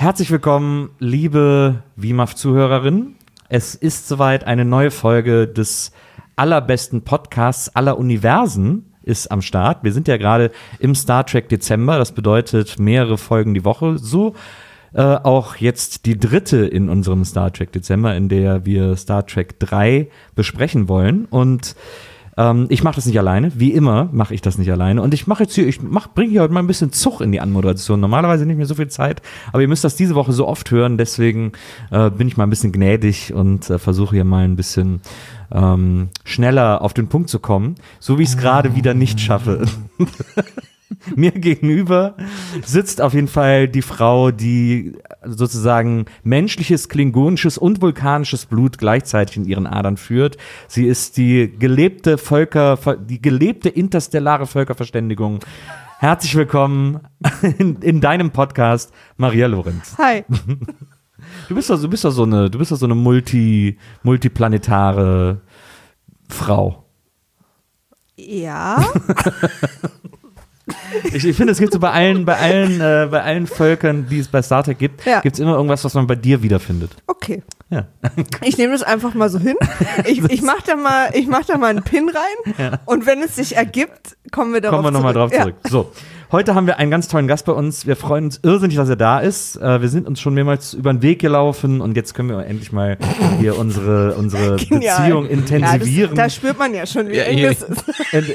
Herzlich willkommen, liebe WIMAF-Zuhörerinnen. Es ist soweit, eine neue Folge des allerbesten Podcasts aller Universen ist am Start. Wir sind ja gerade im Star Trek Dezember, das bedeutet mehrere Folgen die Woche. So auch jetzt die dritte in unserem Star Trek Dezember, in der wir Star Trek 3 besprechen wollen. Und ich mache das nicht alleine, wie immer mache ich das nicht alleine. Und ich bringe hier heute mal ein bisschen Zug in die Anmoderation. Normalerweise nicht mehr so viel Zeit, aber ihr müsst das diese Woche so oft hören. Deswegen bin ich mal ein bisschen gnädig und versuche hier mal ein bisschen schneller auf den Punkt zu kommen, so wie ich es gerade wieder nicht schaffe. Mir gegenüber sitzt auf jeden Fall die Frau, die sozusagen menschliches, klingonisches und vulkanisches Blut gleichzeitig in ihren Adern führt. Sie ist die gelebte interstellare Völkerverständigung. Herzlich willkommen in deinem Podcast, Maria Lorenz. Hi. Du bist doch so eine multiplanetare Frau. Ja. Ich finde, es gibt so bei allen Völkern, die es bei Star Trek gibt, gibt es immer irgendwas, was man bei dir wiederfindet. Okay. Ja. Ich nehme das einfach mal so hin. Ich mach da mal einen Pin rein und wenn es sich ergibt, kommen wir nochmal drauf zurück. So. Heute haben wir einen ganz tollen Gast bei uns. Wir freuen uns irrsinnig, dass er da ist. Wir sind uns schon mehrmals über den Weg gelaufen und jetzt können wir endlich mal hier unsere Beziehung intensivieren. Da spürt man ja schon, wie eng das ist.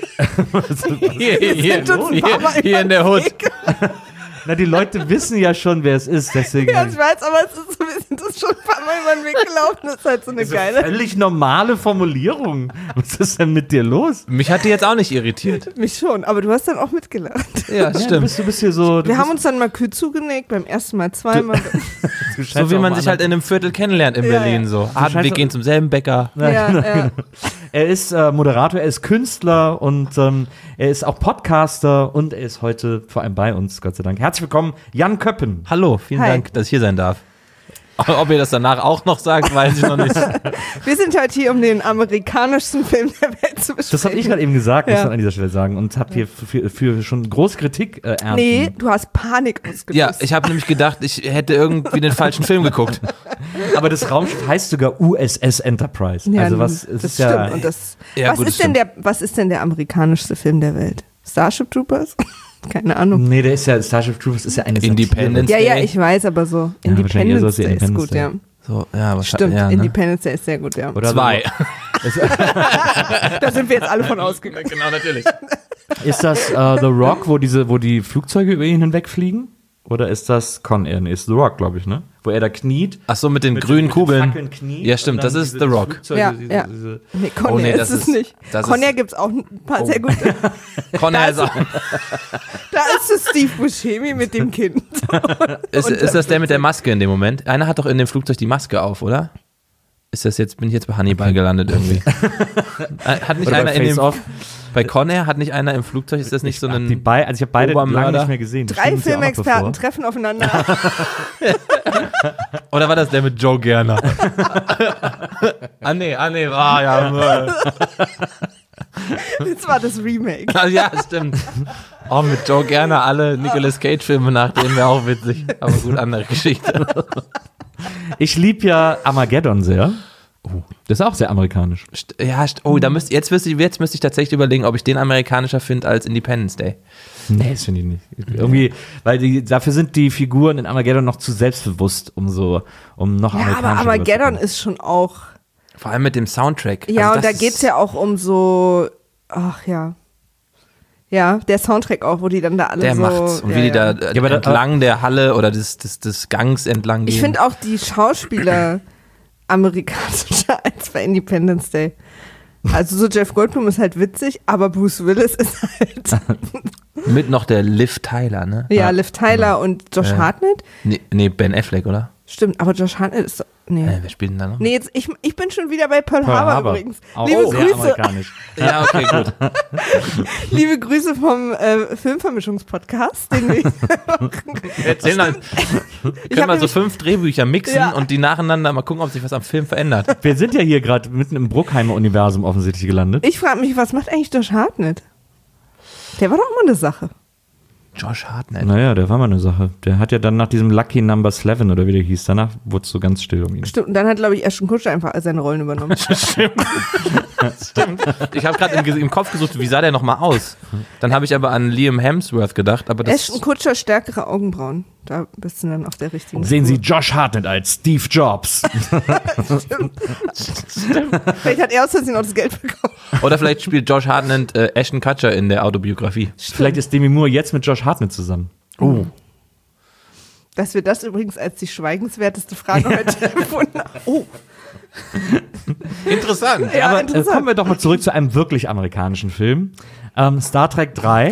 Hier in der Hut. Na, die Leute wissen ja schon, wer es ist. Deswegen ja, ich weiß, aber es ist so ein bisschen, das ist schon ein paar Mal über den Weg gelaufen. Das ist halt so eine geile. Völlig normale Formulierung. Was ist denn mit dir los? Mich hat die jetzt auch nicht irritiert. Mich schon, aber du hast dann auch mitgelacht. Ja, stimmt. Du bist hier so. Wir haben uns dann mal kühl zugenickt, beim ersten Mal zweimal. So wie man sich halt in einem Viertel kennenlernt in Berlin. So. Wir gehen zum selben Bäcker. Ja. Er ist Moderator, er ist Künstler und er ist auch Podcaster und er ist heute vor allem bei uns, Gott sei Dank. Herzlich willkommen, Jan Köppen. Hallo, vielen Dank, dass ich hier sein darf. Ob ihr das danach auch noch sagt, weiß ich noch nicht. Wir sind heute hier, um den amerikanischsten Film der Welt zu besprechen. Das habe ich gerade eben gesagt, muss man an dieser Stelle sagen. Und habe hier für schon große Kritik ernten. Nee, du hast Panik ausgelöst. Ja, ich habe nämlich gedacht, ich hätte irgendwie den falschen Film geguckt. Aber das Raumschiff heißt sogar USS Enterprise. Ja, also das stimmt. Und was ist denn der amerikanischste Film der Welt? Starship Troopers? Keine Ahnung. Nee, Starship Troopers ist ja eine Independence Satire. Day. Ja, ich weiß, aber so. Independence Day ist gut, ja. So, ja, was stimmt, ne? Independence Day ist sehr gut, ja. Oder 2. Da sind wir jetzt alle von ausgegangen. Genau, natürlich. Ist das The Rock, wo die Flugzeuge über ihn hinwegfliegen? Oder ist das Con Air? Nee, ist The Rock, glaube ich, ne? Wo er da kniet. Ach so, mit den grünen Kugeln. Kniet, ja, stimmt, das ist The Rock. Ja. Nee, Con Air ist es nicht. Con Air gibt es auch ein paar sehr gute. Con Air ist auch. Da ist es Steve Buscemi mit dem Kind. Ist das der mit der Maske in dem Moment? Einer hat doch in dem Flugzeug die Maske auf, oder? Bin ich jetzt bei Hannibal gelandet irgendwie? Hat nicht einer in dem... Bei Con Air hat nicht einer im Flugzeug, ist das nicht so ein ich habe beide lange nicht mehr gesehen. 3 Filmexperten treffen aufeinander. Oder war das der mit Joe Gerner? Ja. Das war das Remake. Ja, stimmt. Oh, mit Joe Gerner alle Nicolas Cage-Filme nachdem wäre auch witzig. Aber gut, andere Geschichte. Ich liebe ja Armageddon sehr. Das ist auch sehr amerikanisch. Ja, jetzt müsste ich tatsächlich überlegen, ob ich den amerikanischer finde als Independence Day. Nee, das finde ich nicht. Irgendwie, weil dafür sind die Figuren in Armageddon noch zu selbstbewusst, um noch amerikanischer. Ja, aber Armageddon ist schon auch... Vor allem mit dem Soundtrack. Ja, also und da geht es ja auch um so... Ach ja. Ja, der Soundtrack auch, wo die dann da alle der so... Der macht's. Und wie die da entlang der Halle oder des Gangs entlang gehen. Ich finde auch die Schauspieler... amerikanischer als bei Independence Day. Also so Jeff Goldblum ist halt witzig, aber Bruce Willis ist halt... Mit noch der Liv Tyler, ne? Ja, Liv Tyler und Josh Hartnett. Nee, Ben Affleck, oder? Stimmt, aber Josh Hartnett ist... Nee. Wer spielt denn da noch? Nee, jetzt, ich bin schon wieder bei Pearl Harbor übrigens. Auch Liebe sehr Grüße. amerikanisch. Ja, okay, gut. Liebe Grüße vom Filmvermischungspodcast, den wir Erzähl mal. Können wir so 5 Drehbücher mixen und die nacheinander mal gucken, ob sich was am Film verändert. Wir sind ja hier gerade mitten im Bruckheimer-Universum offensichtlich gelandet. Ich frage mich, was macht eigentlich Josh Hartnett? Der war doch immer eine Sache. Josh Hartnett. Naja, der war mal eine Sache. Der hat ja dann nach diesem Lucky Number 11 oder wie der hieß, danach wurde es so ganz still um ihn. Stimmt, und dann hat, glaube ich, Ashton Kutcher einfach seine Rollen übernommen. Stimmt. Ich habe gerade im Kopf gesucht, wie sah der nochmal aus? Dann habe ich aber an Liam Hemsworth gedacht. Aber das Ashton Kutcher, stärkere Augenbrauen. Da bist du dann auf der richtigen Sehen Spur. Sie Josh Hartnett als Steve Jobs. Stimmt. Vielleicht hat er aus Versehen auch das Geld bekommen. Oder vielleicht spielt Josh Hartnett Ashton Kutcher in der Autobiografie. Vielleicht ist Demi Moore jetzt mit Josh Hartnett zusammen. Dass wir das übrigens als die schweigenswerteste Frage heute empfunden haben. Oh. Interessant. Ja, Aber interessant. kommen wir doch mal zurück zu einem wirklich amerikanischen Film. Star Trek 3.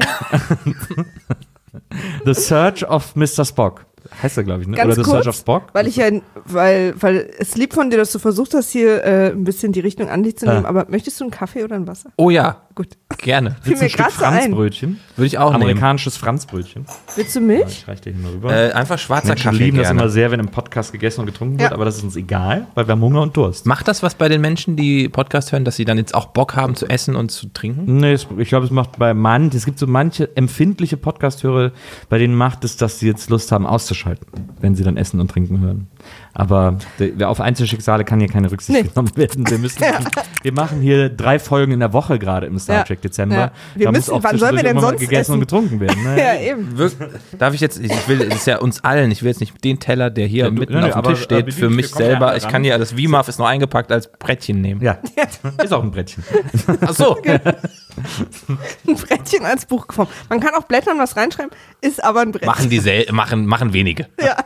The Search of Mr. Spock. Heißt er, glaube ich, ne? Ganz Oder The kurz, Search of Spock? weil es lieb von dir, dass du versucht hast, hier ein bisschen die Richtung an dich zu nehmen, aber möchtest du einen Kaffee oder ein Wasser? Oh ja, Gut. gerne. Fiel Willst du mir ein Stück gerade so ein. Franzbrötchen? Würde ich auch nehmen. Amerikanisches Franzbrötchen. Willst du Milch? Ich reich dir hier mal rüber. Einfach schwarzer Menschen Kaffee lieben das gerne. immer sehr, wenn im Podcast gegessen und getrunken wird, Ja. aber das ist uns egal, weil wir haben Hunger und Durst. Macht das was bei den Menschen, die Podcast hören, dass sie dann jetzt auch Bock haben zu essen und zu trinken? Nee, ich glaube, es macht es gibt so manche empfindliche Podcast-Hörer, bei denen macht es, dass sie jetzt Lust haben auszuschalten, wenn sie dann Essen und Trinken hören. Aber auf Einzelschicksale kann hier keine Rücksicht genommen werden. Wir machen hier 3 Folgen in der Woche gerade im Star Trek Dezember. Ja. Wir Da müssen- muss auch wann sollen wir zwischendurch denn immer mal sonst gegessen essen? und getrunken werden. Ne? Ja, eben. Darf ich jetzt, das ist ja uns allen, ich will jetzt nicht den Teller, der hier Ja, du- mitten nee, auf dem aber, Tisch steht, für mich wir kommen ja selber. alle Ich ran. kann ja, das VMAF ist noch eingepackt als Brettchen nehmen. Ja, ist auch ein Brettchen. Ach so. Ein Brettchen als Buchform. Man kann auch blättern, was reinschreiben, ist aber ein Brett. machen wenige. Ja.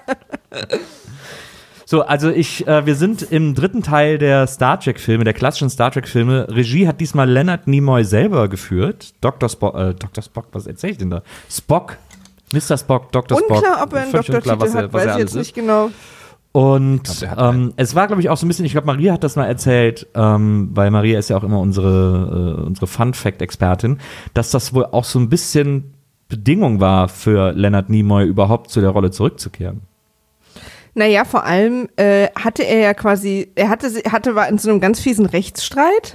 So, also wir sind im 3. Teil der Star Trek-Filme, der klassischen Star Trek-Filme. Regie hat diesmal Leonard Nimoy selber geführt. Dr. Spock, was erzähl ich denn da? Spock, Mr. Spock, Dr. Spock. Unklar, ob er einen Völlig unklar, Doktortitel hat, weiß ich jetzt nicht genau. Und Ich glaub, der hat einen. es war, glaube ich, auch so ein bisschen, ich glaube, Maria hat das mal erzählt, weil Maria ist ja auch immer unsere Fun-Fact-Expertin, dass das wohl auch so ein bisschen Bedingung war für Leonard Nimoy, überhaupt zu der Rolle zurückzukehren. Naja, vor allem hatte er ja quasi, war in so einem ganz fiesen Rechtsstreit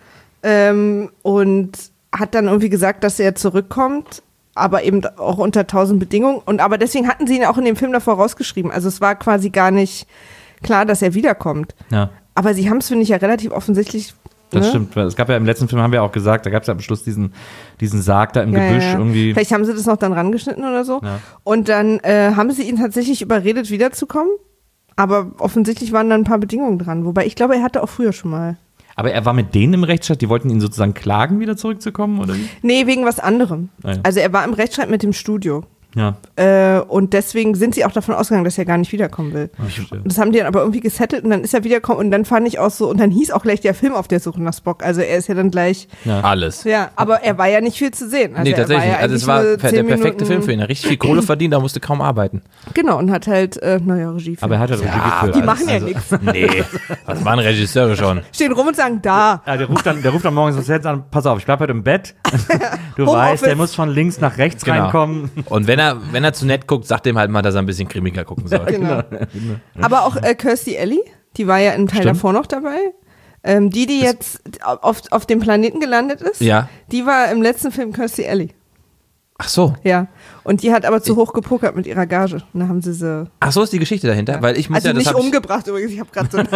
und hat dann irgendwie gesagt, dass er zurückkommt, aber eben auch unter 1000 Bedingungen. Aber deswegen hatten sie ihn auch in dem Film davor rausgeschrieben. Also es war quasi gar nicht klar, dass er wiederkommt. Ja. Aber sie haben es, finde ich, ja relativ offensichtlich. Das ne? stimmt. Es gab ja im letzten Film, haben wir auch gesagt, da gab es ja am Schluss diesen Sarg da im Gebüsch irgendwie. Vielleicht haben sie das noch dann rangeschnitten oder so. Ja. Und dann haben sie ihn tatsächlich überredet, wiederzukommen. Aber offensichtlich waren da ein paar Bedingungen dran. Wobei ich glaube, er hatte auch früher schon mal. Aber er war mit denen im Rechtsstreit, die wollten ihn sozusagen klagen, wieder zurückzukommen, oder wie? Nee, wegen was anderem. Ah, ja. Also er war im Rechtsstreit mit dem Studio. Ja, Und deswegen sind sie auch davon ausgegangen, dass er gar nicht wiederkommen will. ich verstehe. Und das haben die dann aber irgendwie gesettelt und dann ist er wiedergekommen und dann fand ich auch so, und dann hieß auch gleich der Film Auf der Suche nach Spock. Also er ist ja dann gleich, Alles. ja, aber er war ja nicht viel zu sehen. Also Nee, er war tatsächlich. ja Also es eigentlich war nur der 10 perfekte Minuten- Film für ihn. Er hat richtig viel Kohle verdient, da musste kaum arbeiten. Genau, und hat halt, Regie. Aber er hat ja Regie geführt. die machen ja nichts. Nee, das waren Regisseure schon. Stehen rum und sagen, da. Ja, der ruft dann morgens ins Set an, pass auf, ich bleib heute im Bett. Du Homeoffice. weißt, der muss von links nach rechts Genau. reinkommen. Und wenn er zu nett guckt, sagt dem halt mal, dass er ein bisschen grimmiger gucken soll. Genau. Aber auch Kirstie Alley, die war ja im Teil Stimmt. davor noch dabei. Die jetzt auf dem Planeten gelandet ist, Ja. die war im letzten Film Kirstie Alley. Ach so. Ja. Und die hat aber zu hoch gepokert mit ihrer Gage. Und dann haben sie sie. Ach so ist die Geschichte dahinter, weil ich muss Also ja, das nicht hab ich, umgebracht übrigens, ich habe gerade so.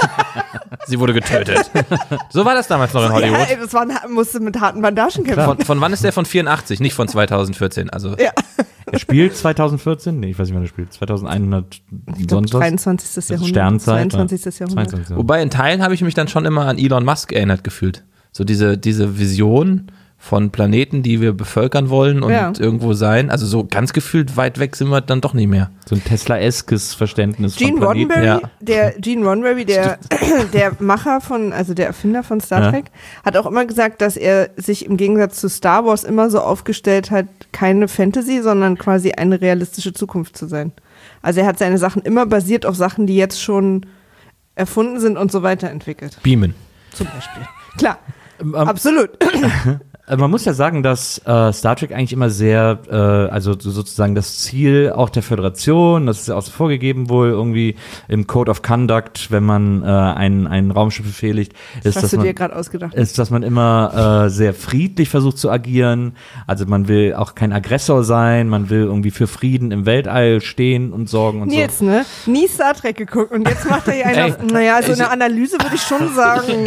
sie wurde getötet. So war das damals noch in ja, Hollywood. ey, das musste mit harten Bandagen kämpfen. Von wann ist der? Von 84, nicht von 2014. Also Ja. Er spielt 2014? Nee, ich weiß nicht, wann er spielt. 2100 Ich glaube, sonst was? 23. Jahrhundert. Sternzeit. 22. Jahrhundert. 22. Wobei in Teilen habe ich mich dann schon immer an Elon Musk erinnert gefühlt. So diese Vision von Planeten, die wir bevölkern wollen und Ja. irgendwo sein. Also so ganz gefühlt weit weg sind wir dann doch nicht mehr. So ein Tesla-eskes Verständnis Gene von Planeten. Roddenberry, der Macher also der Erfinder von Star Ja. Trek, hat auch immer gesagt, dass er sich im Gegensatz zu Star Wars immer so aufgestellt hat, keine Fantasy, sondern quasi eine realistische Zukunft zu sein. Also er hat seine Sachen immer basiert auf Sachen, die jetzt schon erfunden sind und so weiterentwickelt. Beamen. Zum Beispiel. Klar, absolut. Man muss ja sagen, dass Star Trek eigentlich immer sehr, also sozusagen das Ziel auch der Föderation, das ist ja auch so vorgegeben wohl irgendwie im Code of Conduct, wenn man ein Raumschiff befehligt, ist, dass man immer sehr friedlich versucht zu agieren. Also man will auch kein Aggressor sein, man will irgendwie für Frieden im Weltall stehen und sorgen und Nils, ne? Nie Star Trek geguckt und jetzt macht er hier eine Analyse, würde ich schon sagen.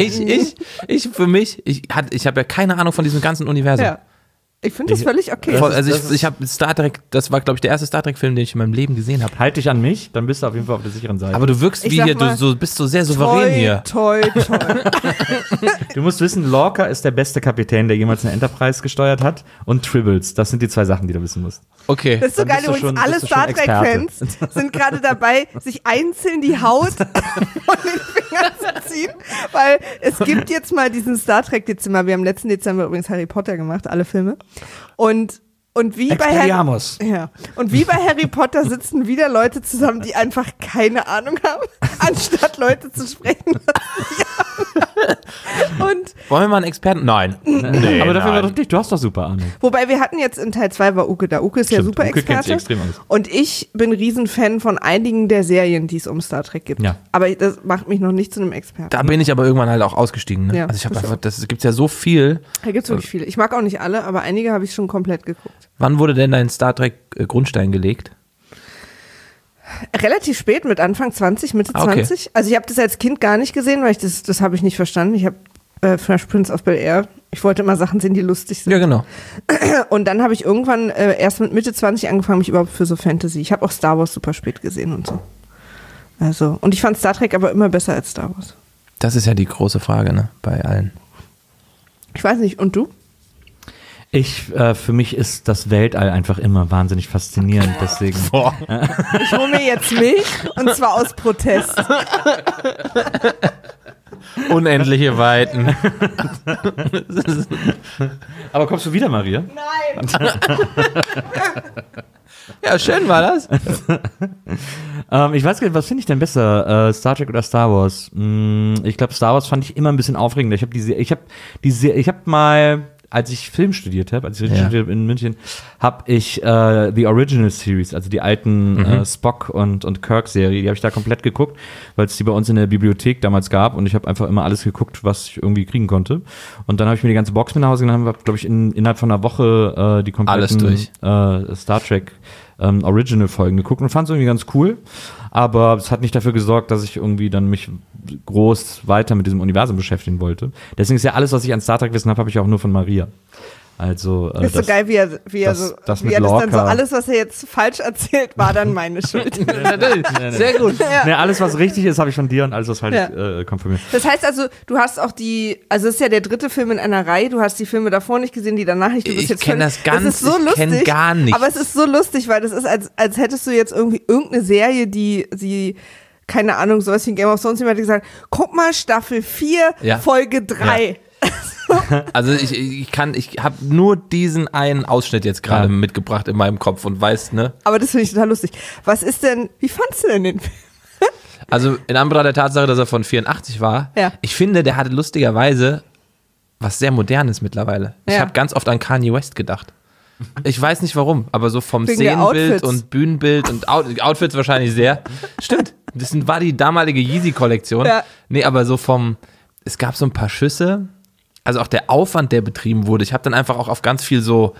Ich habe ja keine Ahnung von diesem ganzen Universum. Ja. Ich finde das völlig okay. Ich habe Star Trek, das war, glaube ich, der erste Star Trek-Film, den ich in meinem Leben gesehen habe. Halt dich an mich, dann bist du auf jeden Fall auf der sicheren Seite. Aber du wirkst wie hier, du bist so sehr souverän hier. Toi. Du musst wissen, Lorca ist der beste Kapitän, der jemals eine Enterprise gesteuert hat. Und Tribbles, das sind die 2 Sachen, die du wissen musst. Okay. Das ist so geil, übrigens, alle Star Trek-Fans sind gerade dabei, sich einzeln die Haut von den Fingern zu ziehen, weil es gibt jetzt mal diesen Star Trek-Dezember. Wir haben letzten Dezember übrigens Harry Potter gemacht, alle Filme. Und wie bei Harry Potter sitzen wieder Leute zusammen, die einfach keine Ahnung haben, anstatt Leute zu sprechen. Und wollen wir mal einen Experten? Nein. Nee, aber dafür war doch nicht. Du hast doch super Ahnung. Wobei wir hatten jetzt in Teil 2 war Uke da. Uke ist ja super Experte. Und ich bin Riesenfan von einigen der Serien, die es um Star Trek gibt. Ja. Aber das macht mich noch nicht zu einem Experten. Da bin ich aber irgendwann halt auch ausgestiegen. Ne? Ja, also ich habe einfach, das gibt's ja so viel. Da gibt's wirklich viele. Ich mag auch nicht alle, aber einige habe ich schon komplett geguckt. Wann wurde denn dein Star Trek Grundstein gelegt? Relativ spät, mit Anfang 20, Mitte 20. Also ich habe das als Kind gar nicht gesehen, weil das habe ich nicht verstanden. Ich habe Fresh Prince of Bel-Air, ich wollte immer Sachen sehen, die lustig sind. Ja, genau. Und dann habe ich irgendwann erst mit Mitte 20 angefangen, mich überhaupt für so Fantasy. Ich habe auch Star Wars super spät gesehen und so. Also, und ich fand Star Trek aber immer besser als Star Wars. Das ist ja die große Frage, ne, bei allen. Ich weiß nicht, und du? Für mich ist das Weltall einfach immer wahnsinnig faszinierend, deswegen. Ich hole mir jetzt Milch, und zwar aus Protest. Unendliche Weiten. Aber kommst du wieder, Maria? Nein! Ja, schön war das. Ich weiß gar nicht, was finde ich denn besser, Star Trek oder Star Wars? Ich glaube, Star Wars fand ich immer ein bisschen aufregender. Ich habe mal, als ich Film studiert habe, in München, habe ich The Original Series, also die alten Spock und Kirk-Serie, die habe ich da komplett geguckt, weil es die bei uns in der Bibliothek damals gab und ich habe einfach immer alles geguckt, was ich irgendwie kriegen konnte. Und dann habe ich mir die ganze Box mit nach Hause genommen, habe, glaube ich, innerhalb von einer Woche die kompletten Star Trek Original-Folgen geguckt und fand es irgendwie ganz cool. Aber es hat nicht dafür gesorgt, dass ich irgendwie dann mich groß weiter mit diesem Universum beschäftigen wollte. Deswegen ist ja alles, was ich an Star Trek wissen habe ich auch nur von Maria. Also, ist so geil, wie er das dann so, alles, was er jetzt falsch erzählt, war dann meine Schuld. Sehr gut. Ja. Nee, alles, was richtig ist, habe ich von dir und alles, was falsch kommt von mir. Das heißt also, du hast auch also es ist ja der 3. Film in einer Reihe, du hast die Filme davor nicht gesehen, die danach nicht. Ich kenne das ganz, das ist so lustig, ich kenne gar nichts. Aber es ist so lustig, weil das ist, als hättest du jetzt irgendwie irgendeine Serie, die keine Ahnung, sowas wie Game of Thrones, jemand hat gesagt, guck mal, Staffel 4, Folge 3. Ja. Also ich habe nur diesen einen Ausschnitt jetzt gerade mitgebracht in meinem Kopf und weiß, ne? Aber das finde ich total lustig. Wie fandst du denn den Film? Also in Anbetracht der Tatsache, dass er von 84 war, ich finde, der hatte lustigerweise was sehr Modernes mittlerweile. Ich habe ganz oft an Kanye West gedacht. Ich weiß nicht warum, aber so vom Szenenbild und Bühnenbild und Outfits wahrscheinlich sehr. Stimmt, das war die damalige Yeezy-Kollektion. Ja. Nee, aber so es gab so ein paar Schüsse. Also auch der Aufwand, der betrieben wurde. Ich habe dann einfach auch auf ganz viel so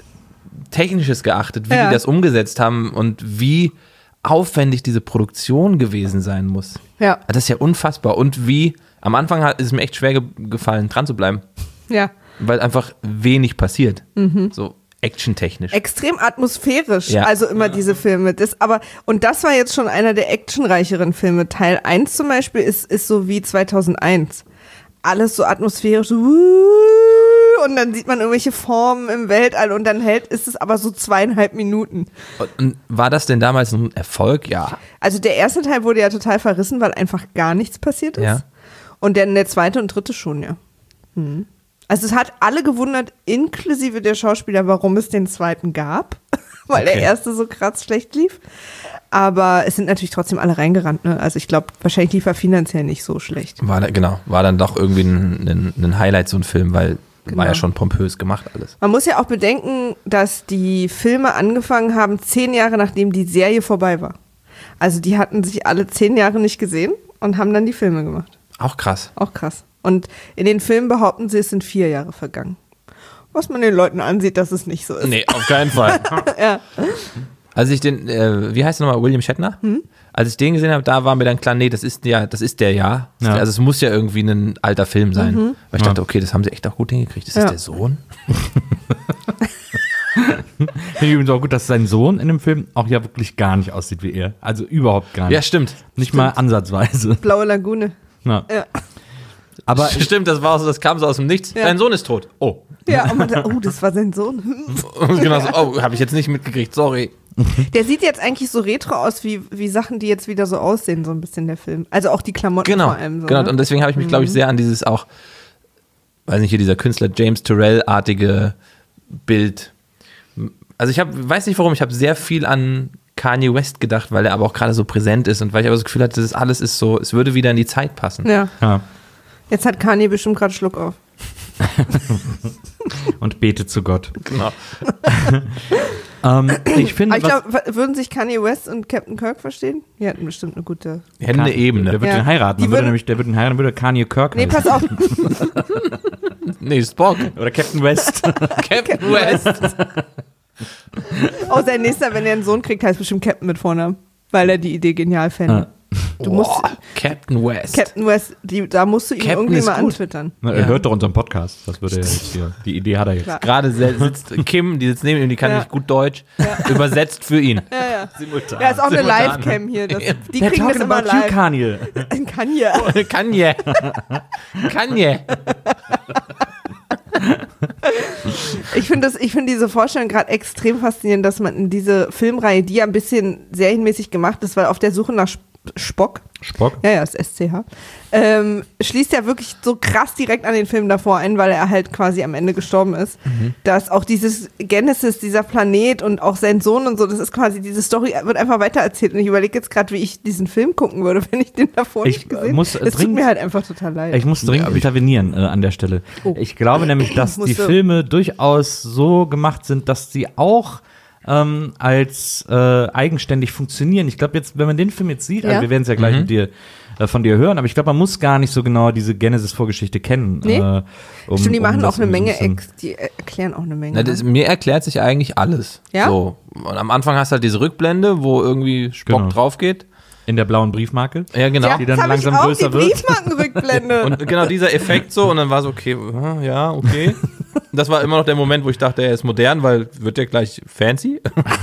Technisches geachtet, wie die das umgesetzt haben und wie aufwendig diese Produktion gewesen sein muss. Ja. Das ist ja unfassbar. Und am Anfang ist es mir echt schwer gefallen, dran zu bleiben. Ja. Weil einfach wenig passiert. So actiontechnisch. Extrem atmosphärisch, also immer diese Filme. Und das war jetzt schon einer der actionreicheren Filme. Teil 1 zum Beispiel ist so wie 2001. Alles so atmosphärisch, und dann sieht man irgendwelche Formen im Weltall und dann ist es aber so 2,5 Minuten. Und war das denn damals ein Erfolg? Ja. Also der erste Teil wurde ja total verrissen, weil einfach gar nichts passiert ist. Ja. Und der 2. und 3. schon, ja. Also es hat alle gewundert, inklusive der Schauspieler, warum es den 2. gab, weil der erste so krass schlecht lief. Aber es sind natürlich trotzdem alle reingerannt, ne? Also ich glaube, wahrscheinlich lief er finanziell nicht so schlecht. War dann doch irgendwie ein Highlight, so ein Film, weil war ja schon pompös gemacht alles. Man muss ja auch bedenken, dass die Filme angefangen haben 10 Jahre nachdem die Serie vorbei war. Also die hatten sich alle 10 Jahre nicht gesehen und haben dann die Filme gemacht. Auch krass. Auch krass. Und in den Filmen behaupten sie, es sind 4 Jahre vergangen. Was man den Leuten ansieht, dass es nicht so ist. Nee, auf keinen Fall. Ja. Als ich den, wie heißt er nochmal, William Shatner? Als ich den gesehen habe, da war mir dann klar, nee, das ist der. Ja. Also es muss ja irgendwie ein alter Film sein. Weil ich dachte, okay, das haben sie echt auch gut hingekriegt. Ist das der Sohn? Finde ich übrigens auch gut, dass sein Sohn in dem Film auch ja wirklich gar nicht aussieht wie er. Also überhaupt gar nicht. Ja, stimmt. Nicht mal ansatzweise. Blaue Lagune. Ja. Ja. Aber stimmt, das kam so aus dem Nichts. Ja. Dein Sohn ist tot. Oh. Ja, und man sagt, oh, das war sein Sohn. Genau so, oh, habe ich jetzt nicht mitgekriegt, sorry. Der sieht jetzt eigentlich so retro aus, wie Sachen, die jetzt wieder so aussehen, so ein bisschen der Film. Also auch die Klamotten vor allem. So, genau. Ne? Und deswegen habe ich mich, glaube ich, sehr an dieses auch, weiß nicht, hier dieser Künstler James Turrell-artige Bild. Also weiß nicht warum, ich habe sehr viel an Kanye West gedacht, weil er aber auch gerade so präsent ist und weil ich aber das Gefühl hatte, das alles ist so, es würde wieder in die Zeit passen. Ja. ja. Jetzt hat Kanye bestimmt gerade Schluck auf. Und betet zu Gott. Genau. Ich finde, ich glaube, würden sich Kanye West und Captain Kirk verstehen? Die hätten bestimmt eine gute. Die hätten eine Ebene. Der wird den heiraten. Der würde heiraten, Kanye Kirk heißen. Pass auf. Nee, Spock. Oder Captain West. Captain West. Oh, sein nächster, wenn er einen Sohn kriegt, heißt bestimmt Captain mit Vornamen. Weil er die Idee genial fände. Du musst, Captain West. Captain West, da musst du ihn Captain irgendwie mal antwittern. Na, er hört doch unseren Podcast. Das würde er jetzt hier. Die Idee hat er jetzt. Klar. Gerade sitzt Kim, die sitzt neben ihm, die kann nicht gut Deutsch, übersetzt für ihn. Ja. Simultan. Ja, ist auch eine Live-Cam hier. Die They're kriegen das talking immer about you, live. Kanye. Kanye. Kanye. Ich finde diese Vorstellung gerade extrem faszinierend, dass man in diese Filmreihe, die ja ein bisschen serienmäßig gemacht ist, weil auf der Suche nach Spock? Ja, ist SCH. Schließt ja wirklich so krass direkt an den Film davor ein, weil er halt quasi am Ende gestorben ist. Dass auch dieses Genesis, dieser Planet und auch sein Sohn und so, das ist quasi, diese Story wird einfach weitererzählt. Und ich überlege jetzt gerade, wie ich diesen Film gucken würde, wenn ich den davor nicht gesehen hätte. Es tut mir halt einfach total leid. Ich muss dringend intervenieren an der Stelle. Oh. Ich glaube nämlich, dass die Filme durchaus so gemacht sind, dass sie auch als eigenständig funktionieren. Ich glaube jetzt, wenn man den Film jetzt sieht, also wir werden es ja gleich von dir hören, aber ich glaube, man muss gar nicht so genau diese Genesis-Vorgeschichte kennen. Nee. Stimmt, die machen auch eine Menge, die erklären auch eine Menge. Na, mir erklärt sich eigentlich alles. Ja? So. Und am Anfang hast du halt diese Rückblende, wo irgendwie Spock drauf geht. In der blauen Briefmarke. Ja, genau. Ja, die dann langsam größer wird. Die Briefmarkenrückblende. Und genau dieser Effekt so, und dann war es okay, ja, okay. Das war immer noch der Moment, wo ich dachte, er ist modern, weil wird ja gleich fancy.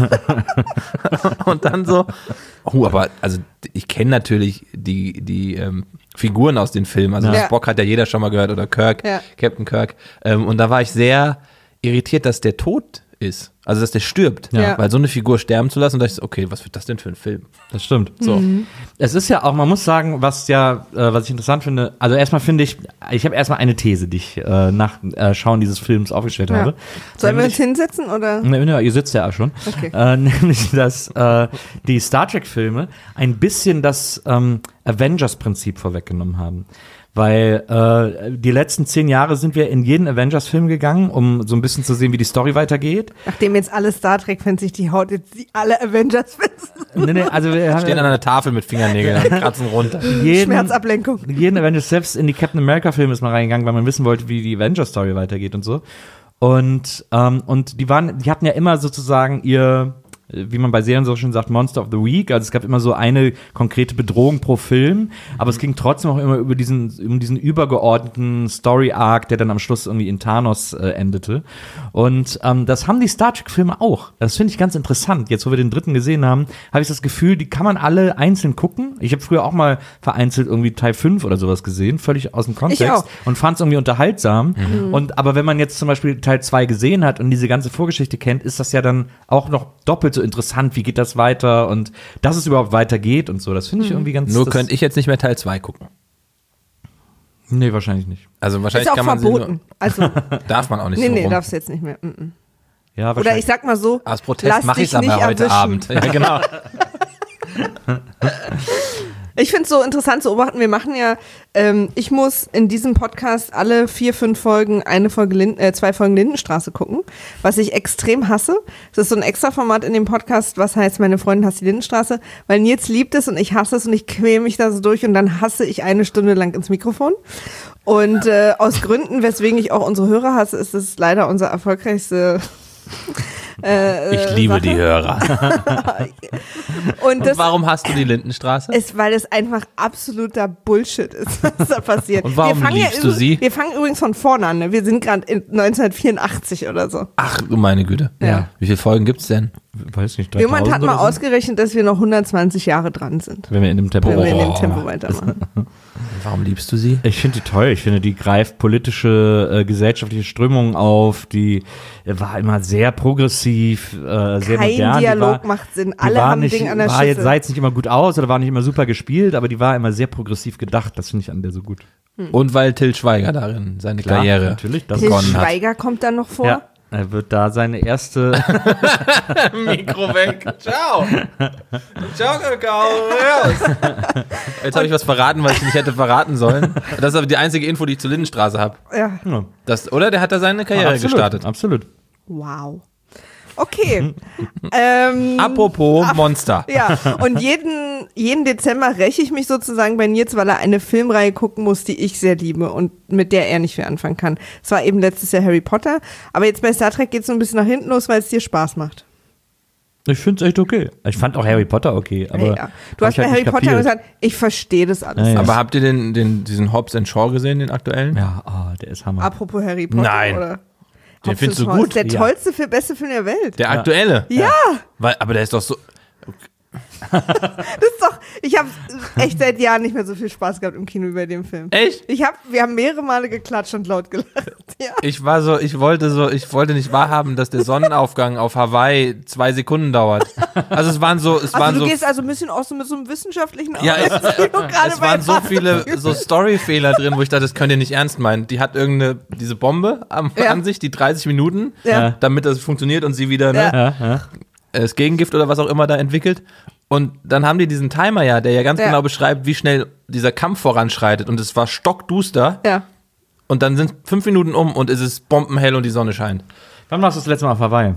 Und dann so, aber also ich kenne natürlich die Figuren aus den Filmen. Also Spock hat ja jeder schon mal gehört oder Kirk, Captain Kirk. Und da war ich sehr irritiert, dass der tot ist. Also, dass der stirbt. Ja. Weil so eine Figur sterben zu lassen, und da dachte ich, okay, was wird das denn für ein Film? Das stimmt. So. Es ist ja auch, man muss sagen, was ich interessant finde, also erstmal finde ich habe erstmal eine These, die ich nach Schauen dieses Films aufgestellt habe. Sollen wir uns hinsetzen, oder? Ja, ihr sitzt ja auch schon. Okay. Nämlich, dass die Star Trek-Filme ein bisschen das Avengers-Prinzip vorweggenommen haben. Weil die letzten 10 Jahre sind wir in jeden Avengers-Film gegangen, um so ein bisschen zu sehen, wie die Story weitergeht. Nachdem jetzt alle Star Trek-Fans sich die Haut, jetzt alle Avengers-Fans. Nee, also wir stehen an einer Tafel mit Fingernägeln und kratzen runter. Schmerzablenkung. Jeden Avengers, selbst in die Captain America-Filme ist man reingegangen, weil man wissen wollte, wie die Avengers-Story weitergeht und so. Und die hatten ja immer sozusagen wie man bei Serien so schön sagt, Monster of the Week. Also es gab immer so eine konkrete Bedrohung pro Film, aber es ging trotzdem auch immer um diesen übergeordneten Story-Arc, der dann am Schluss irgendwie in Thanos endete. Und das haben die Star Trek-Filme auch. Das finde ich ganz interessant. Jetzt, wo wir den 3. gesehen haben, habe ich das Gefühl, die kann man alle einzeln gucken. Ich habe früher auch mal vereinzelt irgendwie Teil 5 oder sowas gesehen, völlig aus dem Kontext. Ich auch. Und fand es irgendwie unterhaltsam. Aber wenn man jetzt zum Beispiel Teil 2 gesehen hat und diese ganze Vorgeschichte kennt, ist das ja dann auch noch doppelt so interessant, wie geht das weiter und dass es überhaupt weitergeht und so. Das finde ich irgendwie ganz... Nur könnte ich jetzt nicht mehr Teil 2 gucken. Nee, wahrscheinlich nicht. Also wahrscheinlich Ist auch kann man verboten. Also, darf man auch nicht so nee, rum. darfst du jetzt nicht mehr. Ja, Oder ich sag mal so, aus Protest mache ich es aber heute Abend. Ja, genau. Ich finde es so interessant zu beobachten, wir machen ja, ich muss in diesem Podcast alle 4-5 Folgen 2 Folgen Lindenstraße gucken, was ich extrem hasse. Das ist so ein Extra-Format in dem Podcast, was heißt, meine Freundin hasst die Lindenstraße, weil Nils liebt es und ich hasse es und ich quäle mich da so durch und dann hasse ich 1 Stunde lang ins Mikrofon. Und aus Gründen, weswegen ich auch unsere Hörer hasse, ist es leider unser erfolgreichste ich liebe Sache. Die Hörer. Und warum hast du die Lindenstraße? Weil es einfach absoluter Bullshit ist, was da passiert. Und warum liebst du sie? Wir fangen übrigens von vorne an. Ne? Wir sind gerade in 1984 oder so. Ach, du meine Güte. Ja. Wie viele Folgen gibt's denn? Weiß nicht, jemand hat mal ausgerechnet, dass wir noch 120 Jahre dran sind. Wenn wir in dem Tempo weitermachen. Warum liebst du sie? Ich finde die toll. Ich finde, die greift politische, gesellschaftliche Strömungen auf. Die war immer sehr progressiv, sehr modern. Kein Dialog macht Sinn. Alle haben ein Ding an der Schiffe. Sah jetzt nicht immer gut aus oder war nicht immer super gespielt, aber die war immer sehr progressiv gedacht. Das finde ich an der so gut. Und weil Til Schweiger darin seine Karriere natürlich, Til Schweiger kommt dann noch vor? Ja. Er wird da seine erste Mikro weg. Ciao. Ciao, Kakao. Jetzt habe ich was verraten, was ich nicht hätte verraten sollen. Das ist aber die einzige Info, die ich zur Lindenstraße habe. Ja. Oder? Der hat da seine Karriere gestartet. Absolut. Wow. Okay. Apropos Monster. Ja, und jeden Dezember räche ich mich sozusagen bei Nils, weil er eine Filmreihe gucken muss, die ich sehr liebe und mit der er nicht viel anfangen kann. Es war eben letztes Jahr Harry Potter, aber jetzt bei Star Trek geht es so ein bisschen nach hinten los, weil es dir Spaß macht. Ich finde es echt okay. Ich fand auch Harry Potter okay. Aber ja. Du hast bei Harry Potter gesagt, ich verstehe das alles. Ja. Aber habt ihr diesen Hobbs & Shaw gesehen, den aktuellen? Ja, der ist Hammer. Apropos Harry Potter, Nein. oder? Den findest du gut? Das ist der tollste, beste Film der Welt. Der aktuelle? Ja. Aber der ist doch so... Das ist doch, ich habe echt seit Jahren nicht mehr so viel Spaß gehabt im Kino wie bei dem Film. Echt? Wir haben mehrere Male geklatscht und laut gelacht. Ja. Ich wollte nicht wahrhaben, dass der Sonnenaufgang auf Hawaii 2 Sekunden dauert. Also Du gehst also ein bisschen auch so mit so einem wissenschaftlichen Ja, es waren so viele so Storyfehler drin, wo ich dachte, das könnt ihr nicht ernst meinen. Die hat diese Bombe an sich, die 30 Minuten, damit das funktioniert und sie wieder das Gegengift oder was auch immer da entwickelt. Und dann haben die diesen Timer der ganz genau beschreibt, wie schnell dieser Kampf voranschreitet. Und es war stockduster. Ja. Und dann sind 5 Minuten um und es ist bombenhell und die Sonne scheint. Wann warst du das letzte Mal auf Hawaii?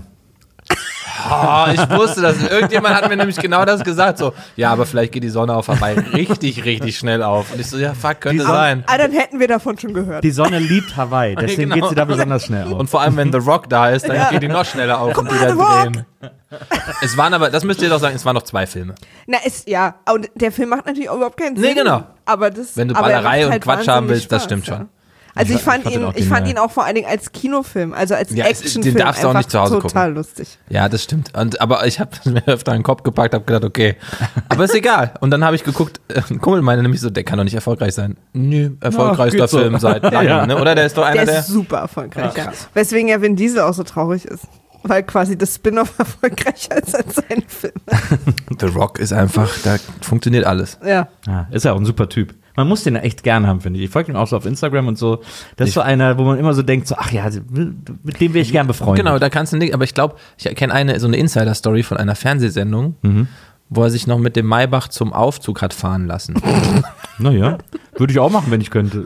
Oh, ich wusste das. Irgendjemand hat mir nämlich genau das gesagt. So, ja, aber vielleicht geht die Sonne auf Hawaii richtig, richtig schnell auf. Und ich so, ja, fuck, könnte sein. Dann hätten wir davon schon gehört. Die Sonne liebt Hawaii, deswegen geht sie da besonders schnell auf. Und vor allem, wenn The Rock da ist, dann geht die noch schneller auf und wieder drehen. Es waren aber, das müsst ihr doch sagen, es waren noch 2 Filme. Und der Film macht natürlich auch überhaupt keinen Sinn. Nee, genau. Aber wenn du Ballerei und Quatsch haben willst, Spaß, das stimmt schon. Also ich fand ihn auch vor allen Dingen als Kinofilm, also als Actionfilm den darfst du auch nicht zu Hause total gucken. Lustig. Ja, das stimmt. Aber ich habe mir öfter in den Kopf gepackt, habe gedacht, okay, aber ist egal. Und dann habe ich geguckt, ein Kumpel meinte nämlich so, der kann doch nicht erfolgreich sein. Nö, erfolgreichster Film seit langem, ne? Oder der ist doch einer der ist super erfolgreich, ja. Weswegen ja Vin Diesel auch so traurig ist. Weil quasi das Spin-off erfolgreicher ist als sein Film. The Rock ist einfach, da funktioniert alles. Ja. Ist ja auch ein super Typ. Man muss den ja echt gern haben, finde ich. Ich folge ihm auch so auf Instagram und so. Das ist so einer, wo man immer so denkt, so, ach ja, mit dem will ich gern befreundet. Genau, da kannst du nicht, aber ich glaube, ich kenne so eine Insider-Story von einer Fernsehsendung, wo er sich noch mit dem Maybach zum Aufzug hat fahren lassen. Naja, würde ich auch machen, wenn ich könnte.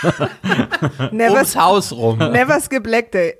Ums Haus rum. Never skip leg day.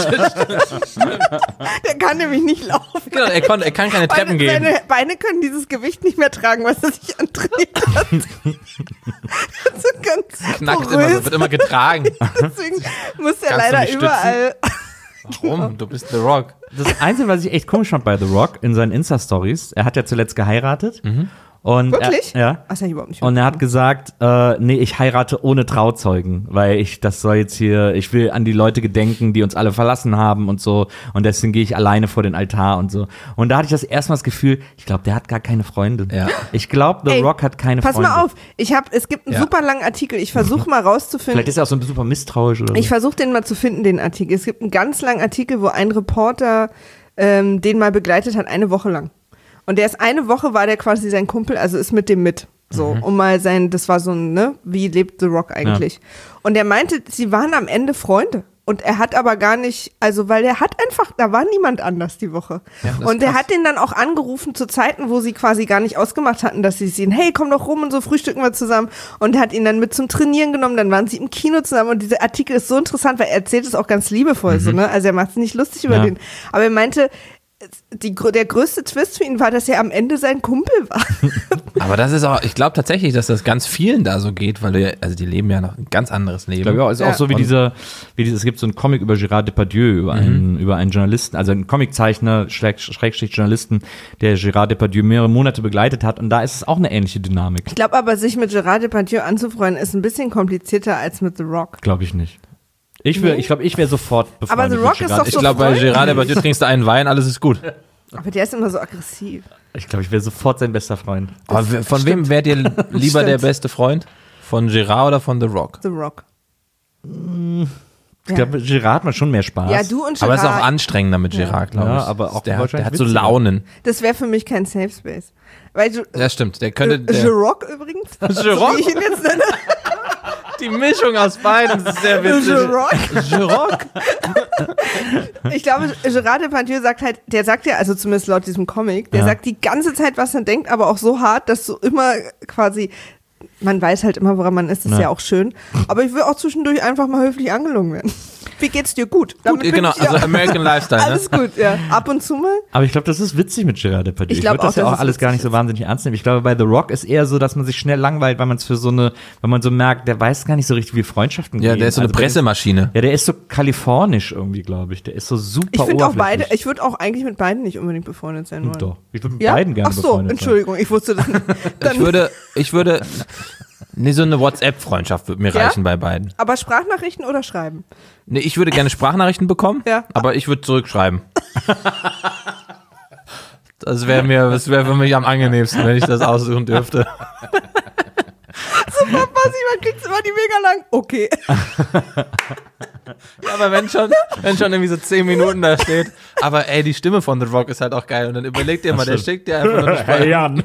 Der kann nämlich nicht laufen. Genau, er kann keine Treppen gehen. Seine Beine können dieses Gewicht nicht mehr tragen, was er sich andreht hat. So ganz knackt immer, wird immer getragen. Deswegen muss er leider überall. Warum? Du bist The Rock. Das Einzige, was ich echt komisch fand bei The Rock in seinen Insta-Stories, er hat ja zuletzt geheiratet. Und wirklich? Ja. Ach, überhaupt nicht. Und er hat gesagt, nee, ich heirate ohne Trauzeugen, weil ich will an die Leute gedenken, die uns alle verlassen haben und so. Und deswegen gehe ich alleine vor den Altar und so. Und da hatte ich das erstmal das Gefühl, ich glaube, der hat gar keine Freundin. Ja. Ich glaube, The Rock hat keine Freundin. Pass mal auf, es gibt einen super langen Artikel. Ich versuche mal rauszufinden. Vielleicht ist er auch so super misstrauisch oder so. Ich versuche den mal zu finden, den Artikel. Es gibt einen ganz langen Artikel, wo ein Reporter den mal begleitet hat, 1 Woche lang. Und war der quasi sein Kumpel, also ist mit dem mit. So, um mal das war so ein, ne, wie lebt The Rock eigentlich? Ja. Und er meinte, sie waren am Ende Freunde. Und er hat aber gar nicht, also weil er hat einfach, da war niemand anders die Woche. Ja, und er hat den dann auch angerufen zu Zeiten, wo sie quasi gar nicht ausgemacht hatten, dass sie sehen, hey, komm doch rum und so frühstücken wir zusammen. Und hat ihn dann mit zum Trainieren genommen, dann waren sie im Kino zusammen. Und dieser Artikel ist so interessant, weil er erzählt es auch ganz liebevoll, so, ne? Also er macht sich nicht lustig über den. Aber er meinte, der größte Twist für ihn war, dass er am Ende sein Kumpel war. Aber das ist auch, ich glaube tatsächlich, dass das ganz vielen da so geht, weil die leben ja noch ein ganz anderes Leben. Ich glaube, ist auch so wie es gibt so einen Comic über Gérard Depardieu, über einen Journalisten, also einen Comiczeichner, Schrägstrich Journalisten, der Gérard Depardieu mehrere Monate begleitet hat und da ist es auch eine ähnliche Dynamik. Ich glaube aber, sich mit Gérard Depardieu anzufreunden, ist ein bisschen komplizierter als mit The Rock. Glaube ich nicht. Ich glaube, ich wäre sofort befreundet. Aber The Rock ist doch so. Ich glaube, bei Gérard Depardieu trinkst du einen Wein, alles ist gut. Aber der ist immer so aggressiv. Ich glaube, ich wäre sofort sein bester Freund. Aber von wem wärt ihr lieber der beste Freund? Von Gérard oder von The Rock? The Rock. Ich glaube, Gérard hat man schon mehr Spaß. Ja, du und Gérard. Aber es ist auch anstrengender mit Gérard, glaube ich. Ja, aber auch der hat so Launen. Das wäre für mich kein Safe Space. Ja, stimmt. Der könnte. Rock übrigens. Rock? Wie ich ihn jetzt nenne. Die Mischung aus beiden ist sehr witzig. Rock? Ich glaube, Gérard Depardieu sagt ja, also zumindest laut diesem Comic, der sagt die ganze Zeit, was er denkt, aber auch so hart, dass du immer quasi, man weiß halt immer, woran man ist, das ist ja auch schön. Aber ich will auch zwischendurch einfach mal höflich angelogen werden. Wie geht's dir? Gut. Gut, genau, also American Lifestyle. Alles gut, ja. Ab und zu mal. Aber ich glaube, das ist witzig mit Gérard Depardieu. Ich würde das ja auch alles gar nicht so wahnsinnig ernst nehmen. Ich glaube, bei The Rock ist eher so, dass man sich schnell langweilt, weil man es wenn man so merkt, der weiß gar nicht so richtig, wie Freundschaften gehen. Ja, der ist so eine Pressemaschine. Der ist so kalifornisch irgendwie, glaube ich. Der ist so super Ich finde auch beide, ich würde auch eigentlich mit beiden nicht unbedingt befreundet sein wollen. Doch, ich würde mit beiden gerne befreundet sein. Ach so, Entschuldigung, ich wusste das nicht. Ich würde nee, so eine WhatsApp-Freundschaft würde mir reichen bei beiden. Aber Sprachnachrichten oder schreiben? Nee, ich würde gerne Sprachnachrichten bekommen, aber ich würde zurückschreiben. Das wäre für mich am angenehmsten, wenn ich das aussuchen dürfte. Super passiv, man kriegt immer die mega lang. Okay. Ja, aber wenn schon irgendwie so 10 Minuten da steht, aber ey, die Stimme von The Rock ist halt auch geil und dann überlegt dir mal, der schickt dir einfach nur eine Sprache. Hey Jan.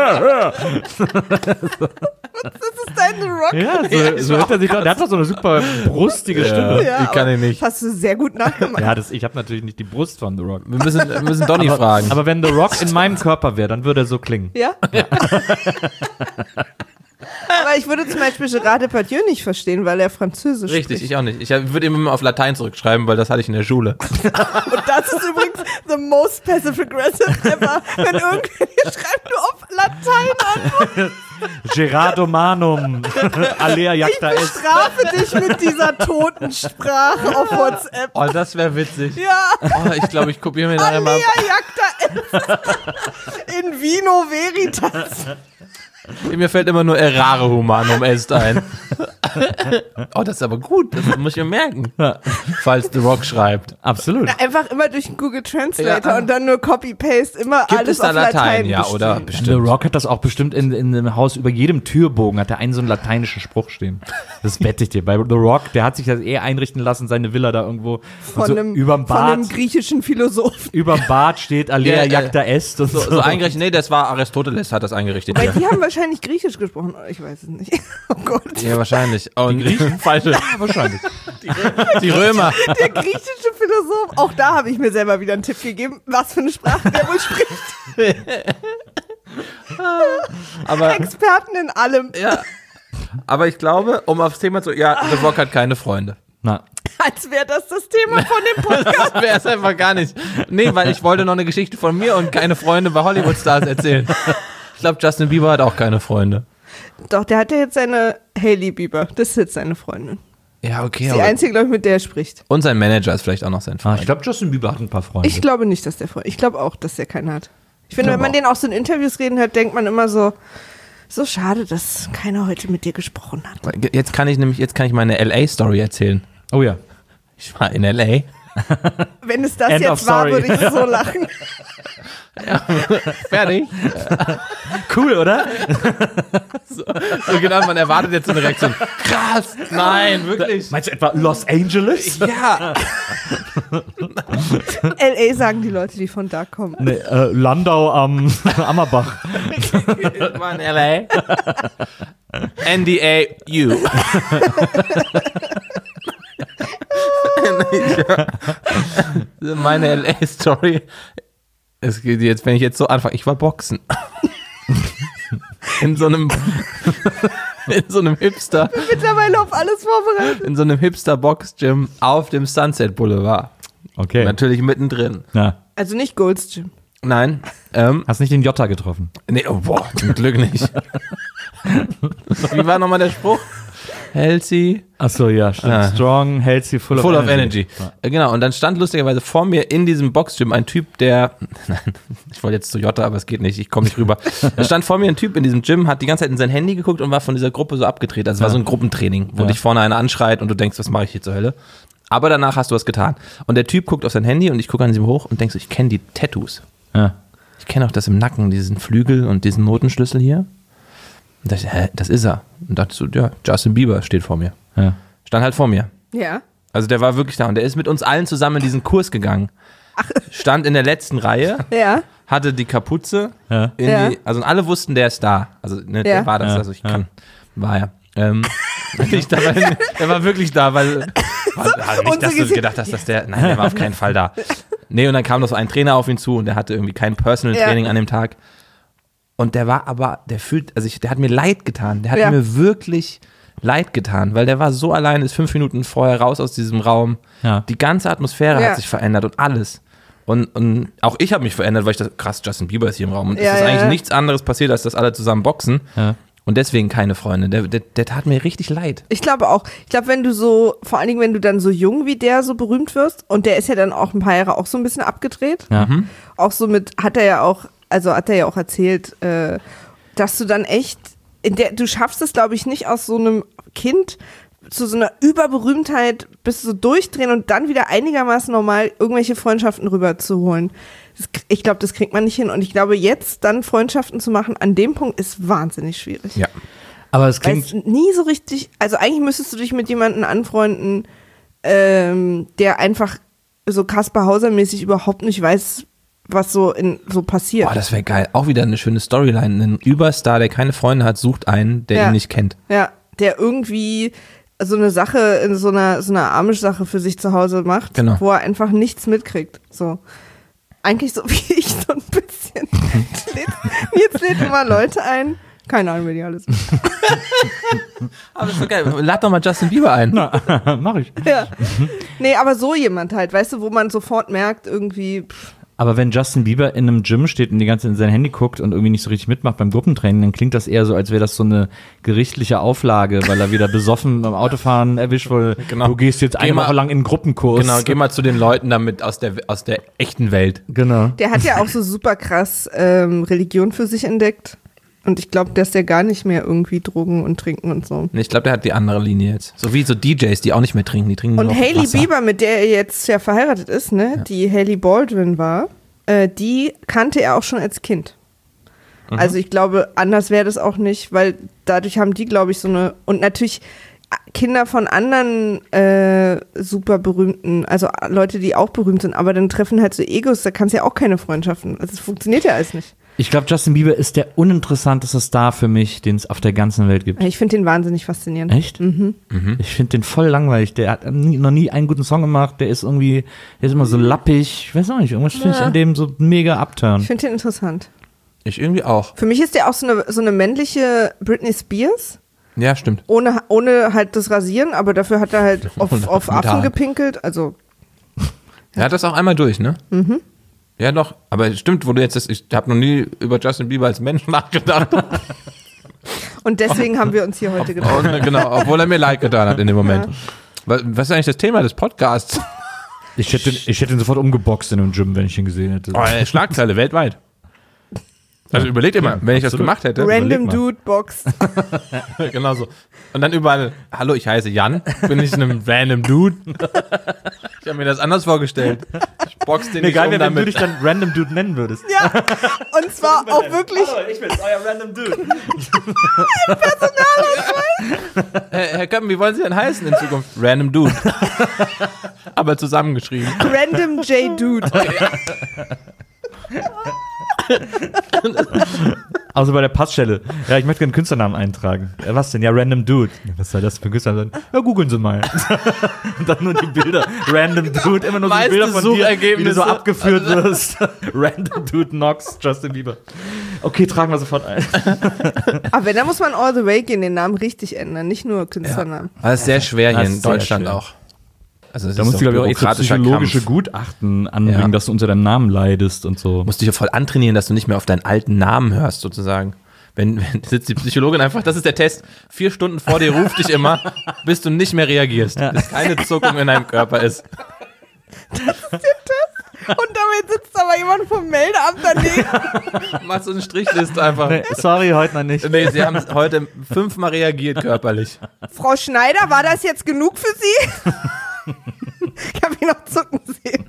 Das ist dein The Rock. Ja, so hört er sich doch. Der hat doch so eine super brustige Stimme. Ja, die kann ich nicht. Das hast du sehr gut nachgemacht. Ja, ich habe natürlich nicht die Brust von The Rock. Wir müssen Donny fragen. Aber wenn The Rock in meinem Körper wäre, dann würde er so klingen. Ja? Aber ich würde zum Beispiel Gérard Depardieu nicht verstehen, weil er Französisch spricht. Richtig, ich auch nicht. Ich würde ihm immer auf Latein zurückschreiben, weil das hatte ich in der Schule. Und das ist übrigens the most passive-aggressive ever, wenn irgendwer dir schreibt, du auf Latein an. Gerardo Manum, Alea Jacta Ich bestrafe dich mit dieser Totensprache auf WhatsApp. Oh, das wäre witzig. Ja. Oh, ich glaube, ich kopiere mir nachher mal. Alea Jacta in Vino Veritas. Mir fällt immer nur Errare Humanum Est ein. Oh, das ist aber gut. Das muss ich mir merken. Falls The Rock schreibt. Absolut. Einfach immer durch den Google Translator und dann nur Copy-Paste, immer Gibt alles es da auf Latein. Ja, oder? Bestimmt. The Rock hat das auch bestimmt in einem Haus, über jedem Türbogen hat er einen so einen lateinischen Spruch stehen. Das wette ich dir. Bei The Rock, der hat sich das einrichten lassen, seine Villa da irgendwo. Von einem griechischen Philosophen. Überm Bad steht Alea Jacta Est. Und so eingerichtet. Nee, das war Aristoteles, hat das eingerichtet. Weil die haben wahrscheinlich Griechisch gesprochen. Ich weiß es nicht. Oh Gott. Ja, wahrscheinlich. Oh, die Griechen? Falsche. Ja, wahrscheinlich. Die Römer. Der griechische Philosoph. Auch da habe ich mir selber wieder einen Tipp gegeben, was für eine Sprache der wohl spricht. Aber, Experten in allem. Ja. Aber ich glaube, um aufs Thema zu... Ja, The Rock hat keine Freunde. Na. Als wäre das Thema von dem Podcast. Das wäre es einfach gar nicht. Nee, weil ich wollte noch eine Geschichte von mir und keine Freunde bei Hollywood-Stars erzählen. Ich glaube, Justin Bieber hat auch keine Freunde. Doch, der hat ja jetzt seine Hailey Bieber. Das ist jetzt seine Freundin. Ja, okay. Das ist die einzige, glaube ich, mit der er spricht. Und sein Manager ist vielleicht auch noch sein Freund. Ich glaube, Justin Bieber hat ein paar Freunde. Ich glaube nicht, dass der Freund. Ich glaube auch, dass der keinen hat. Ich finde, wenn man den auch so in Interviews reden hört, denkt man immer so schade, dass keiner heute mit dir gesprochen hat. Jetzt kann ich meine LA-Story erzählen. Oh ja. Ich war in LA. Wenn es das jetzt war, würde ich so lachen. Ja, fertig. Cool, oder? So genau, man erwartet jetzt so eine Reaktion. Krass, nein, wirklich. Meinst du etwa Los Angeles? Ja. LA sagen die Leute, die von da kommen. Nee, Landau am Ammerbach. Ich war in LA. NDA, you. Meine LA-Story. Es geht jetzt, wenn ich jetzt so anfange, ich war boxen. In so einem Hipster. Mittlerweile auf alles vorbereitet. In so einem Hipster-Box-Gym auf dem Sunset Boulevard. Okay. Natürlich mittendrin. Ja. Also nicht Gold's Gym. Nein. Hast nicht den Jota getroffen? Nee, oh, boah, zum Glück nicht. Wie war nochmal der Spruch? Healthy. Achso, ja, stimmt. Strong, healthy, full of energy. Ja. Genau, und dann stand lustigerweise vor mir in diesem Boxgym ein Typ, der, nein, ich wollte jetzt zu Jota, aber es geht nicht, ich komme nicht rüber. Da stand vor mir ein Typ in diesem Gym, hat die ganze Zeit in sein Handy geguckt und war von dieser Gruppe so abgedreht. Also es war so ein Gruppentraining, wo dich vorne einer anschreit und du denkst, was mache ich hier zur Hölle? Aber danach hast du was getan. Und der Typ guckt auf sein Handy und ich gucke an ihm hoch und denk so, ich kenne die Tattoos. Ja. Ich kenne auch das im Nacken, diesen Flügel und diesen Notenschlüssel hier. Und dachte, das ist er. Und dachte so, ja, Justin Bieber steht vor mir. Ja. Stand halt vor mir. Ja. Also der war wirklich da und der ist mit uns allen zusammen in diesen Kurs gegangen. Stand in der letzten Reihe, Ja. hatte die Kapuze. Ja. Also und alle wussten, der ist da. Also der war das, Ja. also ich kann. War er. Der war wirklich da, weil nicht, dass du gedacht hast, dass der war auf keinen Fall da. Nee, und dann kam noch so ein Trainer auf ihn zu und der hatte irgendwie kein Personal Training an dem Tag. Und der war aber, der hat mir leid getan. Der hat mir wirklich leid getan, weil der war so allein, ist 5 Minuten vorher raus aus diesem Raum. Ja. Die ganze Atmosphäre hat sich verändert und alles. Und auch ich habe mich verändert, weil ich dachte, krass, Justin Bieber ist hier im Raum. Und es ist eigentlich nichts anderes passiert, als dass alle zusammen boxen. Ja. Und deswegen keine Freunde. Der tat mir richtig leid. Ich glaube auch. Ich glaube, wenn du so, vor allen Dingen, wenn du dann so jung wie der so berühmt wirst, und der ist ja dann auch ein paar Jahre auch so ein bisschen abgedreht. Ja. Auch so hat er ja auch erzählt, dass du dann echt, du schaffst es, glaube ich, nicht aus so einem Kind zu so einer Überberühmtheit bis so durchdrehen und dann wieder einigermaßen normal irgendwelche Freundschaften rüberzuholen. Ich glaube, das kriegt man nicht hin. Und ich glaube, jetzt dann Freundschaften zu machen an dem Punkt ist wahnsinnig schwierig. Ja. Aber es klingt nie so richtig, also eigentlich müsstest du dich mit jemandem anfreunden, der einfach so Kaspar Hauser-mäßig überhaupt nicht weiß, was so passiert. Boah, das wäre geil. Auch wieder eine schöne Storyline. Ein Überstar, der keine Freunde hat, sucht einen, der ihn nicht kennt. Ja, der irgendwie so eine Sache in so einer Amish-Sache für sich zu Hause macht, wo er einfach nichts mitkriegt. So. Eigentlich so wie ich so ein bisschen. Jetzt lädt immer Leute ein. Keine Ahnung, wer die alles sind. Aber ist so geil. Lad doch mal Justin Bieber ein. Na, mach ich. Ja. Nee, aber so jemand halt, weißt du, wo man sofort merkt, irgendwie. Aber wenn Justin Bieber in einem Gym steht und die ganze Zeit in sein Handy guckt und irgendwie nicht so richtig mitmacht beim Gruppentraining, dann klingt das eher so, als wäre das so eine gerichtliche Auflage, weil er wieder besoffen beim Autofahren erwischt wurde. Genau. Du gehst jetzt eine Woche lang in einen Gruppenkurs. Genau, geh mal zu den Leuten damit aus der echten Welt. Genau. Der hat ja auch so super krass Religion für sich entdeckt. Und ich glaube, dass der gar nicht mehr irgendwie Drogen und Trinken und so. Ich glaube, der hat die andere Linie jetzt. So wie so DJs, die auch nicht mehr trinken, die trinken nur Und noch Hailey Wasser. Bieber, mit der er jetzt ja verheiratet ist, ne, die Hailey Baldwin war, die kannte er auch schon als Kind. Mhm. Also ich glaube, anders wäre das auch nicht, weil dadurch haben die, glaube ich, so eine, und natürlich Kinder von anderen super berühmten, also Leute, die auch berühmt sind, aber dann treffen halt so Egos, da kannst du ja auch keine Freundschaften. Also es funktioniert ja alles nicht. Ich glaube, Justin Bieber ist der uninteressanteste Star für mich, den es auf der ganzen Welt gibt. Ich finde den wahnsinnig faszinierend. Echt? Mhm. Ich finde den voll langweilig. Der hat noch nie einen guten Song gemacht. Der ist immer so lappig. Ich weiß auch nicht, irgendwas finde ich an dem so mega abturn. Ich finde den interessant. Ich irgendwie auch. Für mich ist der auch so eine männliche Britney Spears. Ja, stimmt. Ohne halt das Rasieren, aber dafür hat er halt auf Affen gepinkelt. Also. Er hat das auch einmal durch, ne? Mhm. Ja, doch. Aber stimmt, wo du jetzt ich habe noch nie über Justin Bieber als Mensch nachgedacht. Und deswegen haben wir uns hier heute getroffen. Genau, obwohl er mir leid getan hat in dem Moment. Ja. Was ist eigentlich das Thema des Podcasts? Ich hätte ihn sofort umgeboxt in einem Gym, wenn ich ihn gesehen hätte. Oh, Schlagzeile weltweit. Also überleg dir mal, wenn ich das gemacht hätte. Random Dude boxt. Genau so. Und dann überall, hallo, ich heiße Jan, bin ich ein Random Dude? Ich habe mir das anders vorgestellt. Ich box den nicht geil, wenn du dich dann Random Dude nennen würdest. Ja, und zwar auch wirklich. Hallo, ich bin's, euer Random Dude. Personalausweis. Herr Köppen, wie wollen Sie denn heißen in Zukunft? Random Dude. Aber zusammengeschrieben. Random J Dude. Also bei der Passstelle. Ja, ich möchte gerne einen Künstlernamen eintragen. Was denn? Ja, Random Dude. Was soll das für ein Künstlernamen sein? Ja, googeln Sie mal. Und dann nur die Bilder. Random Dude, immer nur so Bilder von dir, wie du so abgeführt wirst. Random Dude Knox, Justin Bieber. Okay, tragen wir sofort ein. Aber wenn, dann muss man all the way gehen, den Namen richtig ändern, nicht nur Künstlernamen. Ja. Das ist sehr schwer hier in Deutschland auch. Also da musst du, glaube ich, auch echt so psychologische Gutachten anbringen, dass du unter deinem Namen leidest und so. Musst dich ja voll antrainieren, dass du nicht mehr auf deinen alten Namen hörst, sozusagen. Wenn sitzt die Psychologin einfach, das ist der Test, 4 Stunden vor dir ruft dich immer, bis du nicht mehr reagierst, bis keine Zuckung in deinem Körper ist. Das ist der Test? Und damit sitzt aber jemand vom Meldeamt daneben. Machst du eine Strichliste einfach. Nee, sorry, heute noch nicht. Nee, sie haben heute 5-mal reagiert körperlich. Frau Schneider, war das jetzt genug für Sie? Ich habe ihn noch zucken sehen.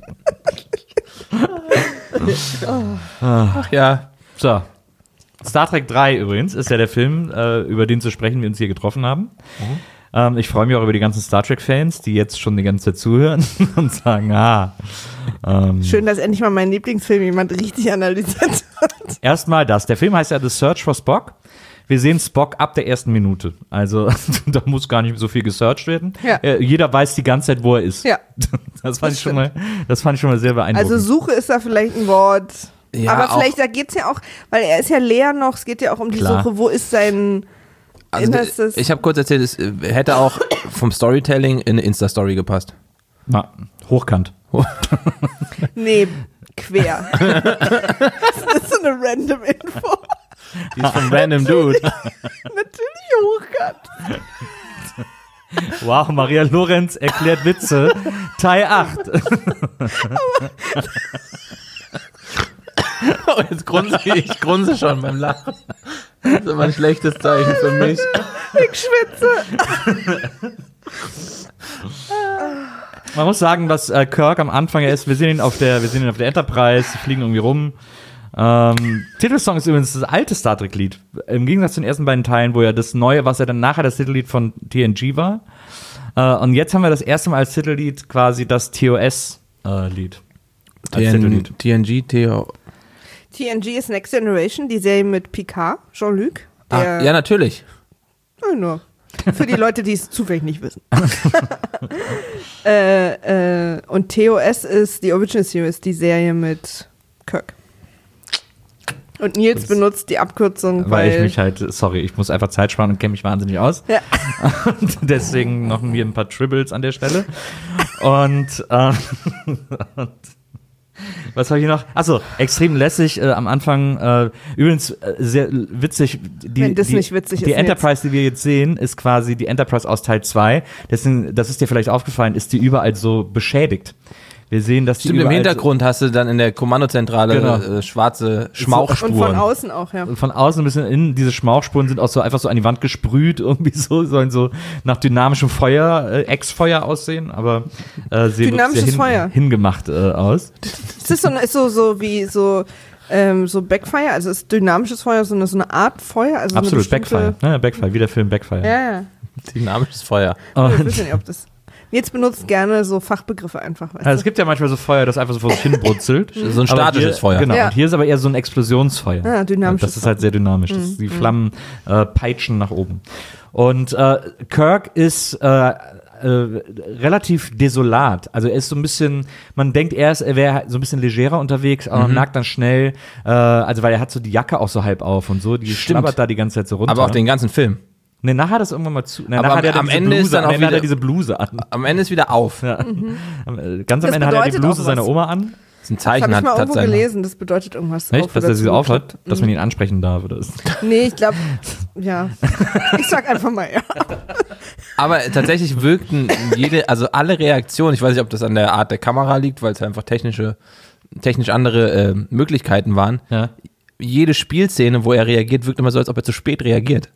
Ach ja. So. Star Trek 3 übrigens ist ja der Film, über den zu sprechen wir uns hier getroffen haben. Ich freue mich auch über die ganzen Star Trek-Fans, die jetzt schon die ganze Zeit zuhören und sagen, schön, dass endlich mal mein Lieblingsfilm jemand richtig analysiert hat. Erstmal das. Der Film heißt ja The Search for Spock. Wir sehen Spock ab der ersten Minute. Also da muss gar nicht so viel gesearched werden. Ja. Jeder weiß die ganze Zeit, wo er ist. Ja. Das fand ich schon mal sehr beeindruckend. Also Suche ist da vielleicht ein Wort. Ja, aber vielleicht, da geht es ja auch, weil er ist ja leer noch, es geht ja auch um die Suche, wo ist sein Innerstes. Ich habe kurz erzählt, es hätte auch vom Storytelling in eine Insta-Story gepasst. Na, hochkant. Nee, quer. Das ist so eine random Info. Die ist von Random Dude. Natürlich hochkant. Wow, Maria Lorenz erklärt Witze. Teil 8. Oh, jetzt grunze schon beim Lachen. Das ist immer ein schlechtes Zeichen für mich. Ich schwitze. Man muss sagen, was Kirk am Anfang ist, wir sehen ihn auf der Enterprise, die fliegen irgendwie rum. Titelsong ist übrigens das alte Star Trek-Lied. Im Gegensatz zu den ersten beiden Teilen, wo ja das neue, was ja dann nachher das Titellied von TNG war. Und jetzt haben wir das erste Mal als Titellied quasi das TOS-Lied. TNG ist Next Generation, die Serie mit Picard, Jean-Luc. Ja, natürlich. Nur. Für die Leute, die es zufällig nicht wissen. Und TOS ist die Original Series, die Serie mit Kirk. Und Nils benutzt die Abkürzung, weil ich mich halt, ich muss einfach Zeit sparen und kenne mich wahnsinnig aus. Ja. Und deswegen noch mir ein paar Tribbles an der Stelle. Und was habe ich noch? Achso, extrem lässig am Anfang. Übrigens sehr witzig. Wenn das nicht witzig ist. Die Enterprise, die wir jetzt sehen, ist quasi die Enterprise aus Teil 2. Deswegen, das ist dir vielleicht aufgefallen, ist die überall so beschädigt. Wir sehen, dass die im Hintergrund hast du dann in der Kommandozentrale schwarze Schmauchspuren. Und von außen auch, ja. Und von außen ein bisschen innen, diese Schmauchspuren sind auch so einfach so an die Wand gesprüht, irgendwie sollen so nach dynamischem Feuer, Ex-Feuer aussehen, aber sehen dynamisches Feuer hingemacht aus. Ist das so wie so Backfire, also ist dynamisches Feuer so eine Art Feuer? Also absolut, Backfire, ne? Backfire, wie der Film Backfire. Ja. Dynamisches Feuer. Ich weiß nicht, ob das... Jetzt benutzt gerne so Fachbegriffe einfach. Also es gibt ja manchmal so Feuer, das einfach so vor sich hin brutzelt. So ein statisches Feuer. Genau, ja. Und hier ist aber eher so ein Explosionsfeuer. Ja, dynamisches. Das ist halt sehr dynamisch. Die Flammen peitschen nach oben. Und Kirk ist relativ desolat. Also er ist so ein bisschen, man denkt erst, er wäre so ein bisschen legerer unterwegs, aber man merkt dann schnell, weil er hat so die Jacke auch so halb auf und so, die schlabbert da die ganze Zeit so runter. Aber auch den ganzen Film. Ne, nachher hat das irgendwann mal zu. Aber am Ende ist dann auch wieder diese Bluse an. Am Ende ist wieder auf. Ja. Ganz am Ende hat er die Bluse seiner Oma an. Das ist ein Zeichen. Das habe ich mal irgendwo gelesen, das bedeutet irgendwas. Echt? Dass er sie aufhat? Dass man ihn ansprechen darf, oder? Nee, ich glaube, ja. Ich sag einfach mal ja. Aber tatsächlich wirkten alle Reaktionen, ich weiß nicht, ob das an der Art der Kamera liegt, weil es einfach technisch andere Möglichkeiten waren. Ja. Jede Spielszene, wo er reagiert, wirkt immer so, als ob er zu spät reagiert.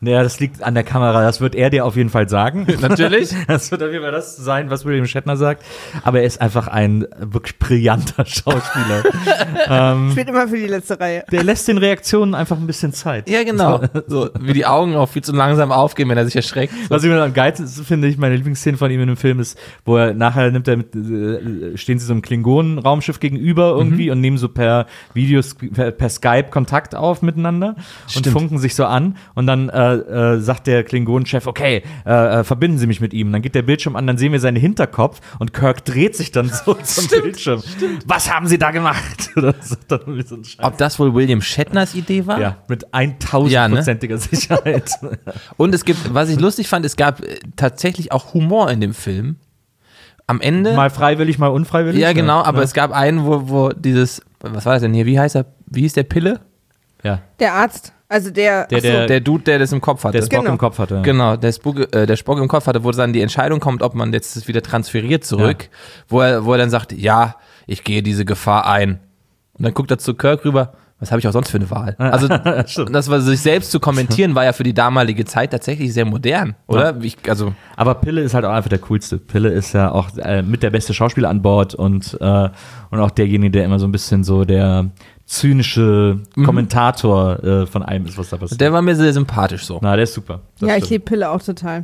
Ja, das liegt an der Kamera. Das wird er dir auf jeden Fall sagen. Natürlich. Das wird auf jeden Fall das sein, was William Shatner sagt. Aber er ist einfach ein wirklich brillanter Schauspieler. Spielt immer für die letzte Reihe. Der lässt den Reaktionen einfach ein bisschen Zeit. Ja, genau. So, wie die Augen auch viel zu langsam aufgehen, wenn er sich erschreckt. So. Was ich mir am geilsten finde, meine Lieblingsszene von ihm in dem Film ist, wo er nachher stehen sie so einem Klingonen-Raumschiff gegenüber irgendwie und nehmen so per Skype Kontakt auf miteinander und funken sich so an und dann sagt der Klingonenchef, okay, verbinden Sie mich mit ihm. Und dann geht der Bildschirm an, dann sehen wir seinen Hinterkopf und Kirk dreht sich dann so zum Bildschirm. Was haben Sie da gemacht? Ob das wohl William Shatners Idee war? Ja, mit 1000%iger Sicherheit. Und was ich lustig fand, es gab tatsächlich auch Humor in dem Film. Am Ende. Mal freiwillig, mal unfreiwillig. Ja, genau, aber es gab einen, wo dieses, was war das denn hier, wie hieß der Pille? Ja. Der Arzt. Also der Dude, der das im Kopf hatte. Der Spock im Kopf hatte. Genau, der Spock im Kopf hatte, wo dann die Entscheidung kommt, ob man jetzt wieder transferiert zurück, wo er dann sagt, ja, ich gehe diese Gefahr ein. Und dann guckt er zu Kirk rüber, was habe ich auch sonst für eine Wahl? Also das war sich selbst zu kommentieren, war ja für die damalige Zeit tatsächlich sehr modern, oder? Ja. Aber Pille ist halt auch einfach der coolste. Pille ist ja auch mit der beste Schauspieler an Bord und auch derjenige, der immer so ein bisschen so der zynische Kommentator von allem ist, was da passiert. Der war mir sehr sympathisch so. Na, der ist super. Ja, ich liebe Pille auch total.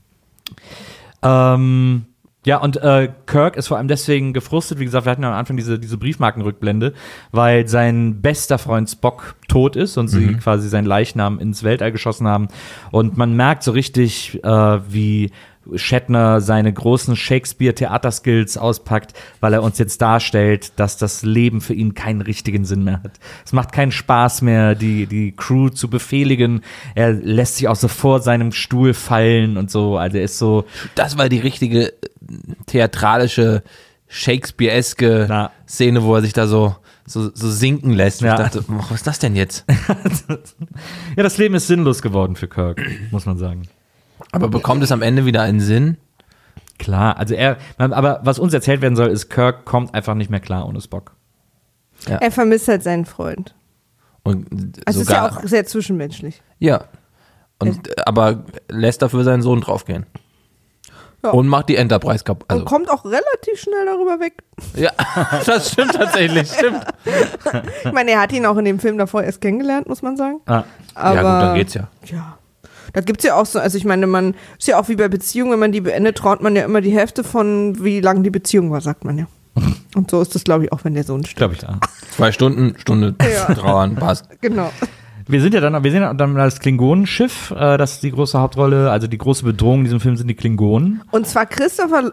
Ja, und Kirk ist vor allem deswegen gefrustet. Wie gesagt, wir hatten ja am Anfang diese Briefmarkenrückblende, weil sein bester Freund Spock tot ist und sie quasi seinen Leichnam ins Weltall geschossen haben. Und man merkt so richtig, wie Shatner seine großen Shakespeare-Theaterskills auspackt, weil er uns jetzt darstellt, dass das Leben für ihn keinen richtigen Sinn mehr hat. Es macht keinen Spaß mehr, die Crew zu befehligen. Er lässt sich auch so vor seinem Stuhl fallen und so. Also er ist so. Das war die richtige theatralische, Shakespeare-eske Szene, wo er sich da so sinken lässt. Ja. Ich dachte, was ist das denn jetzt? Ja, das Leben ist sinnlos geworden für Kirk, muss man sagen. Aber bekommt es am Ende wieder einen Sinn? Klar, also aber was uns erzählt werden soll, ist, Kirk kommt einfach nicht mehr klar ohne Spock. Ja. Er vermisst halt seinen Freund. Und also ist ja auch sehr zwischenmenschlich. Ja. Aber lässt dafür seinen Sohn draufgehen. Ja. Und macht die Enterprise kaputt. Und kommt auch relativ schnell darüber weg. Ja, das stimmt tatsächlich, stimmt. Ich meine, er hat ihn auch in dem Film davor erst kennengelernt, muss man sagen. Aber, ja gut, dann geht's ja. Ja. Da gibt es ja auch so, also ich meine, man ist ja auch wie bei Beziehungen, wenn man die beendet, traut man ja immer die Hälfte von, wie lang die Beziehung war, sagt man ja. Und so ist das, glaube ich, auch, wenn der Sohn stirbt. Glaube ich, ja. 2 Stunden, Stunde trauern, passt. Genau. Wir sind ja dann das Klingonenschiff, das ist die große Hauptrolle, also die große Bedrohung in diesem Film sind die Klingonen. Und zwar Christopher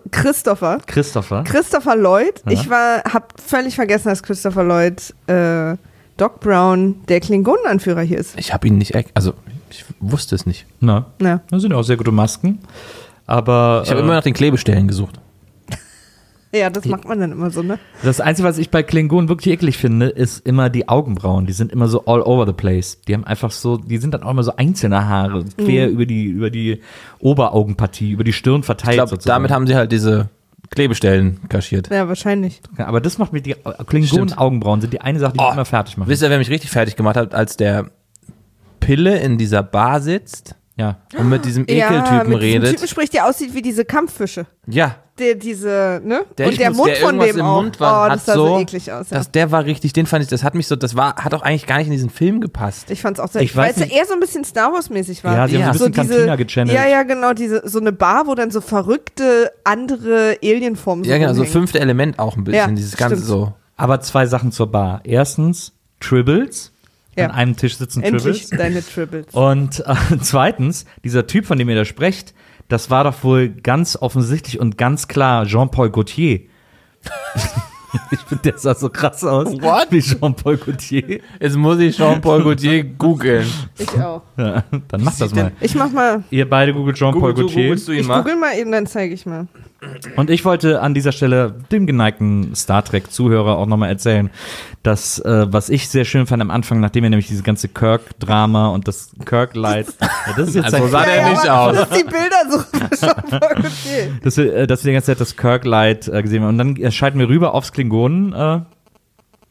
Lloyd. Ja. Hab völlig vergessen, dass Christopher Lloyd Doc Brown der Klingonenanführer hier ist. Ich habe ihn nicht, also ich wusste es nicht. Na, das sind ja auch sehr gute Masken. Aber ich habe immer nach den Klebestellen gesucht. Ja, das macht man dann immer so, ne? Das Einzige, was ich bei Klingonen wirklich eklig finde, ist immer die Augenbrauen. Die sind immer so all over the place. Die haben einfach so, die sind dann auch immer so einzelne Haare, quer über die Oberaugenpartie, über die Stirn verteilt. Ich glaube, damit haben sie halt diese Klebestellen kaschiert. Ja, wahrscheinlich. Ja, aber das macht mir die Klingonen-Augenbrauen sind die eine Sache, die mich immer fertig macht. Wisst ihr, wer mich richtig fertig gemacht hat, als der Pille in dieser Bar sitzt? Ja. Und mit diesem Ekeltypen redet. Typen spricht, der aussieht wie diese Kampffische. Ja. Der Mund von dem im auch. Das sah so eklig aus. Ja. Der war richtig, den fand ich, hat auch eigentlich gar nicht in diesen Film gepasst. Ich fand's auch sehr, weil es ja eher so ein bisschen Star Wars-mäßig war. Ja, sie haben so ein bisschen Cantina gechannelt. Ja, genau, so eine Bar, wo dann so verrückte andere Alienformen Ja, genau, so 5. Element auch ein bisschen, ja, dieses ganze stimmt. so. Aber 2 Sachen zur Bar. Erstens, Tribbles. An einem Tisch sitzen Endlich Tribbles. Deine Tribbles. Und zweitens, dieser Typ, von dem ihr da sprecht, das war doch wohl ganz offensichtlich und ganz klar Jean-Paul Gaultier. Ich finde, der sah so krass aus. What? Wie Jean-Paul Gaultier. Jetzt muss ich Jean-Paul Gaultier googeln. Ich auch. Ja, dann mach das mal. Ich mach mal. Ihr beide googelt Jean-Paul Gaultier. Ich google mal eben, dann zeige ich mal. Und ich wollte an dieser Stelle dem geneigten Star Trek-Zuhörer auch nochmal erzählen, dass, was ich sehr schön fand am Anfang, nachdem er nämlich diese ganze Kirk-Drama und das Kirk-Light, das ist jetzt so sah der nicht aus. Das ist die Bilder so von dass wir die ganze Zeit das Kirk-Light gesehen haben. Und dann schalten wir rüber aufs Klingonen.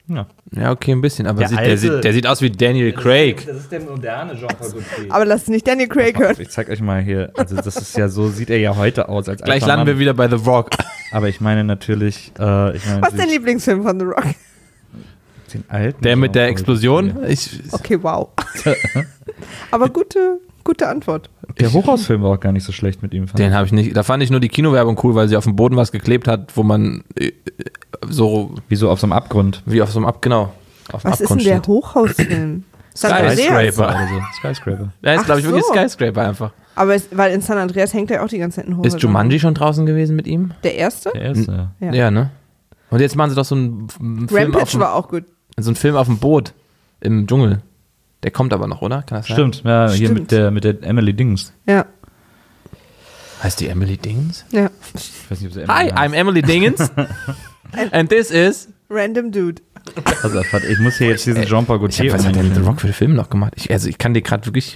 Ja, okay, ein bisschen, aber der sieht aus wie Daniel Craig. Das ist der moderne Jean-Paul Gaultier. Aber lasst nicht Daniel Craig hören. Ich zeig euch mal hier, also das ist ja so, sieht er ja heute aus. Als Gleich landen wir wieder bei The Rock. Aber ich meine natürlich, Was ist dein Lieblingsfilm von The Rock? Den alten Der mit der Explosion? Okay, wow. Aber gute Antwort. Der Hochhausfilm war auch gar nicht so schlecht mit ihm. Den habe ich nicht. Da fand ich nur die Kinowerbung cool, weil sie auf dem Boden was geklebt hat, wo man so. Wie so auf so einem Abgrund. Wie auf so einem Abgrund. Was ist denn der Hochhausfilm? Skyscraper oder so. Skyscraper. Ja, ist, glaube ich, wirklich Skyscraper einfach. Aber weil in San Andreas hängt er auch die ganze Zeit ein Hochhaus. Ist Jumanji schon draußen gewesen mit ihm? Der erste? Der erste. Ja, ne? Und jetzt machen sie doch so einen Film. Rampage war auch gut. So ein Film auf dem Boot im Dschungel. Der kommt aber noch, oder? Kann das sein? Stimmt, ja, Stimmt. Hier mit der Emily Dings. Ja. Heißt die Emily Dingens? Ja. Ich weiß nicht, ob sie Hi, I'm Emily Dingens. And this is... Random Dude. Also, ich muss hier jetzt diesen Jean-Paul Gaultier. Was hat denn The Rock für Filme noch gemacht? Ich kann dir gerade wirklich...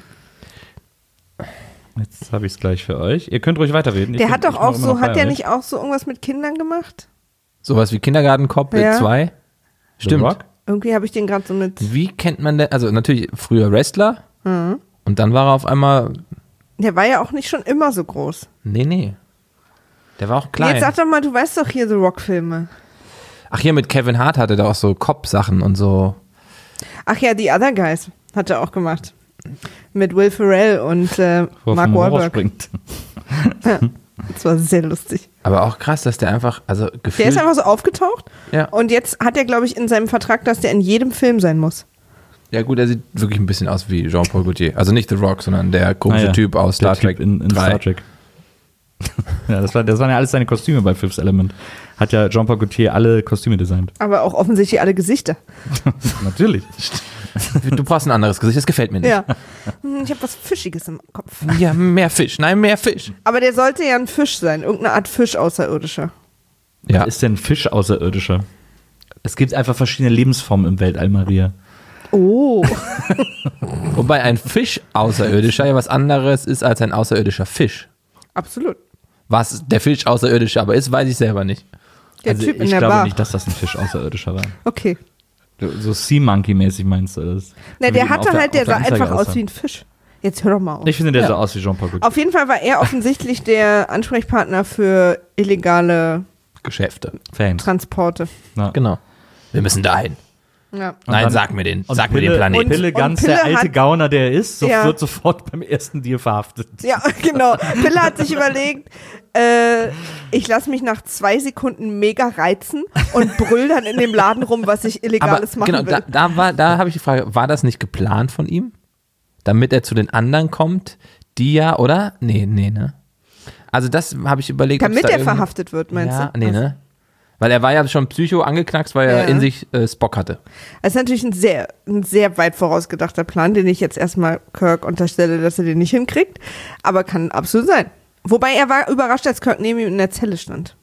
Jetzt habe ich es gleich für euch. Ihr könnt ruhig weiterreden. Der hat doch auch so, hat der nicht auch so irgendwas mit Kindern gemacht? Sowas wie Kindergartencop 2? Stimmt. The Rock? Irgendwie habe ich den gerade so mit... Wie kennt man denn, also natürlich früher Wrestler und dann war er auf einmal... Der war ja auch nicht schon immer so groß. Nee. Der war auch klein. Jetzt sag doch mal, du weißt doch hier The Rock-Filme. Ach, hier mit Kevin Hart hatte der auch so Cop-Sachen und so. Ach ja, The Other Guys hat er auch gemacht. Mit Will Ferrell und Mark Wahlberg. Ja, das war sehr lustig. Aber auch krass, dass der einfach, also gefühlt... Der ist einfach so aufgetaucht Ja. und jetzt hat er, glaube ich, in seinem Vertrag, dass der in jedem Film sein muss. Ja gut, er sieht wirklich ein bisschen aus wie Jean-Paul Gaultier. Also nicht The Rock, sondern der komische Typ aus Star Trek in 3. Star Trek. Ja, das waren ja alles seine Kostüme bei Fifth Element. Hat ja Jean-Paul Gaultier alle Kostüme designt. Aber auch offensichtlich alle Gesichter. Natürlich. Du brauchst ein anderes Gesicht, das gefällt mir nicht. Ja. Ich habe was Fischiges im Kopf. Ja, mehr Fisch. Nein, mehr Fisch. Aber der sollte ja ein Fisch sein. Irgendeine Art Fisch außerirdischer. Ja. Was ist denn Fisch außerirdischer? Es gibt einfach verschiedene Lebensformen im Weltall, Maria. Oh. Wobei ein Fisch außerirdischer ja was anderes ist als ein außerirdischer Fisch. Absolut. Was der Fisch außerirdischer aber ist, weiß ich selber nicht. Der Typ in ich der glaube Bar. nicht, dass das ein Fisch außerirdischer war. Okay. So Sea Monkey-mäßig meinst du das? Na, der hatte halt, der sah Anzeige einfach aus aussah. wie ein Fisch. Jetzt hör doch mal auf. Ich finde, der sah aus wie Jean-Paul Gaultier. Auf jeden Fall war er offensichtlich der Ansprechpartner für illegale Geschäfte. Fans. Transporte. Ja. Genau. Wir müssen dahin. Ja. Nein, dann- sag mir den. Und Sag mir den Planeten. Pille, Und ganz Pille der alte hat- Gauner, der er ist, Ja. wird sofort beim ersten Deal verhaftet. Ja, genau. Pille hat sich überlegt, ich lasse mich nach 2 Sekunden mega reizen und brüll dann in dem Laden rum, was ich Illegales machen genau, will. da habe ich die Frage, war das nicht geplant von ihm? Damit er zu den anderen kommt, die ja, oder? Nee, ne? Also das habe ich überlegt. ob's Damit da er irgendwie- verhaftet wird, meinst ja, du? Nee, ne? Weil er war ja schon psycho angeknackst, weil er Ja. in sich Spock hatte. Das ist natürlich ein sehr weit vorausgedachter Plan, den ich jetzt erstmal Kirk unterstelle, dass er den nicht hinkriegt. Aber kann absolut sein. Wobei er war überrascht, als Kirk neben ihm in der Zelle stand.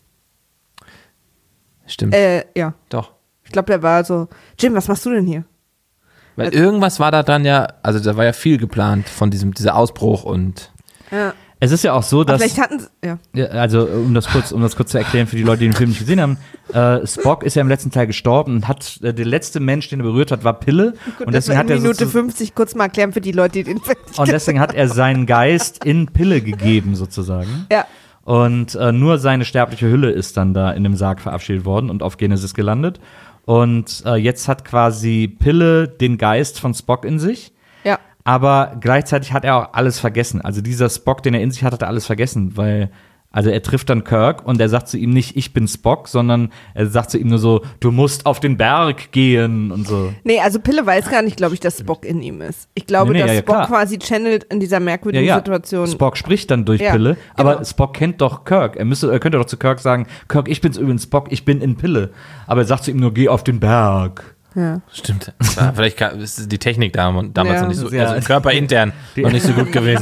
Stimmt, Ja. doch. Ich glaube, der war so, Jim, was machst du denn hier? Weil irgendwas war da dran ja, also da war ja viel geplant von dieser Ausbruch und Ja. Es ist ja auch so, Aber dass. vielleicht hatten sie, ja. Ja, also, um das kurz zu erklären für die Leute, die den Film nicht gesehen haben, Spock ist ja im letzten Teil gestorben und hat der letzte Mensch, den er berührt hat, war Pille. Und Das deswegen war hat in er Minute sozu- 50 kurz mal erklären für die Leute, die den Film nicht und deswegen hat er seinen Geist in Pille gegeben, sozusagen. Ja. Und nur seine sterbliche Hülle ist dann da in dem Sarg verabschiedet worden und auf Genesis gelandet. Und jetzt hat quasi Pille den Geist von Spock in sich. Ja. Aber gleichzeitig hat er auch alles vergessen. Also dieser Spock, den er in sich hat er alles vergessen, weil also er trifft dann Kirk und er sagt zu ihm nicht, ich bin Spock, sondern er sagt zu ihm nur so, du musst auf den Berg gehen und so. Nee, also Pille weiß gar nicht, glaube ich, dass Spock in ihm ist. Ich glaube, Nee, dass ja, Spock klar. quasi channelt in dieser merkwürdigen Situation. Spock spricht dann durch Ja, Pille, aber genau. Spock kennt doch Kirk. Er könnte doch zu Kirk sagen, Kirk, ich bin's übrigens Spock, ich bin in Pille. Aber er sagt zu ihm nur, geh auf den Berg. Ja. stimmt. Ja, vielleicht ist die Technik damals Ja. noch nicht so, Ja. also körperintern noch nicht so gut gewesen.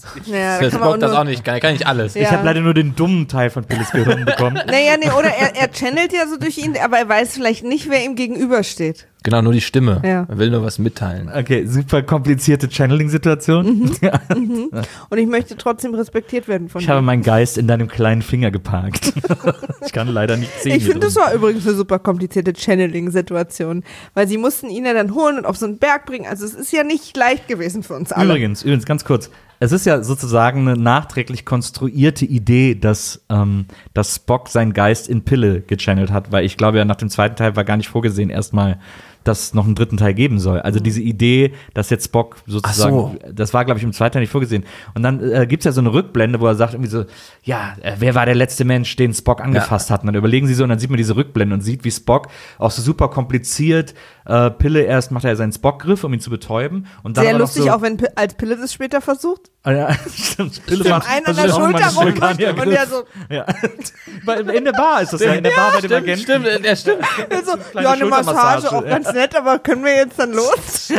Ja, das Spock das auch nicht, kann nicht alles. Ja. Ich habe leider nur den dummen Teil von Pilles Gehirn bekommen. Oder er channelt ja so durch ihn, aber er weiß vielleicht nicht, wer ihm gegenübersteht. Genau, nur die Stimme. Ja. Er will nur was mitteilen. Okay, super komplizierte Channeling-Situation. Und ich möchte trotzdem respektiert werden von dir. Ich habe meinen Geist in deinem kleinen Finger geparkt. Ich kann leider nicht sehen. Ich finde, das war übrigens eine super komplizierte Channeling-Situation, weil sie mussten ihn ja dann holen und auf so einen Berg bringen. Also es ist ja nicht leicht gewesen für uns alle. Übrigens, ganz kurz. Es ist ja sozusagen eine nachträglich konstruierte Idee, dass Spock seinen Geist in Pille gechannelt hat, weil ich glaube ja, nach dem zweiten Teil war gar nicht vorgesehen, erstmal, dass es noch einen dritten Teil geben soll. Also diese Idee, dass jetzt Spock sozusagen, das war, glaube ich, im zweiten Teil nicht vorgesehen. Und dann gibt es ja so eine Rückblende, wo er sagt irgendwie so, ja, wer war der letzte Mensch, den Spock angefasst hat? Und dann überlegen sie so und dann sieht man diese Rückblende und sieht, wie Spock auch so super kompliziert Pille erst macht er seinen Spock-Griff, um ihn zu betäuben. Und dann sehr lustig, so, auch wenn als Pille das später versucht. Ja, stimmt. Pille macht einen an der Schulter rumdrückt und der so. Ja. In der Bar ist das ja, in der Bar bei dem Agenten. Stimmt. So, ja, eine Massage, auch ganz nett, aber können wir jetzt dann los?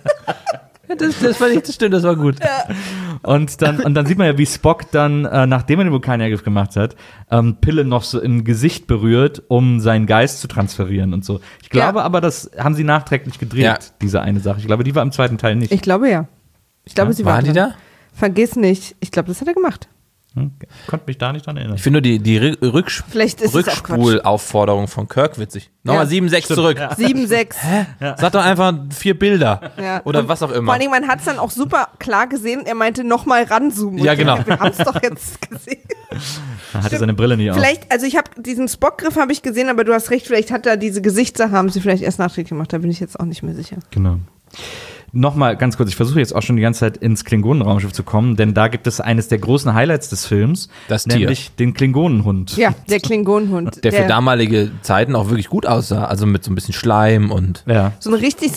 Das fand ich, das stimmt, das war gut. Ja. Und dann sieht man ja, wie Spock dann, nachdem er den Vulkanangriff gemacht hat, Pille noch so im Gesicht berührt, um seinen Geist zu transferieren und so. Ich glaube aber, das haben sie nachträglich gedreht, diese eine Sache. Ich glaube, die war im zweiten Teil nicht. Ich glaube ja. Ich glaube, sie war die da? Vergiss nicht. Ich glaube, das hat er gemacht. Konnte mich da nicht dran erinnern. Ich finde nur die Rückspulaufforderung von Kirk witzig. Nochmal 7-6 zurück. Ja. 7-6. Hä? Ja. Sag doch einfach 4 Bilder. Ja. Oder was auch immer. Vor allem, man hat es dann auch super klar gesehen. Er meinte, nochmal ranzoomen. Ja, genau. Wir haben es doch jetzt gesehen. Er hatte seine Brille nicht auf. Vielleicht, also ich habe diesen Spock-Griff habe ich gesehen, aber du hast recht, vielleicht hat er diese Gesichtssache, haben sie vielleicht erst nachträglich gemacht. Da bin ich jetzt auch nicht mehr sicher. Genau. Nochmal ganz kurz, ich versuche jetzt auch schon die ganze Zeit ins Klingonenraumschiff zu kommen, denn da gibt es eines der großen Highlights des Films, nämlich den Klingonenhund. Ja, der Klingonenhund. Der für damalige Zeiten auch wirklich gut aussah, also mit so ein bisschen Schleim und so eine richtig,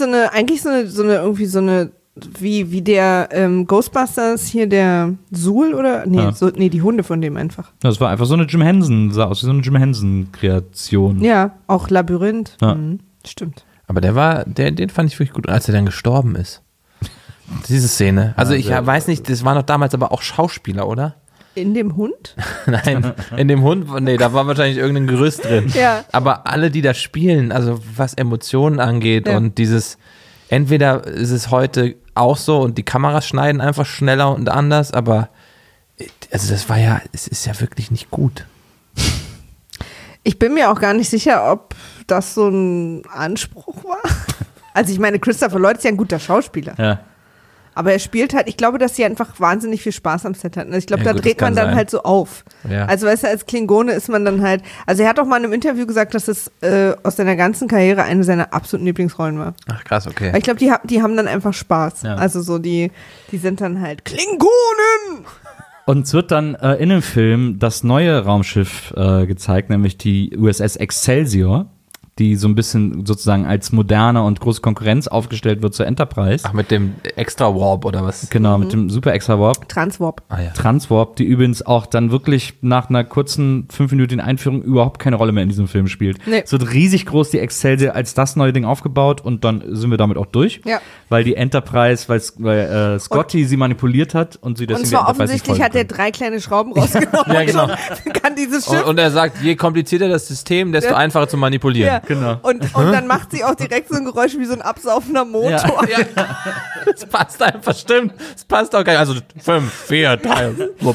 wie der Ghostbusters hier, der Suhl oder? Nee, die Hunde von dem einfach. Das war einfach so eine Jim Henson, sah aus wie so eine Jim Henson-Kreation. Ja, auch Labyrinth. Ja. Stimmt. Aber den fand ich wirklich gut, als er dann gestorben ist. Diese Szene. Also ich weiß nicht, das waren doch damals aber auch Schauspieler, oder? In dem Hund? Nein, in dem Hund, nee, da war wahrscheinlich irgendein Gerüst drin. Ja. Aber alle, die da spielen, also was Emotionen angeht und dieses, entweder ist es heute auch so und die Kameras schneiden einfach schneller und anders, aber also es ist ja wirklich nicht gut. Ich bin mir auch gar nicht sicher, ob das so ein Anspruch war. Also ich meine, Christopher Lloyd ist ja ein guter Schauspieler. Ja. Aber er spielt halt, ich glaube, dass sie einfach wahnsinnig viel Spaß am Set hatten. Also ich glaube, da dreht man dann halt so auf. Ja. Also weißt du, als Klingone ist man dann halt, also er hat auch mal in einem Interview gesagt, dass es aus seiner ganzen Karriere eine seiner absoluten Lieblingsrollen war. Ach krass, okay. Weil ich glaube, die haben dann einfach Spaß. Ja. Also so, die sind dann halt Klingonen! Und es wird dann in dem Film das neue Raumschiff gezeigt, nämlich die USS Excelsior, die so ein bisschen sozusagen als moderne und große Konkurrenz aufgestellt wird zur Enterprise. Ach, mit dem Extra Warp oder was? Genau, mit dem Super Extra Warp. Transwarp. Ah, ja. Transwarp, die übrigens auch dann wirklich nach einer kurzen 5-minütigen Einführung überhaupt keine Rolle mehr in diesem Film spielt. Nee. Es wird riesig groß, die Excelsior, als das neue Ding aufgebaut und dann sind wir damit auch durch. Ja. Weil die Enterprise, weil Scotty sie manipuliert hat und sie deswegen. Und zwar offensichtlich hat er 3 kleine Schrauben rausgenommen. Ja, genau. Kann dieses Schiff. Und er sagt, je komplizierter das System, desto einfacher zu manipulieren. Ja. Genau. Und dann macht sie auch direkt so ein Geräusch wie so ein absaufender Motor. Ja. Das passt einfach, stimmt. Das passt auch gar nicht. Also 5, 4, 3.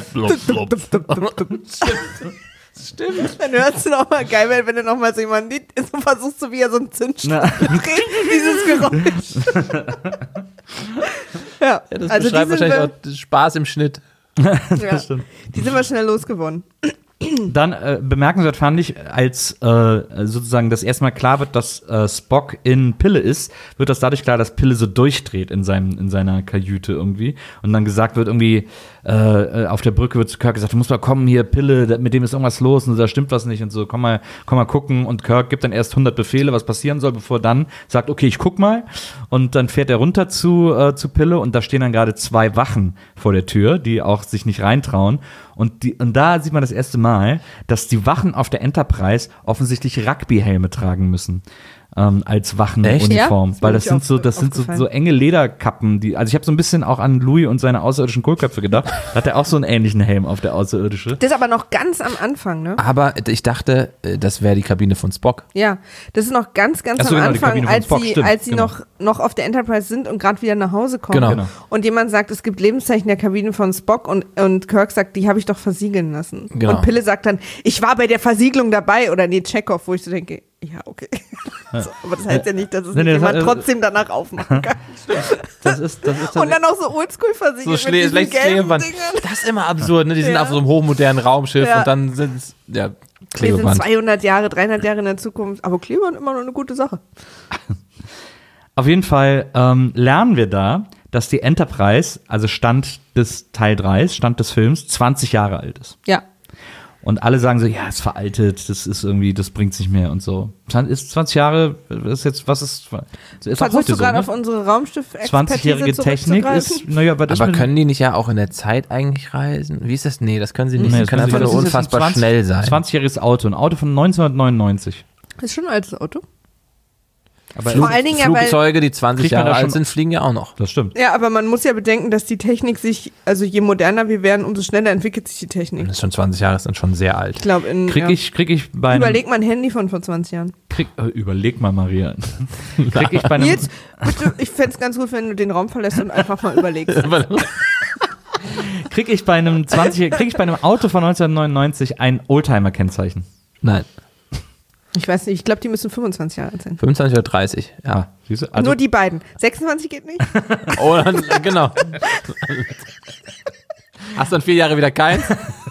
Stimmt. Dann hörst du noch mal geil, wenn du noch mal so jemanden so versuchst, so wie er so ein Zündstoff dieses Geräusch. Ja, das also beschreibt wahrscheinlich auch Spaß im Schnitt. Das stimmt. Die sind wir schnell losgeworden. Dann bemerkenswert fand ich, als sozusagen das erstmal klar wird, dass Spock in Pille ist, wird das dadurch klar, dass Pille so durchdreht in seiner Kajüte irgendwie. Und dann gesagt wird irgendwie, auf der Brücke wird zu Kirk gesagt, du musst mal kommen hier, Pille, mit dem ist irgendwas los und da stimmt was nicht und so, komm mal gucken. Und Kirk gibt dann erst 100 Befehle, was passieren soll, bevor er dann sagt, okay, ich guck mal. Und dann fährt er runter zu Pille und da stehen dann gerade 2 Wachen vor der Tür, die auch sich nicht reintrauen. Und da sieht man das erste Mal, dass die Wachen auf der Enterprise offensichtlich Rugby-Helme tragen müssen. als Wachenuniform. Ja? Weil das sind so enge Lederkappen, also ich habe so ein bisschen auch an Louis und seine außerirdischen Kohlköpfe gedacht. Da hat er auch so einen ähnlichen Helm auf, der Außerirdische. Das ist aber noch ganz am Anfang, ne? Aber ich dachte, das wäre die Kabine von Spock. Ja, das ist noch ganz am Anfang, als sie noch auf der Enterprise sind und gerade wieder nach Hause kommen. Genau. Und jemand sagt, es gibt Lebenszeichen der Kabine von Spock und Kirk sagt, die habe ich doch versiegeln lassen. Genau. Und Pille sagt dann, ich war bei der Versiegelung dabei oder nee, Chekhov, wo ich so denke, ja, okay. So, aber das heißt ja nicht, dass es nicht jemand trotzdem danach aufmachen kann. Das ist und dann auch so oldschool versiegelt So mit diesen gelben Dingen. Das ist immer absurd, ne? Die sind auf so einem hochmodernen Raumschiff und dann sind es, Klebeband. Wir sind 200 Jahre, 300 Jahre in der Zukunft, aber Klebeband immer noch eine gute Sache. Auf jeden Fall lernen wir da, dass die Enterprise, also Stand des Teil 3, Stand des Films, 20 Jahre alt ist. Ja. Und alle sagen so, ja, ist veraltet, das ist irgendwie, das bringt's nicht mehr und so. Ist 20 Jahre, ist jetzt, was ist Versuchst du gerade auf unsere Raumschiff-Expertise 20-jährige Technik ist, aber können die nicht ja auch in der Zeit eigentlich reisen? Wie ist das? Nee, das können sie nicht. Nee, sie können einfach nur unfassbar schnell sein. 20-jähriges Auto, ein Auto von 1999. Ist schon ein altes Auto. Aber vor allen Dingen Flugzeuge, die 20 Jahre alt sind, fliegen ja auch noch. Das stimmt. Ja, aber man muss ja bedenken, dass die Technik sich, also je moderner wir werden, umso schneller entwickelt sich die Technik. Das ist schon 20 Jahre, ist dann schon sehr alt. Ich glaube, krieg ich bei Überleg mal ein Handy von vor 20 Jahren. Überleg mal, Maria. Krieg ich bei einem Nils, bitte, ich fände es ganz gut, wenn du den Raum verlässt und einfach mal überlegst. Krieg ich bei einem Auto von 1999 ein Oldtimer-Kennzeichen? Nein. Ich weiß nicht, ich glaube, die müssen 25 Jahre alt sein. 25 oder 30, ja. Siehst du? Also nur die beiden. 26 geht nicht? Oh, genau. Hast du dann 4 Jahre wieder keins?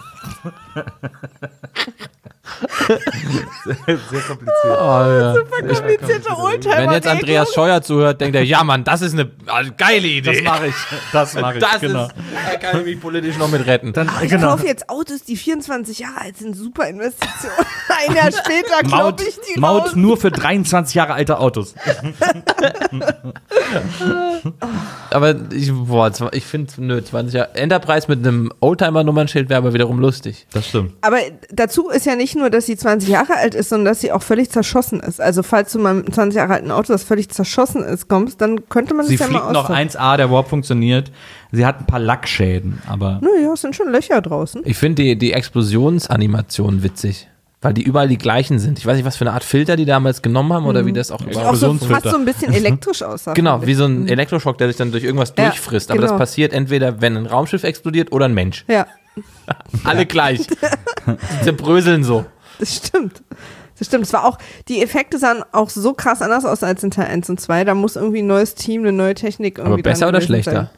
sehr kompliziert. Oh, ja. Super komplizierte Oldtimer. Wenn jetzt Andreas Scheuer zuhört, denkt er, ja Mann, das ist eine geile Idee. Das mache ich. Da kann ich mich politisch noch mit retten. Ich kaufe jetzt Autos, die 24 Jahre alt sind. Super Investition. Ein Jahr später glaube ich die Maut raus. nur für 23 Jahre alte Autos. Aber ich finde, 20 Jahre Enterprise mit einem Oldtimer-Nummernschild wäre aber wiederum lustig. Das stimmt. Aber dazu ist ja nicht nur, dass sie 20 Jahre alt ist, sondern dass sie auch völlig zerschossen ist. Also falls du mal mit einem 20 Jahre alten Auto, das völlig zerschossen ist, kommst, dann könnte man das ja mal noch 1A, der Warp funktioniert. Sie hat ein paar Lackschäden, aber... Naja, es sind schon Löcher draußen. Ich finde die Explosionsanimation witzig. Weil die überall die gleichen sind. Ich weiß nicht, was für eine Art Filter die damals genommen haben oder wie das auch auch so fast so ein bisschen elektrisch aussah. Genau, wie so ein Elektroschock, der sich dann durch irgendwas durchfrisst. Aber das passiert entweder, wenn ein Raumschiff explodiert oder ein Mensch. Ja. Alle gleich. Die zerbröseln so. Das stimmt. Es war auch, die Effekte sahen auch so krass anders aus als in Teil 1 und 2. Da muss irgendwie ein neues Team, eine neue Technik irgendwie. Aber besser oder schlechter? Sein.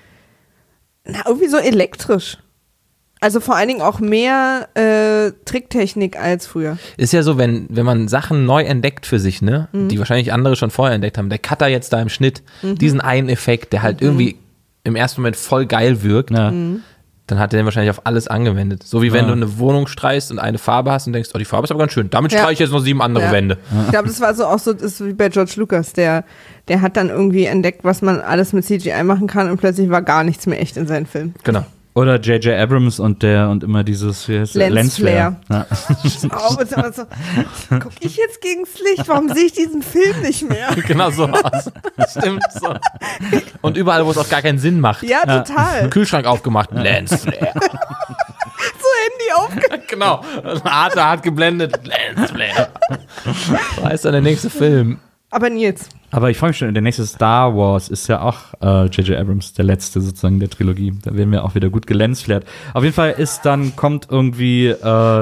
Na, irgendwie so elektrisch. Also vor allen Dingen auch mehr Tricktechnik als früher. Ist ja so, wenn man Sachen neu entdeckt für sich, ne, die wahrscheinlich andere schon vorher entdeckt haben, der Cutter jetzt da im Schnitt, diesen einen Effekt, der halt irgendwie im ersten Moment voll geil wirkt, dann hat er den wahrscheinlich auf alles angewendet. So wie wenn du eine Wohnung streichst und eine Farbe hast und denkst, oh, die Farbe ist aber ganz schön, damit streiche ich jetzt noch 7 andere Wände. Ich glaube, das war so auch so, das ist wie bei George Lucas, der hat dann irgendwie entdeckt, was man alles mit CGI machen kann und plötzlich war gar nichts mehr echt in seinen Filmen. Genau. Oder J.J. Abrams und immer dieses Lensflare. Ja. So, guck ich jetzt gegens Licht? Warum sehe ich diesen Film nicht mehr? Genau so aus. Stimmt so. Und überall, wo es auch gar keinen Sinn macht. Ja, total. Kühlschrank aufgemacht. Lensflare. So Handy aufgemacht. Genau. Arthur hat geblendet. Lensflare. So heißt dann der nächste Film. Aber Nils. Aber ich freue mich schon, der nächste Star Wars ist ja auch J.J. Abrams, der letzte sozusagen der Trilogie. Da werden wir auch wieder gut gelensflare. Auf jeden Fall kommt irgendwie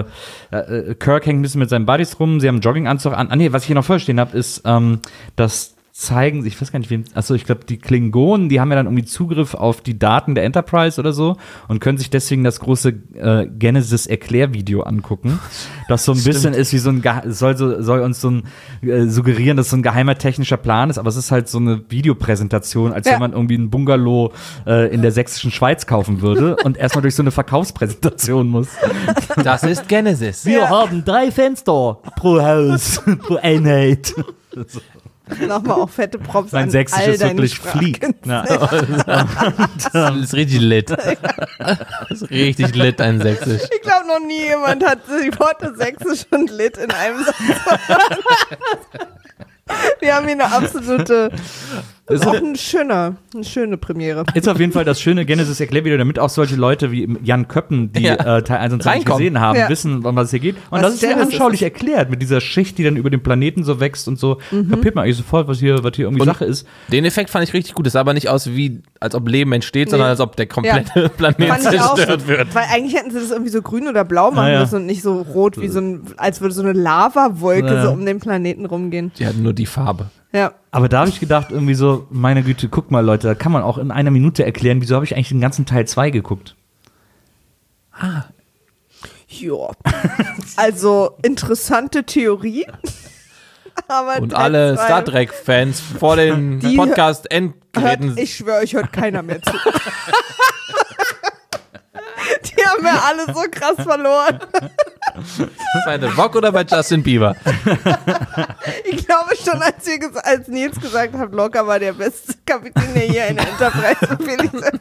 Kirk hängt ein bisschen mit seinen Buddies rum, sie haben einen Jogginganzug an. Was ich hier noch vorstehen habe, ist, dass zeigen, ich weiß gar nicht, ich glaube, die Klingonen, die haben ja dann irgendwie Zugriff auf die Daten der Enterprise oder so und können sich deswegen das große Genesis-Erklärvideo angucken, das so ein bisschen ist wie so ein, soll uns so ein suggerieren, dass so ein geheimer technischer Plan ist, aber es ist halt so eine Videopräsentation, als wenn man irgendwie ein Bungalow in der sächsischen Schweiz kaufen würde und erstmal durch so eine Verkaufspräsentation muss. Das ist Genesis. Wir haben 3 Fenster pro Haus, pro Einheit. Nochmal auch fette Props mein an Sächsisch all ist wirklich Sprachen. fliegt. Ja. Das ist richtig lit. Das ist richtig lit, ein Sächsisch. Ich glaube, noch nie jemand hat die Worte Sächsisch und lit in einem Satz. Wir haben hier eine absolute, ist auch eine schöne Premiere. Ist auf jeden Fall das schöne Genesis-Erklärvideo, damit auch solche Leute wie Jan Köppen, die Teil 1 und 2 nicht gesehen haben, wissen, um was es hier geht. Und das ist sehr anschaulich erklärt, mit dieser Schicht, die dann über den Planeten so wächst und so. Kapiert man eigentlich sofort, was hier irgendwie Sache ist. Den Effekt fand ich richtig gut. Das sah aber nicht aus wie, als ob Leben entsteht, sondern als ob der komplette Planet zerstört wird. Weil eigentlich hätten sie das irgendwie so grün oder blau machen müssen und nicht so rot, wie als würde so eine Lavawolke so um den Planeten rumgehen. Die hatten nur die Farbe. Ja. Aber da habe ich gedacht, irgendwie so, meine Güte, guck mal, Leute, da kann man auch in einer Minute erklären, wieso habe ich eigentlich den ganzen Teil 2 geguckt. Ja. Also, interessante Theorie. Aber und alle Star Trek-Fans vor den Podcast-Endgeräten. Ich schwöre, euch hört keiner mehr zu. Die haben wir alle so krass verloren. Bei The Rock oder bei Justin Bieber? Ich glaube schon, als Nils gesagt hat, Locker war der beste Kapitän, der hier in der Enterprise befehligt ist.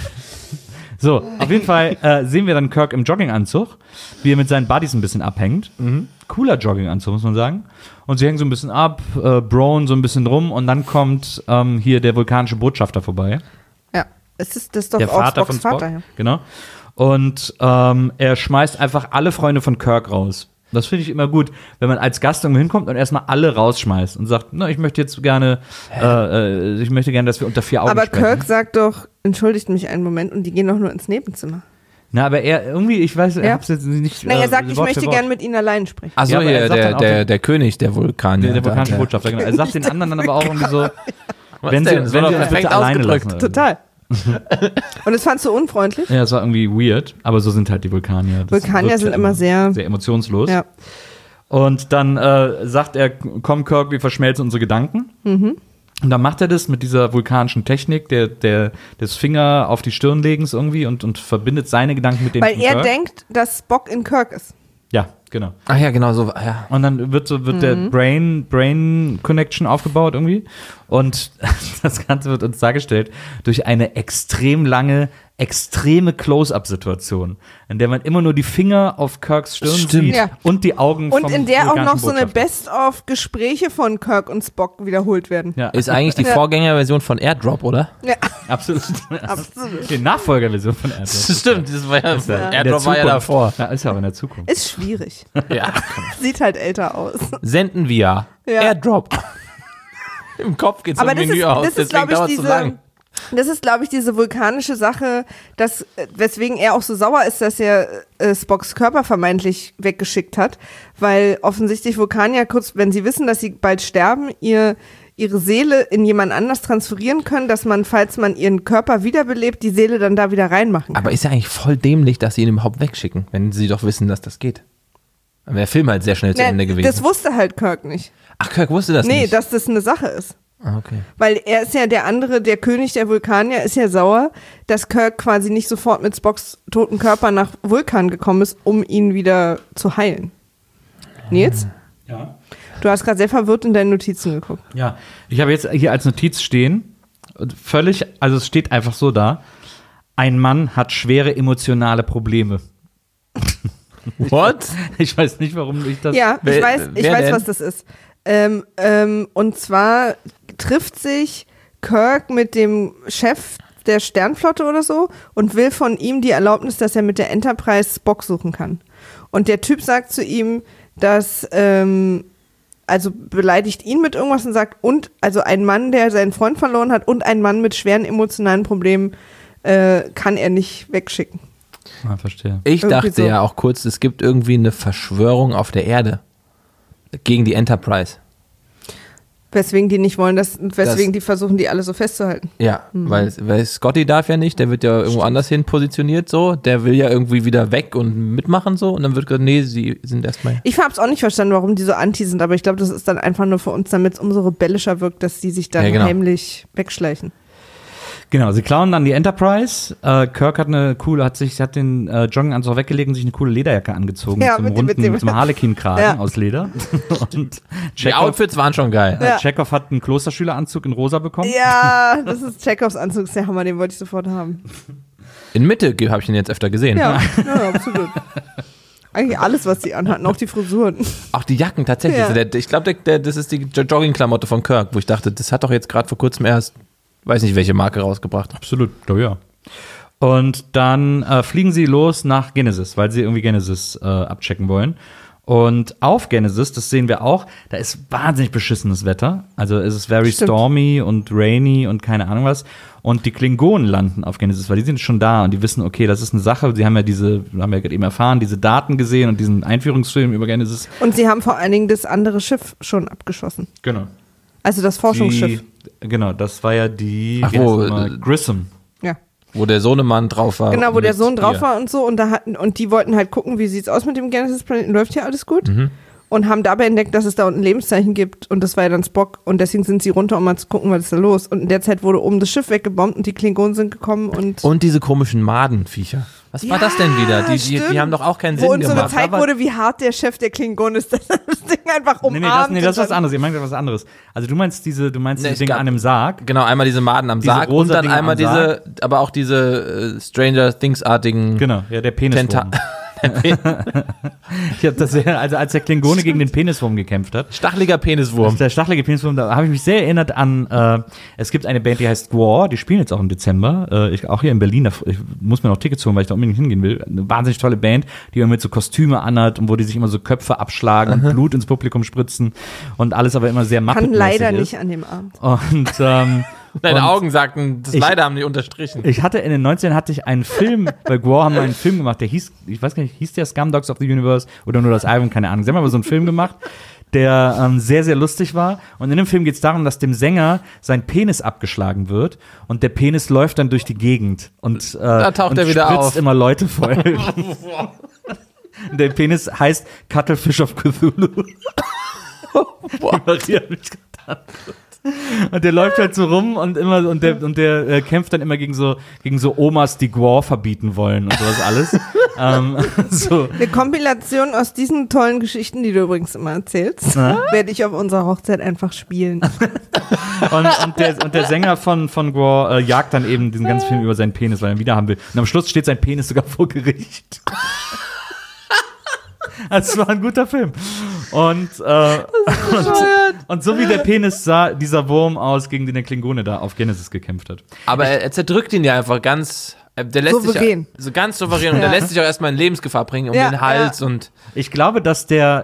So, auf jeden Fall sehen wir dann Kirk im Jogginganzug, wie er mit seinen Buddies ein bisschen abhängt. Cooler Jogginganzug, muss man sagen. Und sie hängen so ein bisschen ab, brown so ein bisschen rum und dann kommt hier der vulkanische Botschafter vorbei. Ja, das ist doch der auch Vater Spocks von Spock. Vater. Ja. Genau. Und er schmeißt einfach alle Freunde von Kirk raus. Das finde ich immer gut, wenn man als Gast irgendwo hinkommt und erstmal alle rausschmeißt und sagt, na, ich möchte jetzt gerne, dass wir unter 4 Augen sprechen. Aber Kirk sagt doch, entschuldigt mich einen Moment und die gehen doch nur ins Nebenzimmer. Na, aber er irgendwie, ich weiß, er hab's jetzt nicht. Na, er sagt, ich möchte gerne mit ihnen allein sprechen. Achso, hier, der König der Vulkanier. Der vulkanische Botschafter, genau. Er sagt den anderen dann aber auch irgendwie so, wenn sie uns bitte alleine lassen. Total. Und das fandst du unfreundlich? Ja, es war irgendwie weird, aber so sind halt die Vulkanier. Vulkanier sind immer sehr emotionslos. Ja. Und dann sagt er, komm Kirk, wir verschmelzen unsere Gedanken. Und dann macht er das mit dieser vulkanischen Technik, des Finger auf die Stirn legens irgendwie und verbindet seine Gedanken mit denen von Kirk. Weil er denkt, dass Spock in Kirk ist. Ja, genau. Ach ja, genau so. Ja. Und dann wird der Brain Connection aufgebaut irgendwie. Und das Ganze wird uns dargestellt durch eine extrem lange, extreme Close-Up-Situation, in der man immer nur die Finger auf Kirks Stirn sieht und die Augen vom Und in der auch noch so eine Botschafter. Best-of-Gespräche von Kirk und Spock wiederholt werden. Ja. Ist eigentlich die Vorgängerversion von Airdrop, oder? Ja. Absolut. Absolut. Die Nachfolgerversion von Airdrop. Stimmt, das war ja, Airdrop war ja davor. Ja, ist ja auch in der Zukunft. Ist schwierig. Ja. Sieht halt älter aus. Senden wir Airdrop. Im Kopf geht's Aber im Menü aus, deswegen dauert es so lang. Das ist, glaube ich, diese vulkanische Sache, weswegen er auch so sauer ist, dass er Spocks Körper vermeintlich weggeschickt hat, weil offensichtlich Vulkanier kurz, wenn sie wissen, dass sie bald sterben, ihre Seele in jemand anders transferieren können, dass man, falls man ihren Körper wiederbelebt, die Seele dann da wieder reinmachen kann. Aber ist ja eigentlich voll dämlich, dass sie ihn überhaupt wegschicken, wenn sie doch wissen, dass das geht. Aber der Film halt sehr schnell zu Ende gewesen. Das wusste halt Kirk nicht. Ach, Kirk wusste das nicht? Nee, dass das eine Sache ist. Ah, okay. Weil er ist ja der König der Vulkanier, ist ja sauer, dass Kirk quasi nicht sofort mit Spocks toten Körper nach Vulkan gekommen ist, um ihn wieder zu heilen. Nils? Ja. Du hast gerade sehr verwirrt in deinen Notizen geguckt. Ja, ich habe jetzt hier als Notiz stehen, also es steht einfach so da, ein Mann hat schwere emotionale Probleme. What? Ich weiß nicht, warum ich das... Ja, ich weiß, was das ist. Und zwar trifft sich Kirk mit dem Chef der Sternflotte oder so und will von ihm die Erlaubnis, dass er mit der Enterprise Spock suchen kann. Und der Typ sagt zu ihm, dass, also beleidigt ihn mit irgendwas und sagt, also ein Mann, der seinen Freund verloren hat und ein Mann mit schweren emotionalen Problemen kann er nicht wegschicken. Ah, verstehe. Ich Irgendwie dachte so. ja auch kurz, es gibt irgendwie eine Verschwörung auf der Erde gegen die Enterprise. Weswegen die nicht wollen, weswegen die versuchen, die alle so festzuhalten. Ja, weil Scotty darf ja nicht, der wird ja irgendwo anders hin positioniert so, der will ja irgendwie wieder weg und mitmachen so und dann wird gesagt, nee, sie sind erstmal... Ich habe es auch nicht verstanden, warum die so anti sind, aber ich glaube, das ist dann einfach nur für uns, damit es umso rebellischer wirkt, dass die sich dann heimlich wegschleichen. Genau, sie klauen dann die Enterprise. Kirk hat den Jogginganzug weggelegt und sich eine coole Lederjacke angezogen mit dem Harlequin-Kragen aus Leder. Und die Outfits waren schon geil. Chekhov hat einen Klosterschüleranzug in rosa bekommen. Ja, das ist Chekhovs Anzug, ist der Hammer, den wollte ich sofort haben. In Mitte habe ich ihn jetzt öfter gesehen. Ja, absolut. Eigentlich alles, was sie anhatten, auch die Frisuren. Auch die Jacken, tatsächlich. Ja. Ich glaube, das ist die Jogging-Klamotte von Kirk, wo ich dachte, das hat doch jetzt gerade vor kurzem erst, weiß nicht, welche Marke rausgebracht. Absolut, ja. Und dann fliegen sie los nach Genesis, weil sie irgendwie Genesis abchecken wollen. Und auf Genesis, das sehen wir auch, da ist wahnsinnig beschissenes Wetter. Also es ist very stormy und rainy und keine Ahnung was. Und die Klingonen landen auf Genesis, weil die sind schon da und die wissen, okay, das ist eine Sache. Sie haben ja gerade eben erfahren, diese Daten gesehen und diesen Einführungsfilm über Genesis. Und sie haben vor allen Dingen das andere Schiff schon abgeschossen. Genau. Also das Forschungsschiff. Genau, das war ja die Grissom. Ja. Wo der Sohnemann drauf war. Genau, wo der Sohn drauf war und so. Und die wollten halt gucken, wie sieht's aus mit dem Genesis-Planeten. Läuft hier alles gut? Mhm. Und haben dabei entdeckt, dass es da unten Lebenszeichen gibt. Und das war ja dann Spock. Und deswegen sind sie runter, um mal zu gucken, was ist da los. Und in der Zeit wurde oben das Schiff weggebombt und die Klingonen sind gekommen. Und diese komischen Madenviecher. Was war das denn wieder? Die haben doch auch keinen Sinn gemacht. Wo uns so gezeigt wurde, wie hart der Chef der Klingonen ist, dass das Ding einfach umarmt. Nee, das ist was anderes. Ihr meint was anderes. Also du meinst diese Dinge an dem Sarg. Genau, einmal diese Maden am Sarg und dann einmal aber auch diese Stranger Things-artigen. Genau, ja, der Peniswurm. Ich habe das also als der Klingone gegen den Peniswurm gekämpft hat. Stacheliger Peniswurm. Der stachelige Peniswurm, da habe ich mich sehr erinnert an, es gibt eine Band, die heißt Gwar, die spielen jetzt auch im Dezember, auch hier in Berlin, ich muss mir noch Tickets holen, weil ich da unbedingt hingehen will. Eine wahnsinnig tolle Band, die immer mit so Kostüme anhat und wo die sich immer so Köpfe abschlagen und Blut ins Publikum spritzen und alles aber immer sehr Muppet-mäßig ist. Kann leider nicht an dem Abend. Und deine Augen sagten, das leider haben die unterstrichen. Ich hatte in den 90ern einen Film, bei Gwar haben wir einen Film gemacht, der hieß, ich weiß gar nicht, hieß der Scumdogs of the Universe oder nur das Album, keine Ahnung. Sie haben aber so einen Film gemacht, der sehr, sehr lustig war. Und in dem Film geht es darum, dass dem Sänger sein Penis abgeschlagen wird und der Penis läuft dann durch die Gegend und, da taucht er wieder spritzt auf. Immer Leute voll. Der Penis heißt Cuttlefish of Cthulhu. Maria hat mich getan. Und der läuft halt so rum und der kämpft dann immer gegen so Omas, die Gwar verbieten wollen und sowas alles. So. Eine Kompilation aus diesen tollen Geschichten, die du übrigens immer erzählst, werde ich auf unserer Hochzeit einfach spielen. und der Sänger von Gwar jagt dann eben diesen ganzen Film über seinen Penis, weil er ihn wieder haben will. Und am Schluss steht sein Penis sogar vor Gericht. Also, es war ein guter Film. Und so wie der Penis sah dieser Wurm aus, gegen den der Klingone da auf Genesis gekämpft hat. Aber er zerdrückt ihn ja einfach ganz. Der lässt souverän. Sich so ganz souverän und der lässt sich auch erstmal in Lebensgefahr bringen den Hals und. Ich glaube, dass der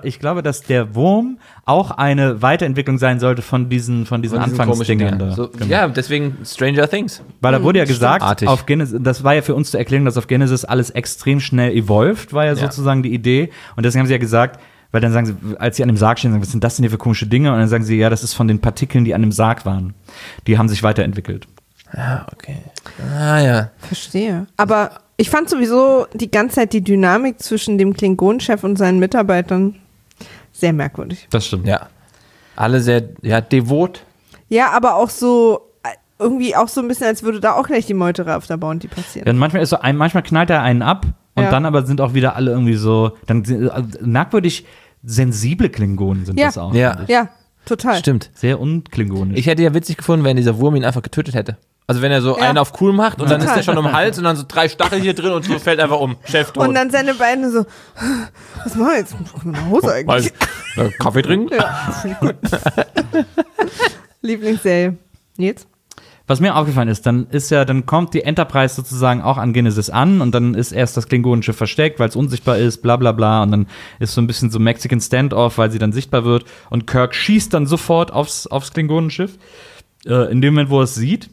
Wurm auch eine Weiterentwicklung sein sollte von diesen Anfangsdingern da. So, genau. Ja, deswegen Stranger Things. Weil da wurde ja gesagt, auf Genesis, das war ja für uns zur Erklärung, dass auf Genesis alles extrem schnell evolved, war ja sozusagen die Idee. Und deswegen haben sie ja gesagt, weil dann sagen sie, als sie an dem Sarg stehen, sagen, was sind das denn hier für komische Dinge? Und dann sagen sie, ja, das ist von den Partikeln, die an dem Sarg waren. Die haben sich weiterentwickelt. Ja, okay. Ah, ja. Verstehe. Aber ich fand sowieso die ganze Zeit die Dynamik zwischen dem Klingonenchef und seinen Mitarbeitern sehr merkwürdig. Das stimmt. Ja. Alle sehr, devot. Ja, aber auch so, irgendwie auch so ein bisschen, als würde da auch gleich die Meuterei auf der Bounty passieren. Ja, manchmal knallt er einen ab und dann aber sind auch wieder alle irgendwie so, merkwürdig sensible Klingonen sind das auch. Ja, total. Stimmt. Sehr unklingonisch. Ich hätte ja witzig gefunden, wenn dieser Wurm ihn einfach getötet hätte. Also wenn er so einen auf cool macht und dann ist er schon um den Hals und dann so 3 Stachel hier drin und so fällt einfach um. Chef tot. Und dann seine Beine so, was machen wir jetzt? Nach Hause eigentlich. Kaffee trinken? Ja, finde ich gut. Lieblingsserie. Nils? Was mir aufgefallen ist, dann kommt die Enterprise sozusagen auch an Genesis an und dann ist erst das Klingonenschiff versteckt, weil es unsichtbar ist, bla bla bla und dann ist so ein bisschen so Mexican Standoff, weil sie dann sichtbar wird und Kirk schießt dann sofort aufs Klingonenschiff, in dem Moment, wo er es sieht.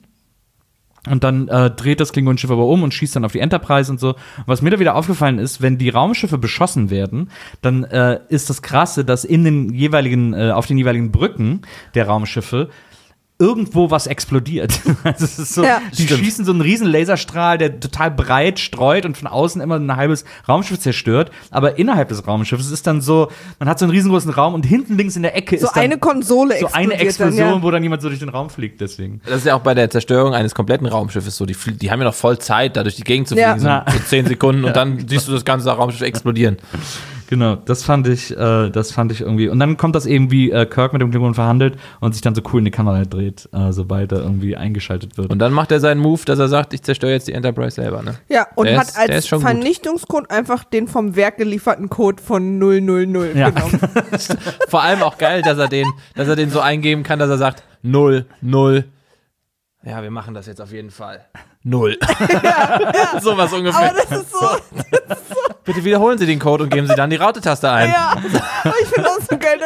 Und dann dreht das Klingonenschiff aber um und schießt dann auf die Enterprise und so. Und was mir da wieder aufgefallen ist, wenn die Raumschiffe beschossen werden, dann ist das Krasse, dass auf den jeweiligen Brücken der Raumschiffe irgendwo was explodiert. Also es ist so, die schießen so einen riesen Laserstrahl, der total breit streut und von außen immer ein halbes Raumschiff zerstört. Aber innerhalb des Raumschiffes ist dann so, man hat so einen riesengroßen Raum und hinten links in der Ecke ist dann eine Konsole so eine Explosion, wo dann jemand so durch den Raum fliegt. Deswegen. Das ist ja auch bei der Zerstörung eines kompletten Raumschiffes so. Die haben ja noch voll Zeit, da durch die Gegend zu fliegen, so 10 Sekunden und dann siehst du das ganze Raumschiff explodieren. Genau, das fand ich irgendwie. Und dann kommt das eben, wie Kirk mit dem Klingonen verhandelt und sich dann so cool in die Kamera dreht, sobald er irgendwie eingeschaltet wird. Und dann macht er seinen Move, dass er sagt, ich zerstöre jetzt die Enterprise selber, ne? Ja, und hat als Vernichtungscode einfach den vom Werk gelieferten Code von 000 genommen. Vor allem auch geil, dass er den so eingeben kann, dass er sagt 0, 0. Ja, wir machen das jetzt auf jeden Fall. 0. Ja. Sowas ungefähr. Aber das ist so. Bitte wiederholen Sie den Code und geben Sie dann die Raute-Taste ein. Ja, ich finde auch so geil, das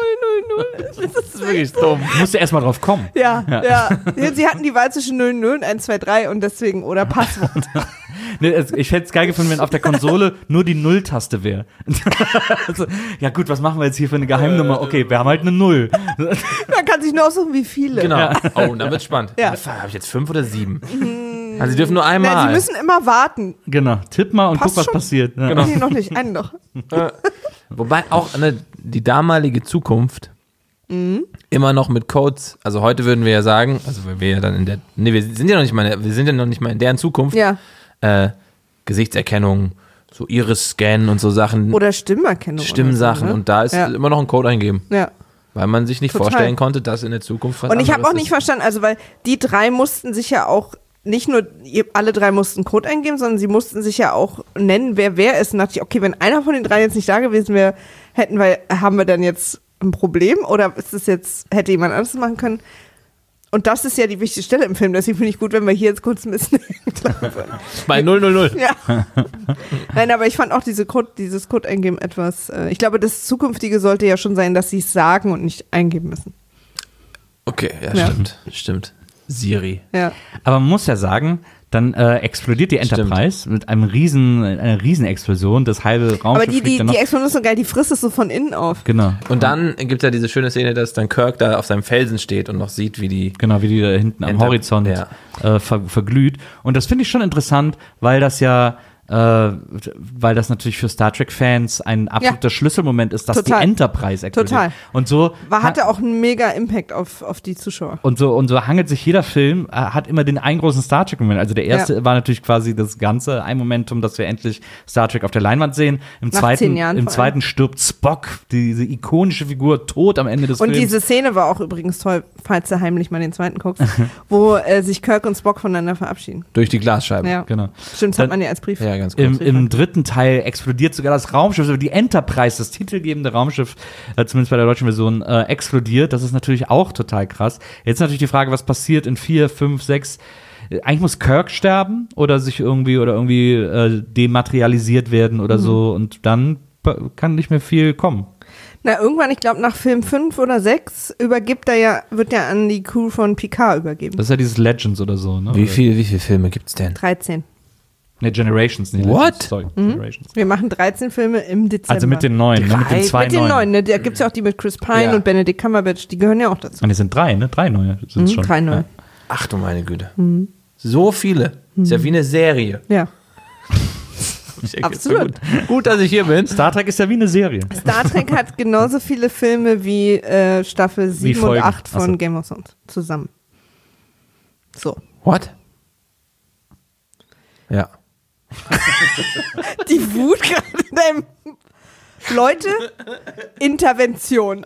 ist 000. Das ist wirklich dumm. Du musst ja erstmal drauf kommen. Ja. Sie hatten die Wahl zwischen 00 und 123 und deswegen, oder Passwort. Nee, ich hätte es geil gefunden, wenn auf der Konsole nur die Null-Taste wäre. Also, ja gut, was machen wir jetzt hier für eine Geheimnummer? Okay, wir haben halt eine 0. Man kann sich nur aussuchen, wie viele. Genau. Ja. Oh, und dann wird's spannend. Ja. Habe ich jetzt 5 oder 7? Also sie dürfen nur einmal. Nein, sie müssen immer warten. Genau, tipp mal und guck, was passiert. Ja. Genau. Nee, noch nicht, einen noch. Wobei auch die damalige Zukunft immer noch mit Codes, also heute würden wir ja sagen, also wir ja dann wir sind ja noch nicht mal in deren Zukunft. Ja. Gesichtserkennung, so Iris-Scan und so Sachen. Oder Stimmerkennung. Stimmsachen. Oder so, ne? Und da ist immer noch ein Code eingeben. Ja. Weil man sich nicht vorstellen konnte, dass in der Zukunft was Und ich habe auch nicht ist. verstanden, also weil die 3 mussten sich ja auch, nicht nur alle 3 mussten Code eingeben, sondern sie mussten sich ja auch nennen, wer ist. Und dachte ich, okay, wenn einer von den 3 jetzt nicht da gewesen wäre, haben wir dann jetzt ein Problem? Oder ist es jetzt, hätte jemand anderes machen können? Und das ist ja die wichtige Stelle im Film, deswegen finde ich gut, wenn wir hier jetzt kurz ein bisschen bei 000. Ja. Nein, aber ich fand auch dieses Code eingeben etwas, ich glaube, das Zukünftige sollte ja schon sein, dass sie es sagen und nicht eingeben müssen. Okay, ja. Stimmt. Siri. Ja. Aber man muss ja sagen, dann explodiert die Enterprise mit einer Riesenexplosion, das halbe Raumschiff. Aber die Explosion ist so geil, die frisst es so von innen auf. Genau. Und dann gibt es ja diese schöne Szene, dass dann Kirk da auf seinem Felsen steht und noch sieht, wie die da hinten am Horizont verglüht. Und das finde ich schon interessant, weil das natürlich für Star Trek-Fans ein absoluter Schlüsselmoment ist, dass die Enterprise explodiert. Total. Und so hatte auch einen mega Impact auf die Zuschauer. Und so hangelt sich jeder Film, hat immer den einen großen Star Trek-Moment. Also der erste war natürlich quasi das Ganze, ein Momentum, dass wir endlich Star Trek auf der Leinwand sehen. Im zweiten stirbt Spock, diese ikonische Figur, tot am Ende des Films. Und diese Szene war auch übrigens toll, falls du heimlich mal den zweiten guckst, wo sich Kirk und Spock voneinander verabschieden. Durch die Glasscheibe. Ja. Genau. Stimmt, das hat man ja als Brief. Ja, ganz kurz. Im dritten Teil explodiert sogar das Raumschiff, also die Enterprise, das titelgebende Raumschiff, zumindest bei der deutschen Version, explodiert. Das ist natürlich auch total krass. Jetzt natürlich die Frage, was passiert in 4, 5, 6. Eigentlich muss Kirk sterben oder irgendwie dematerialisiert werden oder so und dann kann nicht mehr viel kommen. Na, irgendwann, ich glaube, nach Film 5 oder 6 wird er an die Crew von Picard übergeben. Das ist ja dieses Legends oder so, ne? Wie viele Filme gibt's denn? 13. Ne, Generations, nicht What? Legends. Sorry, Generations. Wir machen 13 Filme im Dezember. Also mit den neuen, ne? Mit den 2 neuen. Mit den neuen, ne? Da gibt es ja auch die mit Chris Pine und Benedict Cumberbatch, die gehören ja auch dazu. Und es sind 3, ne? 3 neue sind schon. 3 neue. Ja. Ach du meine Güte. So viele. Ist ja wie eine Serie. Ja. Absolut. Gut, dass ich hier bin. Star Trek ist ja wie eine Serie. Star Trek hat genauso viele Filme wie Staffel 7 und 8 von Game of Thrones zusammen. So. What? Ja. Die Wut gerade in deinem... Leute, Intervention.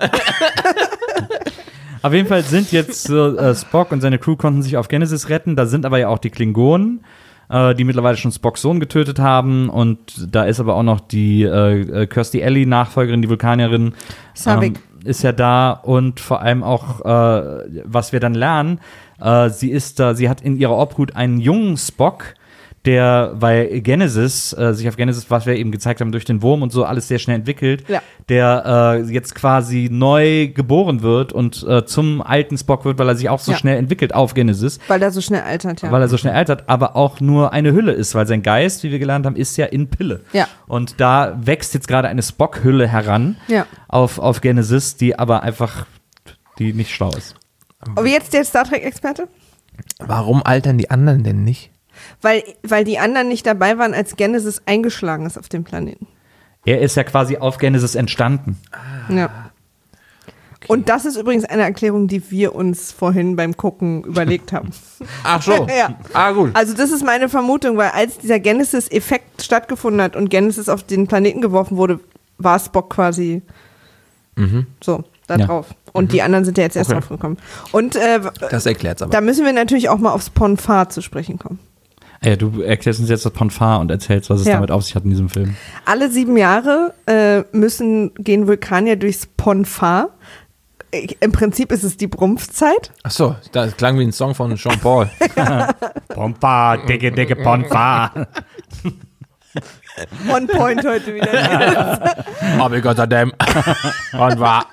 Auf jeden Fall sind jetzt Spock und seine Crew konnten sich auf Genesis retten. Da sind aber ja auch die Klingonen, die mittlerweile schon Spocks Sohn getötet haben. Und da ist aber auch noch die Kirstie Alley, Nachfolgerin, die Vulkanierin, ist ja da. Und vor allem auch, was wir dann lernen, sie hat in ihrer Obhut einen jungen Spock, weil Genesis, sich auf Genesis, was wir eben gezeigt haben, durch den Wurm und so alles sehr schnell entwickelt, der jetzt quasi neu geboren wird und zum alten Spock wird, weil er sich auch so schnell entwickelt auf Genesis. Weil er so schnell altert, ja. Weil er so schnell altert, aber auch nur eine Hülle ist, weil sein Geist, wie wir gelernt haben, ist ja in Pille. Ja. Und da wächst jetzt gerade eine Spock-Hülle heran auf Genesis, die aber einfach, die nicht schlau ist. Aber jetzt der Star Trek-Experte? Warum altern die anderen denn nicht? Weil die anderen nicht dabei waren, als Genesis eingeschlagen ist auf dem Planeten. Er ist ja quasi auf Genesis entstanden. Ja. Okay. Und das ist übrigens eine Erklärung, die wir uns vorhin beim Gucken überlegt haben. Ach so. Ja. Gut. Also das ist meine Vermutung, weil als dieser Genesis-Effekt stattgefunden hat und Genesis auf den Planeten geworfen wurde, war Spock quasi so da drauf. Und die anderen sind ja jetzt erst drauf gekommen. Und das erklärt's aber. Da müssen wir natürlich auch mal aufs Ponfar zu sprechen kommen. Ja, du erklärst uns jetzt das Ponfar und erzählst, was es damit auf sich hat in diesem Film. Alle 7 Jahre gehen Vulkanier durchs Ponfar. Im Prinzip ist es die Brumpfzeit. Achso, das klang wie ein Song von Jean Paul. Ponfar, dicke Ponfar. On point heute wieder. Aber Gotterdamn. Ponfar.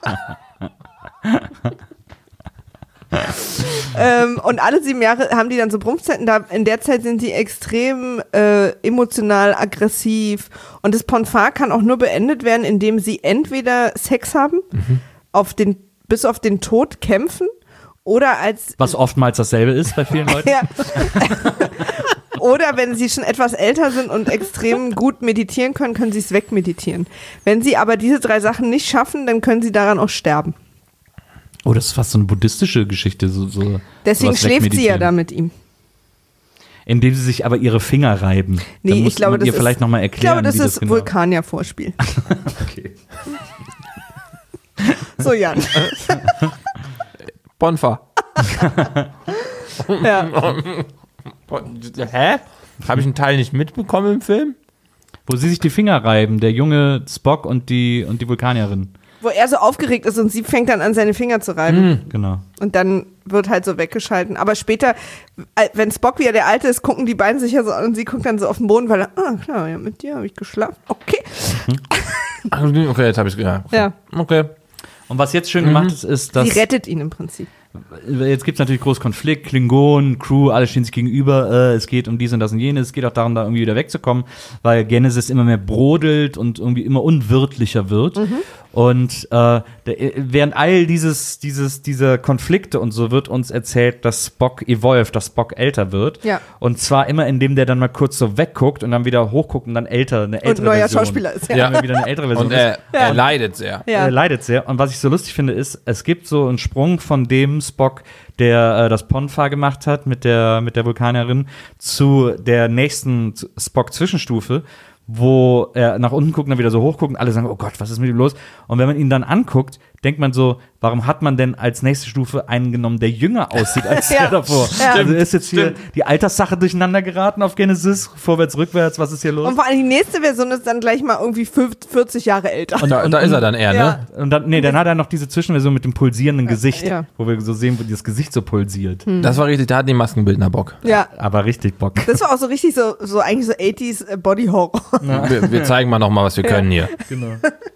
Und alle 7 Jahre haben die dann so Brumpfzeiten. In der Zeit sind die extrem emotional, aggressiv. Und das Ponfar kann auch nur beendet werden, indem sie entweder Sex haben, bis auf den Tod kämpfen, oder als... Was oftmals dasselbe ist bei vielen Leuten. Ja. Oder wenn sie schon etwas älter sind und extrem gut meditieren können, können sie es wegmeditieren. Wenn sie aber diese 3 Sachen nicht schaffen, dann können sie daran auch sterben. Oh, das ist fast so eine buddhistische Geschichte. Deswegen schläft sie ja da mit ihm. Indem sie sich aber ihre Finger reiben. Nee, dann ich glaube, das ihr vielleicht noch mal erklären, ich glaube, das ist genau. Vulkanier-Vorspiel. Okay. So, Jan. Ponfar. Ja. Hä? Habe ich einen Teil nicht mitbekommen im Film? Wo sie sich die Finger reiben, der junge Spock und die Vulkanierin. Wo er so aufgeregt ist und sie fängt dann an, seine Finger zu reiben. Genau. Und dann wird halt so weggeschalten. Aber später, wenn Spock wieder der Alte ist, gucken die beiden sich ja so an und sie guckt dann so auf den Boden, weil klar, ja, mit dir habe ich geschlafen. Okay. Okay, jetzt habe ich es gehört. Ja. Okay. Und was jetzt schön gemacht ist, dass... Sie rettet ihn im Prinzip. Jetzt gibt es natürlich großen Konflikt, Klingonen, Crew, alle stehen sich gegenüber, es geht um dies und das und jenes, es geht auch darum, da irgendwie wieder wegzukommen, weil Genesis immer mehr brodelt und irgendwie immer unwirtlicher wird. Und während all diese Konflikte und so wird uns erzählt, dass Spock evolved, dass Spock älter wird. Ja. Und zwar immer, indem der dann mal kurz so wegguckt und dann wieder hochguckt und dann eine ältere und neuer Version. Schauspieler ist, Ja. Immer wieder eine ältere Version Und er leidet sehr. Ja. Er leidet sehr. Und was ich so lustig finde, ist, es gibt so einen Sprung von dem Spock, der das Ponfar gemacht hat mit der Vulkanierin, zu der nächsten Spock-Zwischenstufe, wo er nach unten guckt und dann wieder so hochguckt und alle sagen, oh Gott, was ist mit ihm los? Und wenn man ihn dann anguckt, denkt man so, warum hat man denn als nächste Stufe einen genommen, der jünger aussieht als der davor? Ja. Also ist jetzt hier die Alterssache durcheinander geraten auf Genesis, vorwärts, rückwärts, was ist hier los? Und vor allem die nächste Version ist dann gleich mal irgendwie 40 Jahre älter. Und da ist er dann eher, Ja. ne? Und dann hat er noch diese Zwischenversion mit dem pulsierenden Gesicht, ja. wo wir so sehen, wo das Gesicht so pulsiert. Das war richtig, da hatten die Maskenbildner Bock. Ja. Aber richtig Bock. Das war auch so richtig so eigentlich so 80s Body Horror. Wir zeigen mal noch mal, was wir können hier. Genau.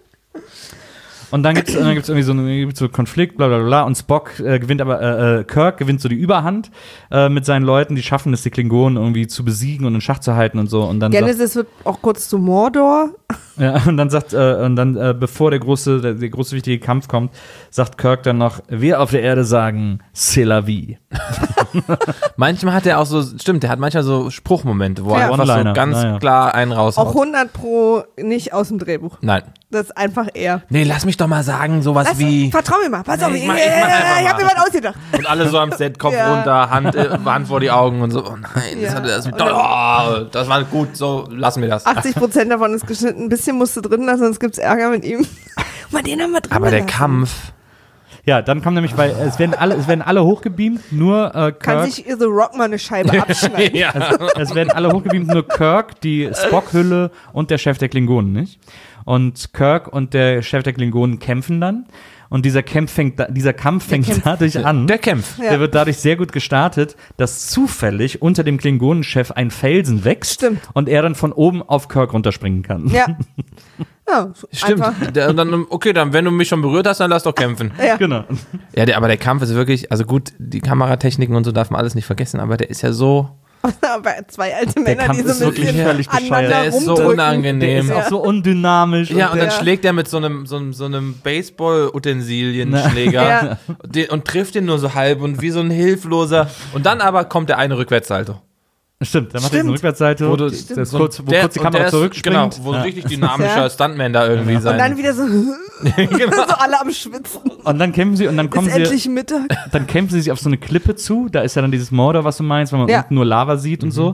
Und dann gibt's irgendwie so einen Konflikt, bla bla bla. Und Spock gewinnt aber, Kirk gewinnt so die Überhand mit seinen Leuten. Die schaffen es, die Klingonen irgendwie zu besiegen und in Schach zu halten und so. Und dann Genesis wird auch kurz zu Mordor. Ja, und dann bevor der große wichtige Kampf kommt, sagt Kirk dann noch, wir auf der Erde sagen, c'est la vie. Manchmal hat er auch so, stimmt, der hat manchmal so Spruchmomente, wo er einfach One-Liner. so ganz klar einen raushaut. Auch 100% nicht aus dem Drehbuch. Nein. Das ist einfach er. Nee, lass mich doch mal sagen, sowas wie. Vertrau mir mal, pass auf, Ich mach einfach ich hab mal. mir was ausgedacht. Und alle so am Set, Kopf Ja. runter, Hand vor die Augen und so. Oh nein, Ja. das war gut, so lassen wir das. 80% davon ist geschnitten, ein bisschen musst du drin lassen, sonst gibt's Ärger mit ihm. Mal den haben wir drin Aber der gelassen. Kampf. Ja, dann kommt nämlich, weil es werden alle hochgebeamt, nur Kirk. Kann sich The Rock mal eine Scheibe abschneiden. Ja. Es werden alle hochgebeamt, nur Kirk, die Spock-Hülle und der Chef der Klingonen, nicht? Und Kirk und der Chef der Klingonen kämpfen dann. Und dieser Kampf fängt dadurch an. Der Kampf. Ja. Der wird dadurch sehr gut gestartet, dass zufällig unter dem Klingonenchef ein Felsen wächst. Stimmt. Und er dann von oben auf Kirk runterspringen kann. Ja. Ja, Stimmt. einfach. Und dann, okay, dann, wenn du mich schon berührt hast, dann lass doch kämpfen. Ja. Genau. Ja, aber der Kampf ist wirklich, also gut, die Kameratechniken und so darf man alles nicht vergessen, aber der ist ja so. Aber 2 alte Männer, Kampf die so ist ein wirklich bisschen völlig bescheuert. aneinander Der ist so rumdrücken. unangenehm. Der ist Ja. auch so undynamisch. Ja, und dann Ja. schlägt er mit so einem Baseball-Utensilienschläger Ja. und trifft ihn nur so halb und wie so ein Hilfloser. Und dann aber kommt der eine Rückwärtssalto. Stimmt, dann macht er Stimmt. eine Rückwärtsseite, Wo du- das ist so- kurz, wo der- kurz die und Kamera der ist- zurückspringt. Genau, wo ein Ja. richtig dynamischer Ja. Stuntman da irgendwie Und dann sein. wieder so, Genau. so alle am Schwitzen. Und dann kämpfen sie und dann kommen Ist sie, endlich Mittag. dann kämpfen sie sich auf so eine Klippe zu. Da ist ja dann dieses Mordor, was du meinst, weil man Ja. unten nur Lava sieht und so.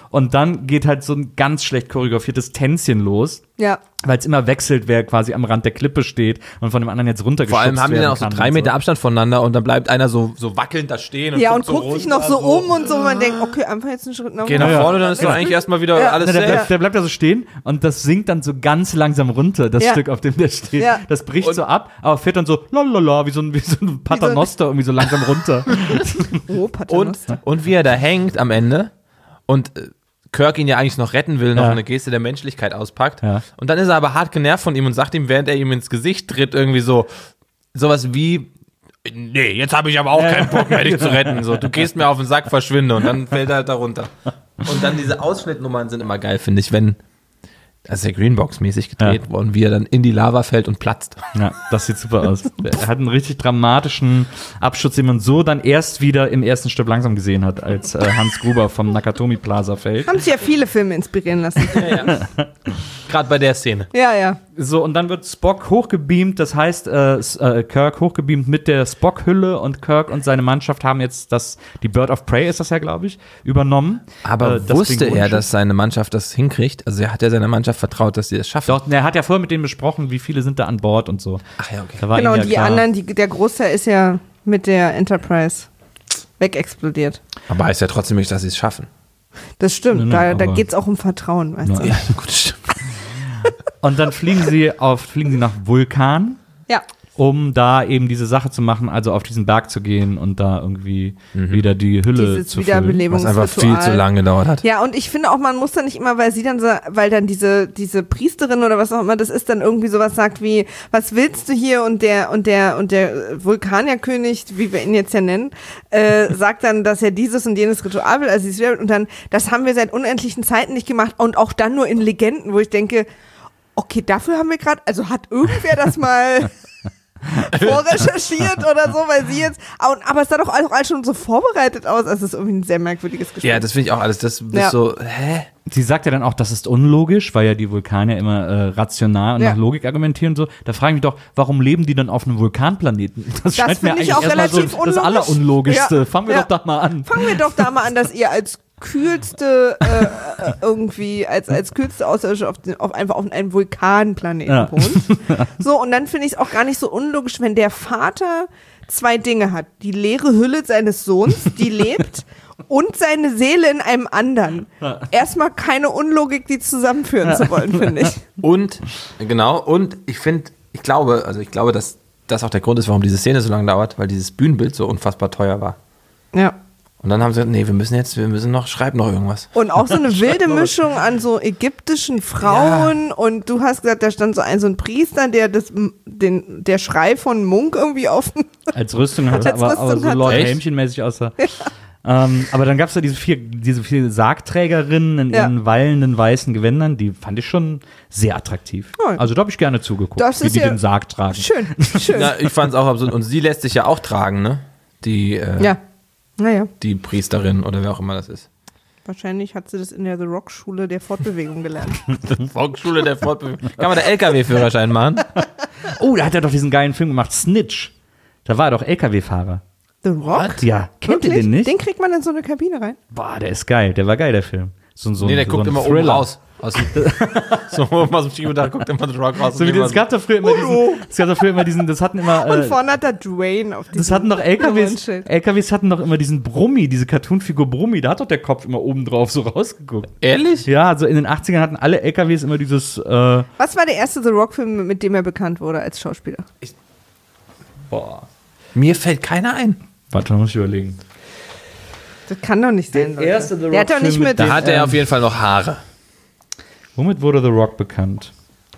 Und dann geht halt so ein ganz schlecht choreografiertes Tänzchen los. Ja. Weil es immer wechselt, wer quasi am Rand der Klippe steht und von dem anderen jetzt runtergeschubst werden kann. Vor allem haben die dann auch so 3 Meter Abstand voneinander und dann bleibt einer so wackelnd da stehen. Und guckt sich noch so um und so. Man denkt, okay, einfach jetzt einen Schritt nach vorne. Geh nach vorne, dann ist doch eigentlich erstmal wieder alles der bleibt da so stehen und das sinkt dann so ganz langsam runter, das Stück, auf dem der steht. Ja. Das bricht so ab, aber fährt dann so lalala, wie so ein Paternoster irgendwie so langsam runter. Oh, Paternoster. Und wie er da hängt am Ende und Kirk ihn ja eigentlich noch retten will, noch eine Geste der Menschlichkeit auspackt. Ja. Und dann ist er aber hart genervt von ihm und sagt ihm, während er ihm ins Gesicht tritt, irgendwie sowas wie, nee, jetzt habe ich aber auch keinen Bock mehr, dich zu retten. So, du gehst mir auf den Sack, verschwinde. Und dann fällt er halt da runter. Und dann diese Ausschnittnummern sind immer geil, finde ich, wenn, das ist ja Greenbox-mäßig gedreht worden, wie er dann in die Lava fällt und platzt. Ja, das sieht super aus. Er hat einen richtig dramatischen Absturz, den man so dann erst wieder im ersten Stück langsam gesehen hat, als Hans Gruber vom Nakatomi Plaza fällt. Haben sich ja viele Filme inspirieren lassen. Ja. Gerade bei der Szene. Ja. So, und dann wird Spock hochgebeamt, das heißt, Kirk hochgebeamt mit der Spock-Hülle und Kirk und seine Mannschaft haben jetzt die Bird of Prey ist das ja, glaube ich, übernommen. Aber wusste er, dass seine Mannschaft das hinkriegt? Also er hat ja seiner Mannschaft vertraut, dass sie das schaffen. Doch, er hat ja vorher mit denen besprochen, wie viele sind da an Bord und so. Ach ja, okay. Genau, und die anderen, der Großteil ist ja mit der Enterprise wegexplodiert. Aber heißt ja trotzdem nicht, dass sie es schaffen. Das stimmt, da geht es auch um Vertrauen, weißt du. Ja, gut, stimmt. Und dann fliegen sie nach Vulkan. Ja. Um da eben diese Sache zu machen, also auf diesen Berg zu gehen und da irgendwie wieder die Hülle zu füllen. Was einfach viel zu lange gedauert hat. Ja, und ich finde auch, man muss da nicht immer, weil dann diese Priesterin oder was auch immer das ist, dann irgendwie sowas sagt wie, was willst du hier? Und der Vulkanierkönig, wie wir ihn jetzt ja nennen, sagt dann, dass er dieses und jenes Ritual will, und dann, das haben wir seit unendlichen Zeiten nicht gemacht und auch dann nur in Legenden, wo ich denke, okay, dafür haben wir gerade, also hat irgendwer das mal vorrecherchiert oder so, weil sie jetzt, aber es sah doch auch alles schon so vorbereitet aus, also es ist irgendwie ein sehr merkwürdiges Gespräch. Ja, das finde ich auch alles, das ist so, hä? Sie sagt ja dann auch, das ist unlogisch, weil ja die Vulkanier immer rational und nach Logik argumentieren und so. Da frage ich mich doch, warum leben die dann auf einem Vulkanplaneten? Das scheint mir eigentlich erstmal so das Allerunlogischste. Ja. Fangen wir doch da mal an. Fangen wir doch da mal an, dass ihr als kühlste irgendwie als kühlste Außerirdische einfach auf einem Vulkanplaneten wohnt. So, und dann finde ich es auch gar nicht so unlogisch, wenn der Vater 2 Dinge hat. Die leere Hülle seines Sohns, die lebt, und seine Seele in einem anderen. Erstmal keine Unlogik, die zusammenführen zu wollen, finde ich. Und ich glaube, dass das auch der Grund ist, warum diese Szene so lange dauert, weil dieses Bühnenbild so unfassbar teuer war. Ja. Und dann haben sie gesagt, nee, schreib noch irgendwas. Und auch so eine wilde Mischung an so ägyptischen Frauen und du hast gesagt, da stand so ein Priester, der der Schrei von Munk irgendwie offen als Rüstung hatte, aber so Lord Helmchen-mäßig aussah. Ja. Aber dann gab es da diese vier Sargträgerinnen in ihren wallenden weißen Gewändern, die fand ich schon sehr attraktiv. Ja. Also da habe ich gerne zugeguckt, wie die den Sarg tragen. Schön. Ja, ich fand es auch absurd. Und sie lässt sich ja auch tragen, ne? Die Priesterin oder wer auch immer das ist. Wahrscheinlich hat sie das in der The Rock-Schule der Fortbewegung gelernt. The Rock-Schule der Fortbewegung. Kann man da LKW-Führerschein machen? Oh, da hat er doch diesen geilen Film gemacht, Snitch. Da war er doch LKW-Fahrer. The Rock? Ja, kennt ihr den nicht? Den kriegt man in so eine Kabine rein? Boah, der ist geil. Der war geil, der Film. Der guckt immer oben raus. Aus dem Schiebedach guckt immer The Rock raus. Es gab da früher immer diesen, das hatten immer... und vorne hat der Dwayne auf diesem... Das hatten doch LKWs hatten doch immer diesen Brummi, diese Cartoonfigur Brummi, da hat doch der Kopf immer oben drauf so rausgeguckt. Ehrlich? Ja, also in den 80ern hatten alle LKWs immer dieses... Was war der erste The Rock-Film, mit dem er bekannt wurde als Schauspieler? Mir fällt keiner ein. Warte, muss ich überlegen. Das kann doch nicht sein, der erste The Rock der hat doch nicht mit... Da hat er auf jeden Fall noch Haare. Womit wurde The Rock bekannt?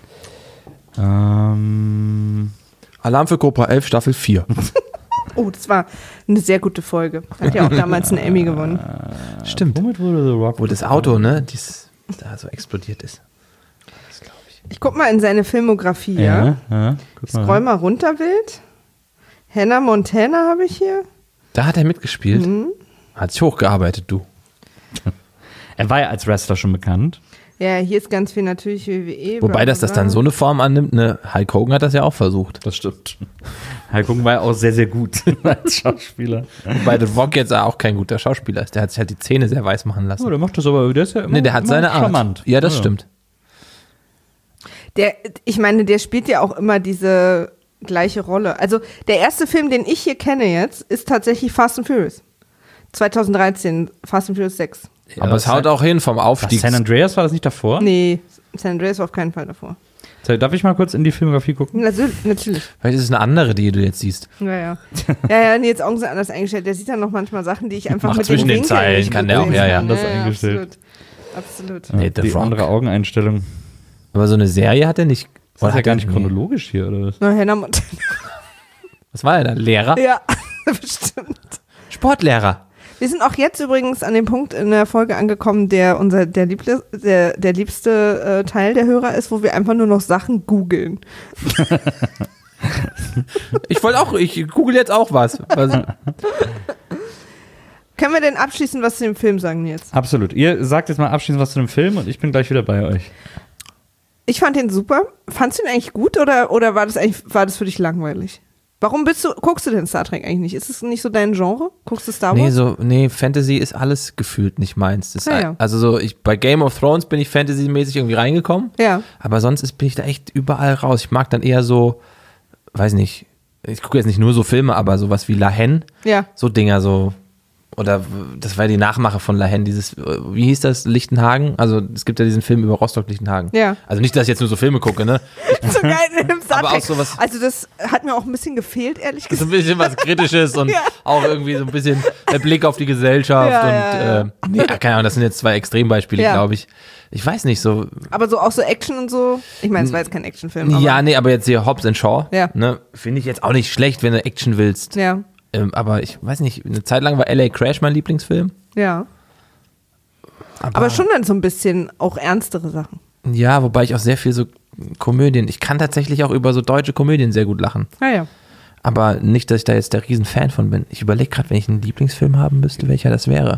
Alarm für Cobra 11, Staffel 4. Oh, das war eine sehr gute Folge. Hat ja auch damals einen Emmy gewonnen. Stimmt. Womit wurde The Rock Wo das Auto, ne, da so explodiert ist. Das glaube ich. Ich guck mal in seine Filmografie, ja? Scroll mal runter, Wild. Hannah Montana habe ich hier. Da hat er mitgespielt. Hat sich hochgearbeitet, du. Er war ja als Wrestler schon bekannt. Ja, hier ist ganz viel natürlich WWE. Wobei das dann so eine Form annimmt, ne? Hulk Hogan hat das ja auch versucht. Das stimmt. Hulk Hogan war ja auch sehr, sehr gut als Schauspieler. Wobei The Rock jetzt auch kein guter Schauspieler ist. Der hat sich halt die Zähne sehr weiß machen lassen. Oh, der macht das aber, der ist ja immer, der hat seine Art. Charmant. Ja, das stimmt. Ich meine, der spielt ja auch immer diese gleiche Rolle. Also der erste Film, den ich hier kenne jetzt, ist tatsächlich Fast and Furious. 2013, Fast and Furious 6. Ja, aber es haut auch hin vom Aufstieg. San Andreas war das nicht davor? Nee, San Andreas war auf keinen Fall davor. Darf ich mal kurz in die Filmografie gucken? Natürlich. Vielleicht ist es eine andere, die du jetzt siehst. Ja, nee, jetzt Augen sind anders eingestellt. Der sieht dann noch manchmal Sachen, die ich einfach Macht mit zwischen den Winkeln Zeilen nicht kann der auch, ja. Anders eingestellt. Absolut. Nee, die andere Augeneinstellung. Aber so eine Serie hat er nicht. Das ist ja gar nicht chronologisch hier, oder was? Na, Hannah Montana. Was war er da? Lehrer? Ja, bestimmt. Sportlehrer. Wir sind auch jetzt übrigens an dem Punkt in der Folge angekommen, der der liebste Teil der Hörer ist, wo wir einfach nur noch Sachen googeln. Ich google jetzt auch was. Können wir denn abschließend was zu dem Film sagen jetzt? Absolut. Ihr sagt jetzt mal abschließend was zu dem Film und ich bin gleich wieder bei euch. Ich fand den super. Fandst du ihn eigentlich gut oder war das für dich langweilig? Warum guckst du denn Star Trek eigentlich nicht? Ist es nicht so dein Genre? Guckst du Star Wars? Nee, Fantasy ist alles gefühlt nicht meins. Ja. Also bei Game of Thrones bin ich Fantasy-mäßig irgendwie reingekommen. Ja. Aber sonst bin ich da echt überall raus. Ich mag dann eher so, weiß nicht, ich gucke jetzt nicht nur so Filme, aber sowas wie La Haine. Ja. So Dinger so. Oder das war die Nachmache von La Haine, dieses, wie hieß das, Lichtenhagen? Also es gibt ja diesen Film über Rostock-Lichtenhagen. Ja. Also nicht, dass ich jetzt nur so Filme gucke, ne? So geil im Star Aber Trek. auch sowas. Also das hat mir auch ein bisschen gefehlt, ehrlich Das ist gesagt. ein bisschen was Kritisches und auch irgendwie so ein bisschen der Blick auf die Gesellschaft. Keine Ahnung, das sind jetzt zwei Extrembeispiele, glaube ich. Ich weiß nicht, so. Aber so auch so Action und so. Ich meine, es war jetzt kein Actionfilm. Aber jetzt hier Hobbs and Shaw. Ja. Ne, finde ich jetzt auch nicht schlecht, wenn du Action willst. Ja. Aber ich weiß nicht, eine Zeit lang war LA Crash mein Lieblingsfilm. Ja. Aber schon dann so ein bisschen auch ernstere Sachen. Ja, wobei ich auch sehr viel so Komödien, ich kann tatsächlich auch über so deutsche Komödien sehr gut lachen. Ja. Aber nicht, dass ich da jetzt der Riesenfan von bin. Ich überlege gerade, wenn ich einen Lieblingsfilm haben müsste, welcher das wäre.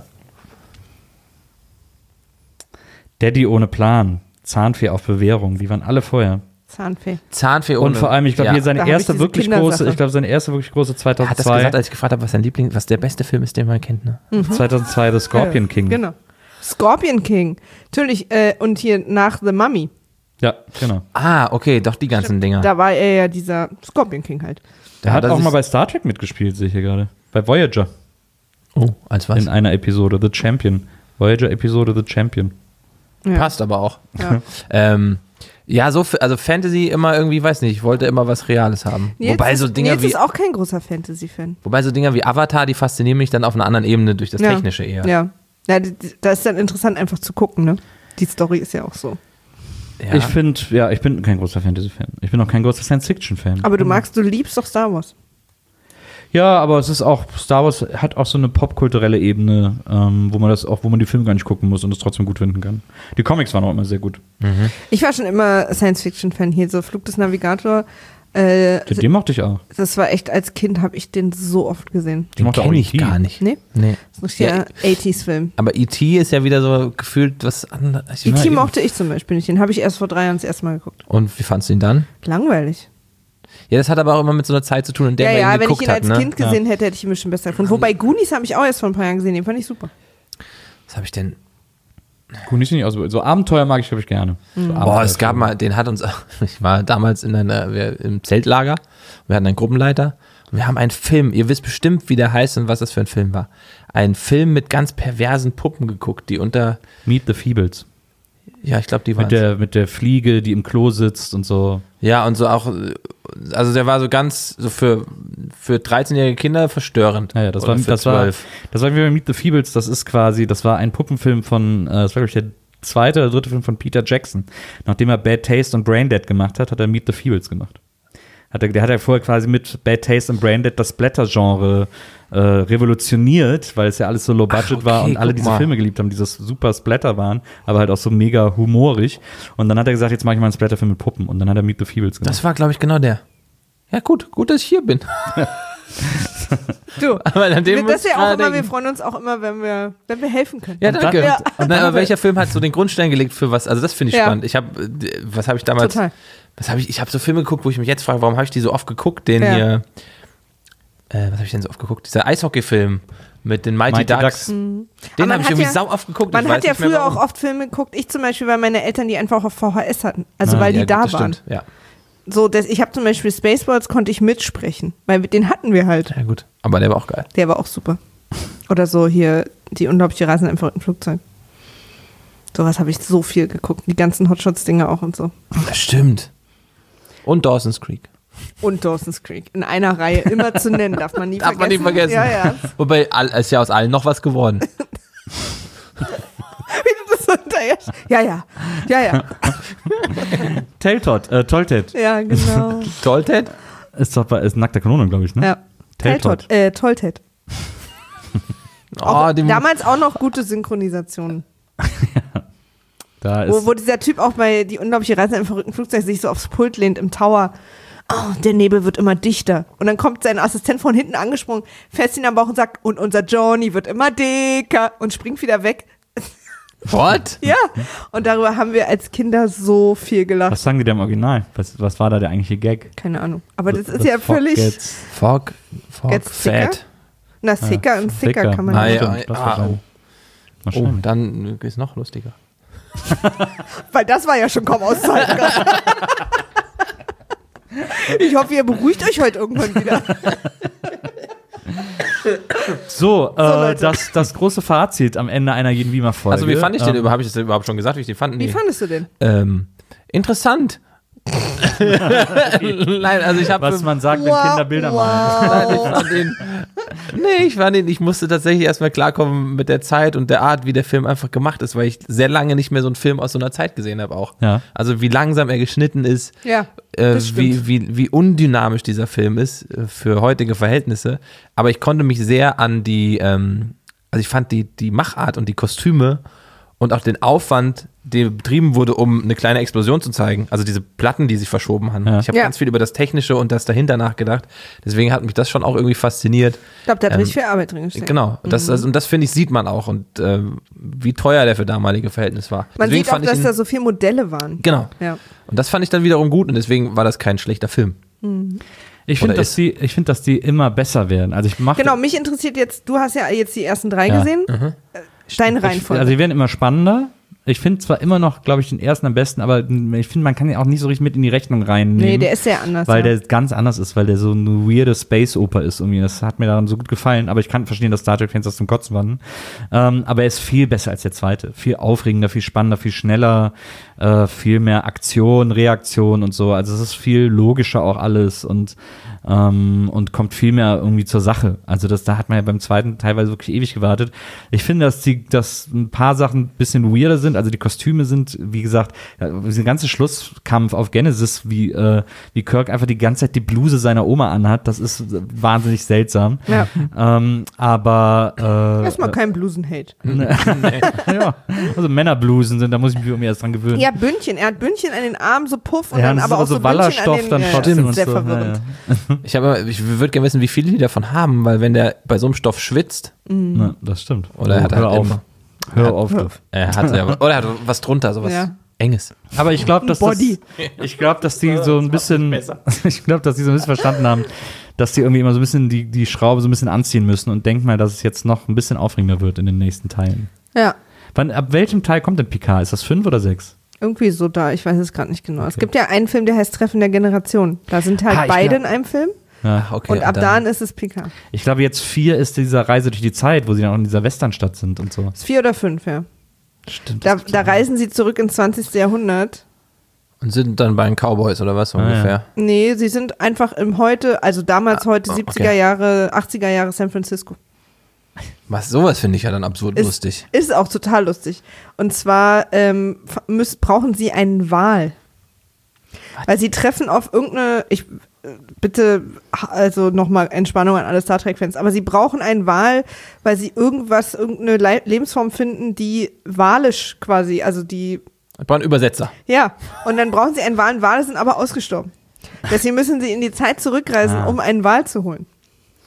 Daddy ohne Plan, Zahnfee auf Bewährung, die waren alle vorher. Zahnfee ohne. Und vor allem, ich glaube, hier seine erste wirklich große 2002. Er hat das gesagt, als ich gefragt habe, was der beste Film ist, den man kennt, ne? 2002, The Scorpion King. Genau. Scorpion King. Natürlich, und hier nach The Mummy. Ja, genau. Ah, okay, doch die ganzen Dinger. Da war er ja dieser Scorpion King halt. Der hat auch mal bei Star Trek mitgespielt, sehe ich hier gerade. Bei Voyager. Oh, als was? In einer Episode, The Champion. Voyager-Episode, The Champion. Ja. Passt aber auch. Ja. Also Fantasy immer irgendwie, weiß nicht, ich wollte immer was Reales haben. Nils ist auch kein großer Fantasy-Fan. Wobei so Dinger wie Avatar, die faszinieren mich dann auf einer anderen Ebene durch das Technische eher. Ja, da ist dann interessant einfach zu gucken, ne? Die Story ist ja auch so. Ja. Ich bin kein großer Fantasy-Fan. Ich bin auch kein großer Science-Fiction-Fan. Aber du liebst doch Star Wars. Ja, aber es ist auch, Star Wars hat auch so eine popkulturelle Ebene, wo man die Filme gar nicht gucken muss und es trotzdem gut finden kann. Die Comics waren auch immer sehr gut. Mhm. Ich war schon immer Science-Fiction-Fan hier, so Flug des Navigator. Den mochte ich auch. Das war echt, als Kind habe ich den so oft gesehen. Den kenne ich gar nicht. Nee? Das ist ein 80s-Film. Aber E.T. ist ja wieder so gefühlt was anderes. E.T. mochte ich zum Beispiel nicht. Den habe ich erst vor 3 Jahren das erste Mal geguckt. Und wie fandst du ihn dann? Langweilig. Ja, das hat aber auch immer mit so einer Zeit zu tun, in der man ihn geguckt hat. Wenn ich ihn als Kind gesehen hätte, hätte ich ihn bestimmt besser gefunden. Wobei Goonies habe ich auch erst vor ein paar Jahren gesehen. Den fand ich super. Was habe ich denn? Goonies nicht aus. So Abenteuer mag ich, glaube ich, gerne. So Es gab mal, den hat uns, ich war damals im Zeltlager, wir hatten einen Gruppenleiter und wir haben einen Film, ihr wisst bestimmt, wie der heißt und was das für ein Film war. Ein Film mit ganz perversen Puppen geguckt, die unter... Meet the Feebles. Ja, ich glaube, die waren mit der Fliege, die im Klo sitzt und so. Ja, und so auch, also der war so ganz, so für 13-jährige Kinder verstörend. Ja, das war wie bei Meet the Feebles, das war ein Puppenfilm von, das war, glaube ich, der zweite oder dritte Film von Peter Jackson. Nachdem er Bad Taste und Braindead gemacht hat er Meet the Feebles gemacht. Der hat ja vorher quasi mit Bad Taste und Braindead das Splatter-Genre revolutioniert, weil es ja alles so low-budget war und alle diese Filme geliebt haben, die so super Splatter waren, aber halt auch so mega humorig. Und dann hat er gesagt, jetzt mache ich mal einen Splatter-Film mit Puppen. Und dann hat er Meet the Feebles gemacht. Das war, glaube ich, genau der. Ja, gut, dass ich hier bin. Du, Aber an dem das ja auch immer, denken. wir freuen uns auch immer, wenn wir helfen können. Ja, danke. Ja. Und dann, aber welcher Film hat so den Grundstein gelegt für was? Also das finde ich spannend. Was habe ich damals? Total. Ich habe so Filme geguckt, wo ich mich jetzt frage, warum habe ich die so oft geguckt? Hier, was habe ich denn so oft geguckt? Dieser Eishockey-Film mit den Mighty Ducks. Den habe ich irgendwie sau oft geguckt. Man hat ja früher auch oft Filme geguckt. Ich zum Beispiel, weil meine Eltern die einfach auf VHS hatten. Also weil die da waren. Stimmt, ja. So, ich habe zum Beispiel Spaceballs, konnte ich mitsprechen, weil den hatten wir halt. Ja gut, aber der war auch geil. Der war auch super. Oder so hier, die unglaubliche Reise in einem verrückten Flugzeug. Sowas habe ich so viel geguckt. Die ganzen Hotshots-Dinger auch und so. Das stimmt. Und Dawson's Creek. Und Dawson's Creek. In einer Reihe immer zu nennen, darf man nie vergessen. Ja. Wobei, ist ja aus allen noch was geworden. Wie du das so hinterher... Ja. Tolted. Ja, genau. Tolted? Ist nackter Kanone, glaube ich, ne? Ja. Tolted. Tolted. Damals auch noch gute Synchronisationen. Wo dieser Typ auch bei Die unglaubliche Reise in einem verrückten Flugzeug sich so aufs Pult lehnt im Tower. Oh, der Nebel wird immer dichter. Und dann kommt sein Assistent von hinten angesprungen, fässt ihn am Bauch und sagt, und unser Johnny wird immer dicker und springt wieder weg. What? Ja, und darüber haben wir als Kinder so viel gelacht. Was sagen die denn im Original? Was war da der eigentliche Gag? Keine Ahnung. Aber das ist ja völlig... Fat. Na, Thicker und Thicker kann man nicht. Oh, dann ist noch lustiger. Weil das war ja schon kaum auszuhalten. Ich hoffe, ihr beruhigt euch heute irgendwann wieder. So, das große Fazit am Ende einer jeden Wiemer-Folge. Also wie fand ich den überhaupt? Habe ich das überhaupt schon gesagt, wie ich den fand? Wie fandest du den? Interessant. Nein, also ich habe... Was man sagt, wenn Kinder Bilder malen. Nein, ich musste tatsächlich erstmal klarkommen mit der Zeit und der Art, wie der Film einfach gemacht ist, weil ich sehr lange nicht mehr so einen Film aus so einer Zeit gesehen habe auch. Ja. Also wie langsam er geschnitten ist, wie undynamisch dieser Film ist für heutige Verhältnisse. Aber ich konnte mich sehr an die, also ich fand die Machart und die Kostüme und auch den Aufwand, der betrieben wurde, um eine kleine Explosion zu zeigen. Also diese Platten, die sich verschoben haben. Ja. Ich habe ganz viel über das Technische und das dahinter nachgedacht. Deswegen hat mich das schon auch irgendwie fasziniert. Ich glaube, der hat richtig viel Arbeit drin gesteckt. Genau. Und das finde ich, sieht man auch. Und wie teuer der für damalige Verhältnisse war. Man sieht auch, dass da so viele Modelle waren. Genau. Ja. Und das fand ich dann wiederum gut. Und deswegen war das kein schlechter Film. Ich finde, dass die immer besser werden. Also mich interessiert jetzt, du hast ja jetzt die ersten 3 gesehen. Deine Reihenfolge. Also die werden immer spannender. Ich finde zwar immer noch, glaube ich, den ersten am besten, aber ich finde, man kann ihn auch nicht so richtig mit in die Rechnung reinnehmen. Nee, der ist sehr anders. Weil der ganz anders ist, weil der so eine weirde Space-Oper ist irgendwie. Das hat mir daran so gut gefallen, aber ich kann verstehen, dass Star Trek-Fans das zum Kotzen waren. Aber er ist viel besser als der zweite. Viel aufregender, viel spannender, viel schneller, viel mehr Aktion, Reaktion und so. Also es ist viel logischer auch alles und kommt viel mehr irgendwie zur Sache. Also da hat man ja beim zweiten teilweise wirklich ewig gewartet. Ich finde, dass ein paar Sachen ein bisschen weirder sind. Also die Kostüme sind, wie gesagt, dieser ganze Schlusskampf auf Genesis, wie Kirk einfach die ganze Zeit die Bluse seiner Oma anhat, das ist wahnsinnig seltsam. Ja. Aber erstmal kein Blusen-Hate. Ja, also Männerblusen sind, da muss ich mich irgendwie erst dran gewöhnen. Ja, Bündchen. Er hat Bündchen an den Armen, so Puff und dann aber auch so Wallerstoff Bündchen an den, dann trotzdem und sehr so. verwirrend. Ich würde gerne wissen, wie viele die davon haben, weil wenn der bei so einem Stoff schwitzt. Na, das stimmt. Oder er hat Hör auf. Hör auf. Er hat was drunter, sowas Enges. Aber ich glaube, dass die so ein bisschen verstanden haben, dass die irgendwie immer so ein bisschen die Schraube so ein bisschen anziehen müssen und denkt mal, dass es jetzt noch ein bisschen aufregender wird in den nächsten Teilen. Ja. Ab welchem Teil kommt denn Picard? Ist das 5 oder 6? Irgendwie so da, ich weiß es gerade nicht genau. Okay. Es gibt ja einen Film, der heißt Treffen der Generation. Da sind halt beide in einem Film. Ja, okay, und ab dann ist es Picard. Ich glaube, jetzt 4 ist dieser Reise durch die Zeit, wo sie dann auch in dieser Westernstadt sind und so. Ist 4 oder 5, ja. Stimmt. Da reisen sie zurück ins 20. Jahrhundert. Und sind dann bei den Cowboys oder was ungefähr? Ja. Nee, sie sind einfach im heute, also damals heute 70er Jahre, 80er Jahre San Francisco. Sowas finde ich ja dann absurd lustig. Ist auch total lustig. Und zwar brauchen sie einen Wal. Weil sie treffen auf irgendeine, bitte, also nochmal Entspannung an alle Star Trek-Fans, aber sie brauchen einen Wal, weil sie irgendeine Lebensform finden, die walisch quasi, also die... Ich brauche einen Übersetzer. Ja, und dann brauchen sie einen Wal, Wale sind aber ausgestorben. Deswegen müssen sie in die Zeit zurückreisen, um einen Wal zu holen.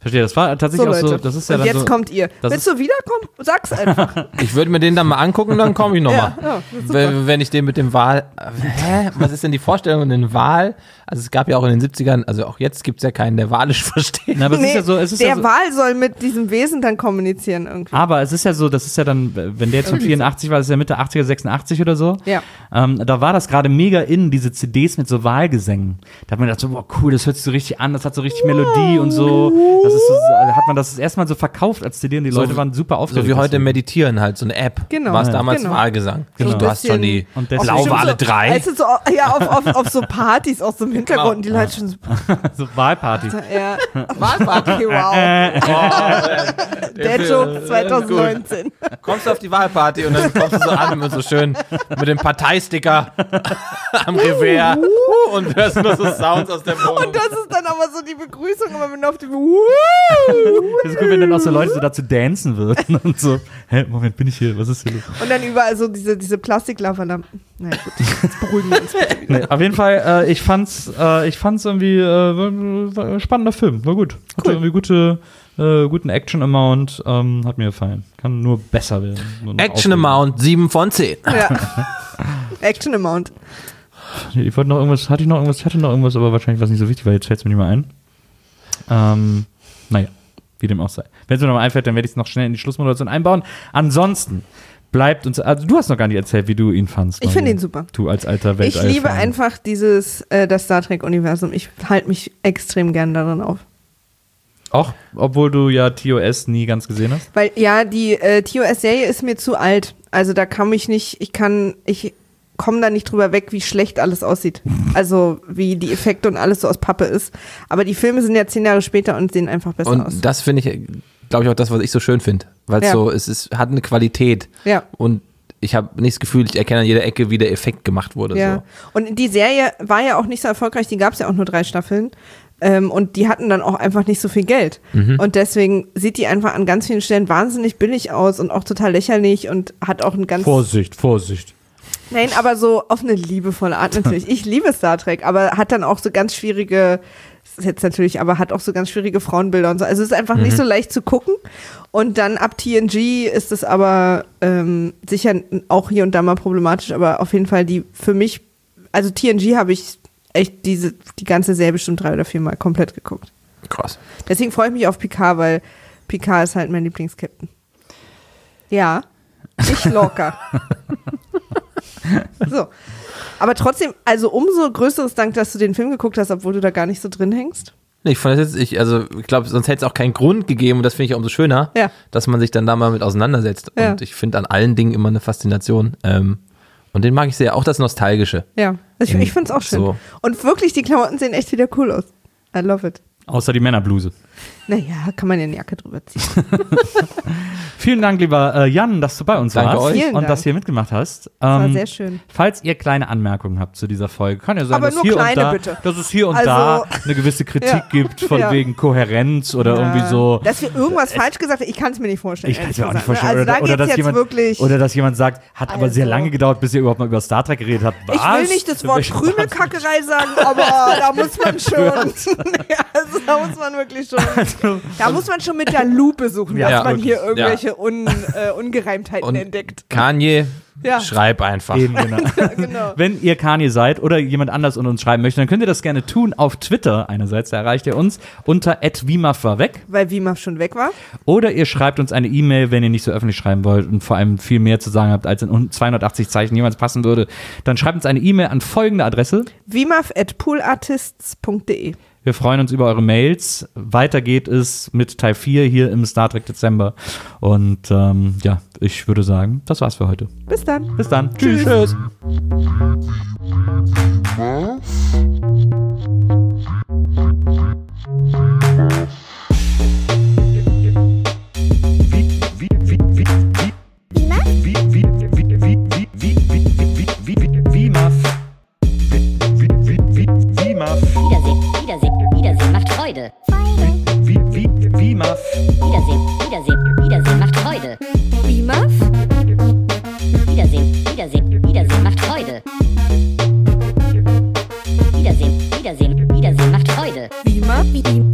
Verstehe, das war tatsächlich auch so, das ist ja und dann jetzt so, kommt ihr. Willst du wiederkommen? Sag's einfach. Ich würde mir den dann mal angucken, dann komme ich nochmal. Ja, wenn ich den mit dem Wal... Was ist denn die Vorstellung mit dem Wal? Also es gab ja auch in den 70ern, also auch jetzt gibt es ja keinen, der Walisch versteht. Na, aber es ist ja so, der Wal soll mit diesem Wesen dann kommunizieren irgendwie. Aber es ist ja so, das ist ja dann, wenn der jetzt von 84 war, das ist ja Mitte 80er, 86 oder so. Ja. Da war das gerade mega in, diese CDs mit so Wahlgesängen. Da hat man gedacht so, boah, cool, das hört sich so richtig an, das hat so richtig Melodie und so. Das ist so, hat man das erstmal so verkauft als CD und die Leute waren super aufgeregt. So wie heute Meditieren halt, so eine App. Genau. War es damals Wahlgesang. Genau. Du hast schon die Blauwale so, 3. Also so, ja, auf so Partys, auch so im Hintergrund, die Leute schon so. So Wahlparty. Ja. Wahlparty, wow. Der Joke 2019. Kommst du auf die Wahlparty und dann kommst du so an und so schön mit dem Parteisticker am Revers und hörst nur so Sounds aus der Wohnung. Und das ist dann aber so die Begrüßung, immer wenn du auf dem Das ist cool, wenn dann auch so Leute so dazu dancen würden und so, hä, Moment, bin ich hier, was ist hier los? Und dann überall so diese Plastik-Lavalampen. Na gut, jetzt beruhigen wir uns. Nee, auf jeden Fall, ich fand's irgendwie ein spannender Film, war gut. Hatte irgendwie guten Action-Amount, hat mir gefallen. Kann nur besser werden. Action-Amount 7 von 10. Ja. Action-Amount. Ich hatte noch irgendwas, aber wahrscheinlich was nicht so wichtig, weil jetzt fällt es mir nicht mehr ein. Naja, wie dem auch sei. Wenn es mir noch mal einfällt, dann werde ich es noch schnell in die Schlussmoderation einbauen. Ansonsten bleibt uns, also du hast noch gar nicht erzählt, wie du ihn fandst. Ich finde ihn super. Du als alter Weltall. Ich liebe einfach das Star Trek-Universum. Ich halte mich extrem gern darin auf. Auch, obwohl du ja TOS nie ganz gesehen hast? Weil, ja, die TOS-Serie ist mir zu alt. Also da ich komme da nicht drüber weg, wie schlecht alles aussieht. Also wie die Effekte und alles so aus Pappe ist. Aber die Filme sind ja 10 Jahre später und sehen einfach besser aus. Und das finde ich, glaube ich, auch das, was ich so schön finde. Weil es hat eine Qualität. Ja. Und ich habe nicht das Gefühl, ich erkenne an jeder Ecke, wie der Effekt gemacht wurde. Ja. So. Und die Serie war ja auch nicht so erfolgreich, die gab es ja auch nur 3 Staffeln. Und die hatten dann auch einfach nicht so viel Geld. Und deswegen sieht die einfach an ganz vielen Stellen wahnsinnig billig aus und auch total lächerlich und hat auch ein ganz... Vorsicht. Nein, aber so auf eine liebevolle Art natürlich. Ich liebe Star Trek, aber hat dann auch so ganz schwierige, hat auch so ganz schwierige Frauenbilder und so. Also es ist einfach nicht so leicht zu gucken. Und dann ab TNG ist es aber sicher auch hier und da mal problematisch, aber auf jeden Fall für mich, also TNG habe ich echt die ganze Serie bestimmt 3 oder 4 Mal komplett geguckt. Krass. Deswegen freue ich mich auf Picard, weil Picard ist halt mein Lieblingskapitän. Ja, ich locker. So. Aber trotzdem, also umso größeres Dank, dass du den Film geguckt hast, obwohl du da gar nicht so drin hängst. Ich fand das jetzt, ich glaube, sonst hätte es auch keinen Grund gegeben und das finde ich umso schöner, dass man sich dann da mal mit auseinandersetzt. Ja. Und ich finde an allen Dingen immer eine Faszination. Und den mag ich sehr, auch das Nostalgische. Ja, ich finde es auch schön. So. Und wirklich, die Klamotten sehen echt wieder cool aus. I love it. Außer die Männerbluse. Naja, kann man ja eine Jacke drüber ziehen. Vielen Dank, lieber Jan, dass du bei uns Danke warst euch. und das hier mitgemacht hast. Das war sehr schön. Falls ihr kleine Anmerkungen habt zu dieser Folge, kann ja sein, aber dass, nur hier kleine, und da, bitte. dass es hier und da eine gewisse Kritik gibt, von wegen Kohärenz oder irgendwie so. Dass wir irgendwas falsch gesagt haben, ich kann es mir nicht vorstellen. Ich kann es mir auch nicht vorstellen. Also da oder, dass jetzt jemand, wirklich oder dass jemand sagt, hat aber sehr lange gedauert, bis ihr überhaupt mal über Star Trek geredet habt. Was? Ich will nicht das Wort Krümelkackerei sagen, aber da muss man schon. Also da muss man wirklich schon. Da muss man schon mit der Lupe suchen, dass man hier irgendwelche Ungereimtheiten entdeckt. Kanye, schreib einfach. Eben, genau. Wenn ihr Kanye seid oder jemand anders uns schreiben möchte, dann könnt ihr das gerne tun auf Twitter einerseits, da erreicht ihr uns unter @wimaf war weg. Weil Wimaf schon weg war. Oder ihr schreibt uns eine E-Mail, wenn ihr nicht so öffentlich schreiben wollt und vor allem viel mehr zu sagen habt, als in 280 Zeichen jemals passen würde. Dann schreibt uns eine E-Mail an folgende Adresse: wimaf@poolartists.de. Wir freuen uns über eure Mails. Weiter geht es mit Teil 4 hier im Star Trek Dezember. Und ich würde sagen, das war's für heute. Bis dann. Bis dann. Tschüss. Wiedersehen macht Freude. Wimaf. Wiedersehen macht Freude. Wimaf? Wiedersehen macht Freude. Wiedersehen macht Freude. Wimaf?